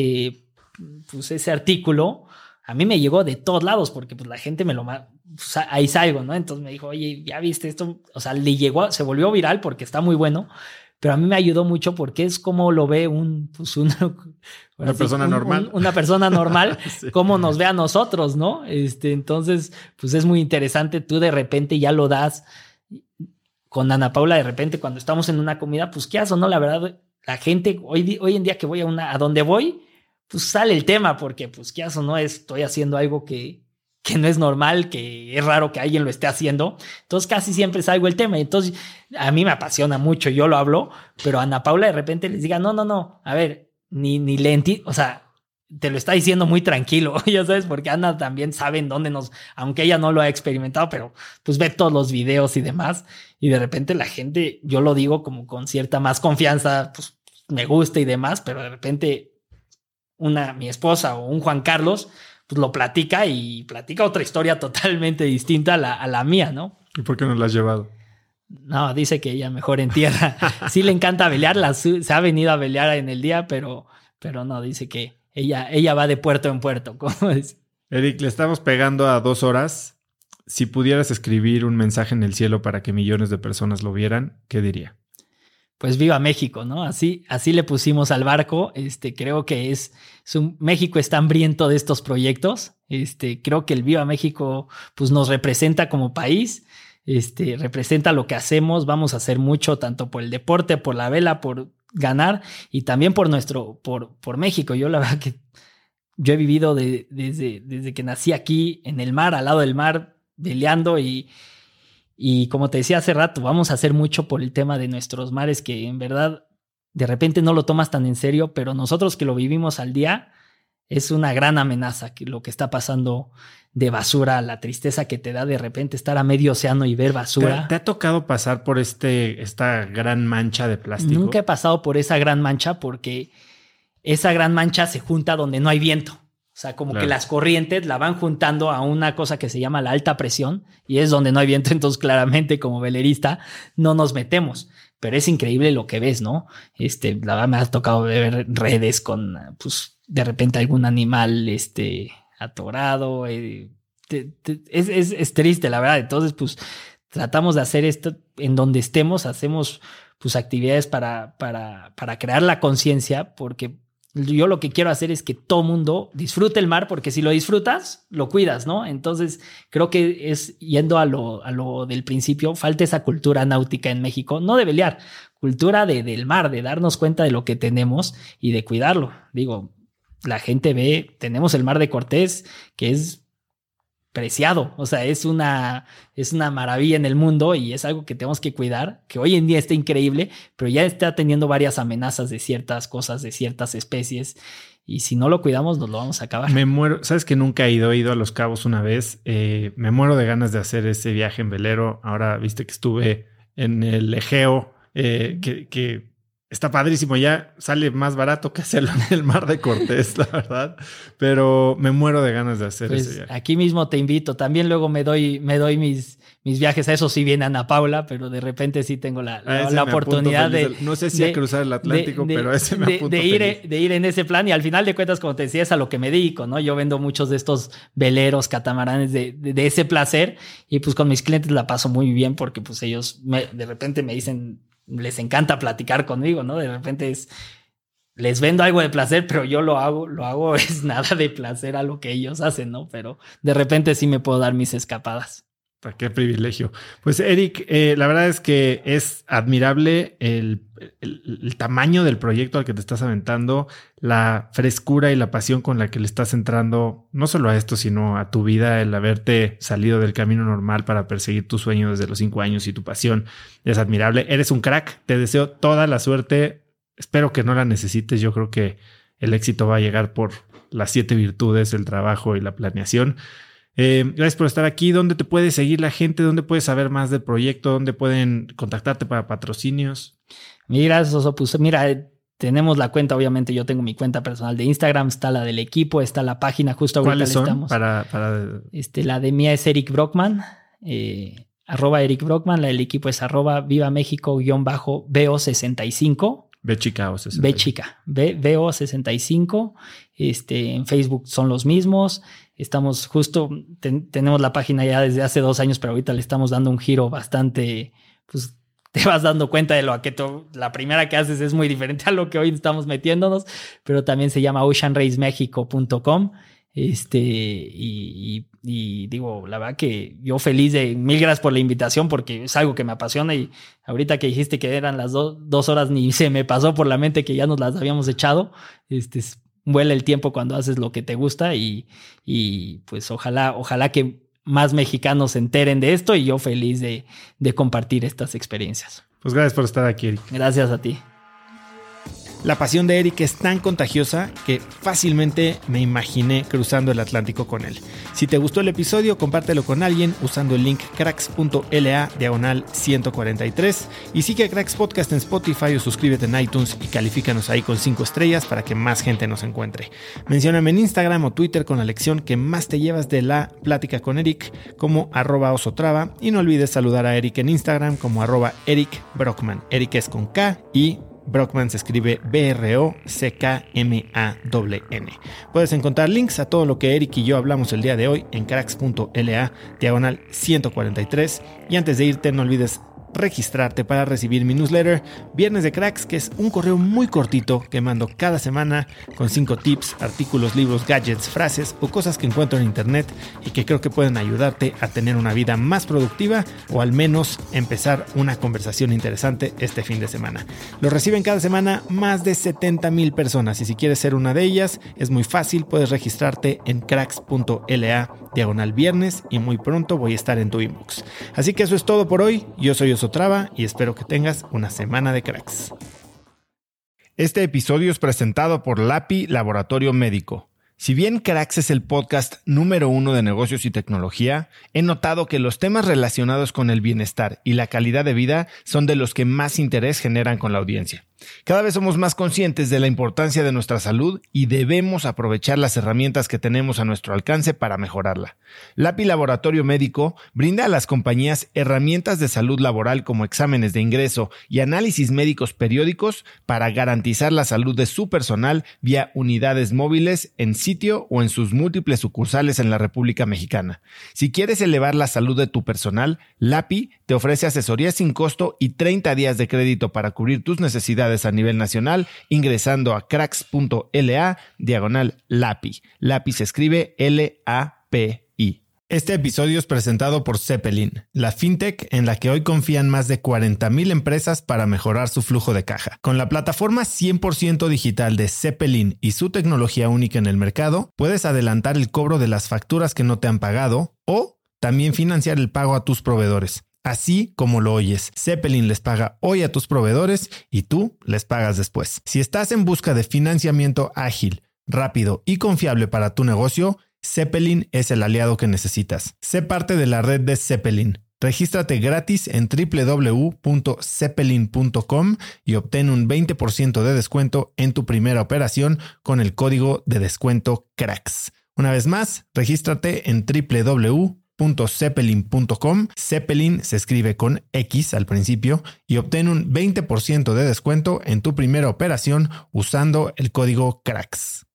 S2: artículo, a mí me llegó de todos lados, porque pues la gente pues, ahí salgo, ¿no? Entonces me dijo, oye, ¿ya viste esto? O sea, se volvió viral porque está muy bueno. Pero a mí me ayudó mucho porque es como lo ve una
S1: persona normal.
S2: Una persona normal,
S1: Sí.
S2: Cómo nos ve a nosotros, ¿no? Entonces, pues es muy interesante. Tú de repente ya lo das con Ana Paula. De repente, cuando estamos en una comida, pues qué haces, ¿no? La verdad, la gente hoy en día que voy a donde voy, pues sale el tema, porque pues qué haces, ¿no? Estoy haciendo algo que no es normal, que es raro que alguien lo esté haciendo. Entonces casi siempre salgo el tema. Entonces a mí me apasiona mucho, yo lo hablo, pero a Ana Paula de repente les diga, no, a ver, ni lenti, o sea, te lo está diciendo muy tranquilo, ya sabes, porque Ana también sabe en dónde aunque ella no lo ha experimentado, pero pues ve todos los videos y demás, y de repente la gente, yo lo digo como con cierta más confianza, pues me gusta y demás, pero de repente mi esposa o un Juan Carlos pues lo platica otra historia totalmente distinta a la mía, ¿no?
S1: ¿Y por qué no la has llevado?
S2: No, dice que ella mejor en tierra. Sí le encanta velear, se ha venido a velear en el día, pero no, dice que ella va de puerto en puerto. ¿Cómo es?
S1: Eric, le estamos pegando a 2 horas. Si pudieras escribir un mensaje en el cielo para que millones de personas lo vieran, ¿qué diría?
S2: Pues viva México, ¿no? Así le pusimos al barco. Creo que México está hambriento de estos proyectos. Creo que el Viva México pues nos representa como país, representa lo que hacemos. Vamos a hacer mucho, tanto por el deporte, por la vela, por ganar, y también por México. Yo la verdad que yo he vivido desde que nací aquí en el mar, al lado del mar, veleando, y como te decía hace rato, vamos a hacer mucho por el tema de nuestros mares, que en verdad de repente no lo tomas tan en serio, pero nosotros que lo vivimos al día, es una gran amenaza lo que está pasando de basura, la tristeza que te da de repente estar a medio océano y ver basura.
S1: ¿Te ha tocado pasar por esta gran mancha de plástico?
S2: Nunca he pasado por esa gran mancha, porque esa gran mancha se junta donde no hay viento. O sea, como
S1: claro,
S2: que las corrientes la van juntando a una cosa que se llama la alta presión, y es donde no hay viento. Entonces claramente como velerista no nos metemos, pero es increíble lo que ves, ¿no? La verdad me ha tocado ver redes con, pues, de repente algún animal, atorado. Es triste, la verdad. Entonces, pues, tratamos de hacer esto en donde estemos, hacemos, pues, actividades para crear la conciencia, porque yo lo que quiero hacer es que todo mundo disfrute el mar, porque si lo disfrutas, lo cuidas, ¿no? Entonces, creo que es yendo a lo del principio, falta esa cultura náutica en México, no de velear, cultura del mar, de darnos cuenta de lo que tenemos y de cuidarlo. Digo, la gente tenemos el Mar de Cortés, que es preciado, o sea, es una maravilla en el mundo, y es algo que tenemos que cuidar, que hoy en día está increíble, pero ya está teniendo varias amenazas de ciertas cosas, de ciertas especies, y si no lo cuidamos nos lo vamos a acabar.
S1: Me muero, sabes que nunca he ido a Los Cabos una vez, me muero de ganas de hacer ese viaje en velero. Ahora viste que estuve en el Egeo, que Está padrísimo, ya sale más barato que hacerlo en el Mar de Cortés, la verdad. Pero me muero de ganas de hacer
S2: Pues
S1: ese viaje.
S2: aquí mismo te invito. También luego me doy mis viajes. A eso sí viene Ana Paula, pero de repente sí tengo la oportunidad
S1: no sé si a cruzar el Atlántico, pero ese me apunto
S2: de ir en ese plan. Y al final de cuentas, como te decía, es a lo que me dedico, ¿no? Yo vendo muchos de estos veleros, catamaranes de ese placer. Y pues con mis clientes la paso muy bien porque pues ellos de repente me dicen... Les encanta platicar conmigo, ¿no? De repente les vendo algo de placer, pero yo lo hago es nada de placer a lo que ellos hacen, ¿no? Pero de repente sí me puedo dar mis escapadas.
S1: Qué privilegio. Pues Eric, la verdad es que es admirable el tamaño del proyecto al que te estás aventando, la frescura y la pasión con la que le estás entrando, no solo a esto, sino a tu vida, el haberte salido del camino normal para perseguir tu sueño desde los 5 años y tu pasión es admirable. Eres un crack, te deseo toda la suerte. Espero que no la necesites. Yo creo que el éxito va a llegar por las 7 virtudes, el trabajo y la planeación. Gracias por estar aquí. ¿Dónde te puede seguir la gente? ¿Dónde puedes saber más del proyecto? ¿Dónde pueden contactarte para patrocinios?
S2: Mira, pues mira, tenemos la cuenta, obviamente yo tengo mi cuenta personal de Instagram, está la del equipo, está la página justo ahorita.
S1: ¿Cuáles son?
S2: Estamos.
S1: Para...
S2: La de mía es Eric Brockman, @Eric Brockman, la del equipo es @Viva México_BO65.
S1: B chica o 65.
S2: B chica, BO65. En Facebook son los mismos. Estamos justo, tenemos la página ya desde hace 2 años, pero ahorita le estamos dando un giro bastante, pues te vas dando cuenta de lo que la primera que haces es muy diferente a lo que hoy estamos metiéndonos, pero también se llama oceanracemexico.com. Y digo, la verdad que yo feliz mil gracias por la invitación porque es algo que me apasiona y ahorita que dijiste que eran las 2 horas ni se me pasó por la mente que ya nos las habíamos echado. Vuela el tiempo cuando haces lo que te gusta y pues ojalá que más mexicanos se enteren de esto y yo feliz de compartir estas experiencias.
S1: Pues gracias por estar aquí, Eric.
S2: Gracias a ti.
S1: La pasión de Eric es tan contagiosa que fácilmente me imaginé cruzando el Atlántico con él. Si te gustó el episodio, compártelo con alguien usando el link cracks.la/143 y sigue a Cracks Podcast en Spotify o suscríbete en iTunes y califícanos ahí con 5 estrellas para que más gente nos encuentre. Mencióname en Instagram o Twitter con la lección que más te llevas de la plática con Eric como @osotrava y no olvides saludar a Eric en Instagram como @Eric Brockman. Eric es con K y Brockman se escribe BROCKMANN. Puedes encontrar links a todo lo que Eric y yo hablamos el día de hoy en cracks.la/143. Y antes de irte, no olvides registrarte para recibir mi newsletter Viernes de Cracks, que es un correo muy cortito que mando cada semana con 5 tips, artículos, libros, gadgets, frases o cosas que encuentro en internet y que creo que pueden ayudarte a tener una vida más productiva o al menos empezar una conversación interesante este fin de semana. Lo reciben cada semana más de 70,000 personas y si quieres ser una de ellas es muy fácil, puedes registrarte en cracks.la/viernes y muy pronto voy a estar en tu inbox. Así que eso es todo por hoy. Yo soy Osotrava y espero que tengas una semana de cracks. Este episodio es presentado por LAPI Laboratorio Médico. Si bien Cracks es el podcast número 1 de negocios y tecnología, he notado que los temas relacionados con el bienestar y la calidad de vida son de los que más interés generan con la audiencia. Cada vez somos más conscientes de la importancia de nuestra salud y debemos aprovechar las herramientas que tenemos a nuestro alcance para mejorarla. LAPI Laboratorio Médico brinda a las compañías herramientas de salud laboral como exámenes de ingreso y análisis médicos periódicos para garantizar la salud de su personal vía unidades móviles en sitio o en sus múltiples sucursales en la República Mexicana. Si quieres elevar la salud de tu personal, LAPI te ofrece asesoría sin costo y 30 días de crédito para cubrir tus necesidades a nivel nacional ingresando a cracks.la/LAPI. LAPI se escribe LAPI. Este episodio es presentado por Zeppelin, la fintech en la que hoy confían más de 40,000 empresas para mejorar su flujo de caja. Con la plataforma 100% digital de Zeppelin y su tecnología única en el mercado, puedes adelantar el cobro de las facturas que no te han pagado o también financiar el pago a tus proveedores. Así como lo oyes, Zeppelin les paga hoy a tus proveedores y tú les pagas después. Si estás en busca de financiamiento ágil, rápido y confiable para tu negocio, Zeppelin es el aliado que necesitas. Sé parte de la red de Zeppelin. Regístrate gratis en www.zeppelin.com y obtén un 20% de descuento en tu primera operación con el código de descuento CRACKS. Una vez más, regístrate en www.zeppelin.com. Zeppelin se escribe con X al principio y obtén un 20% de descuento en tu primera operación usando el código CRACKS.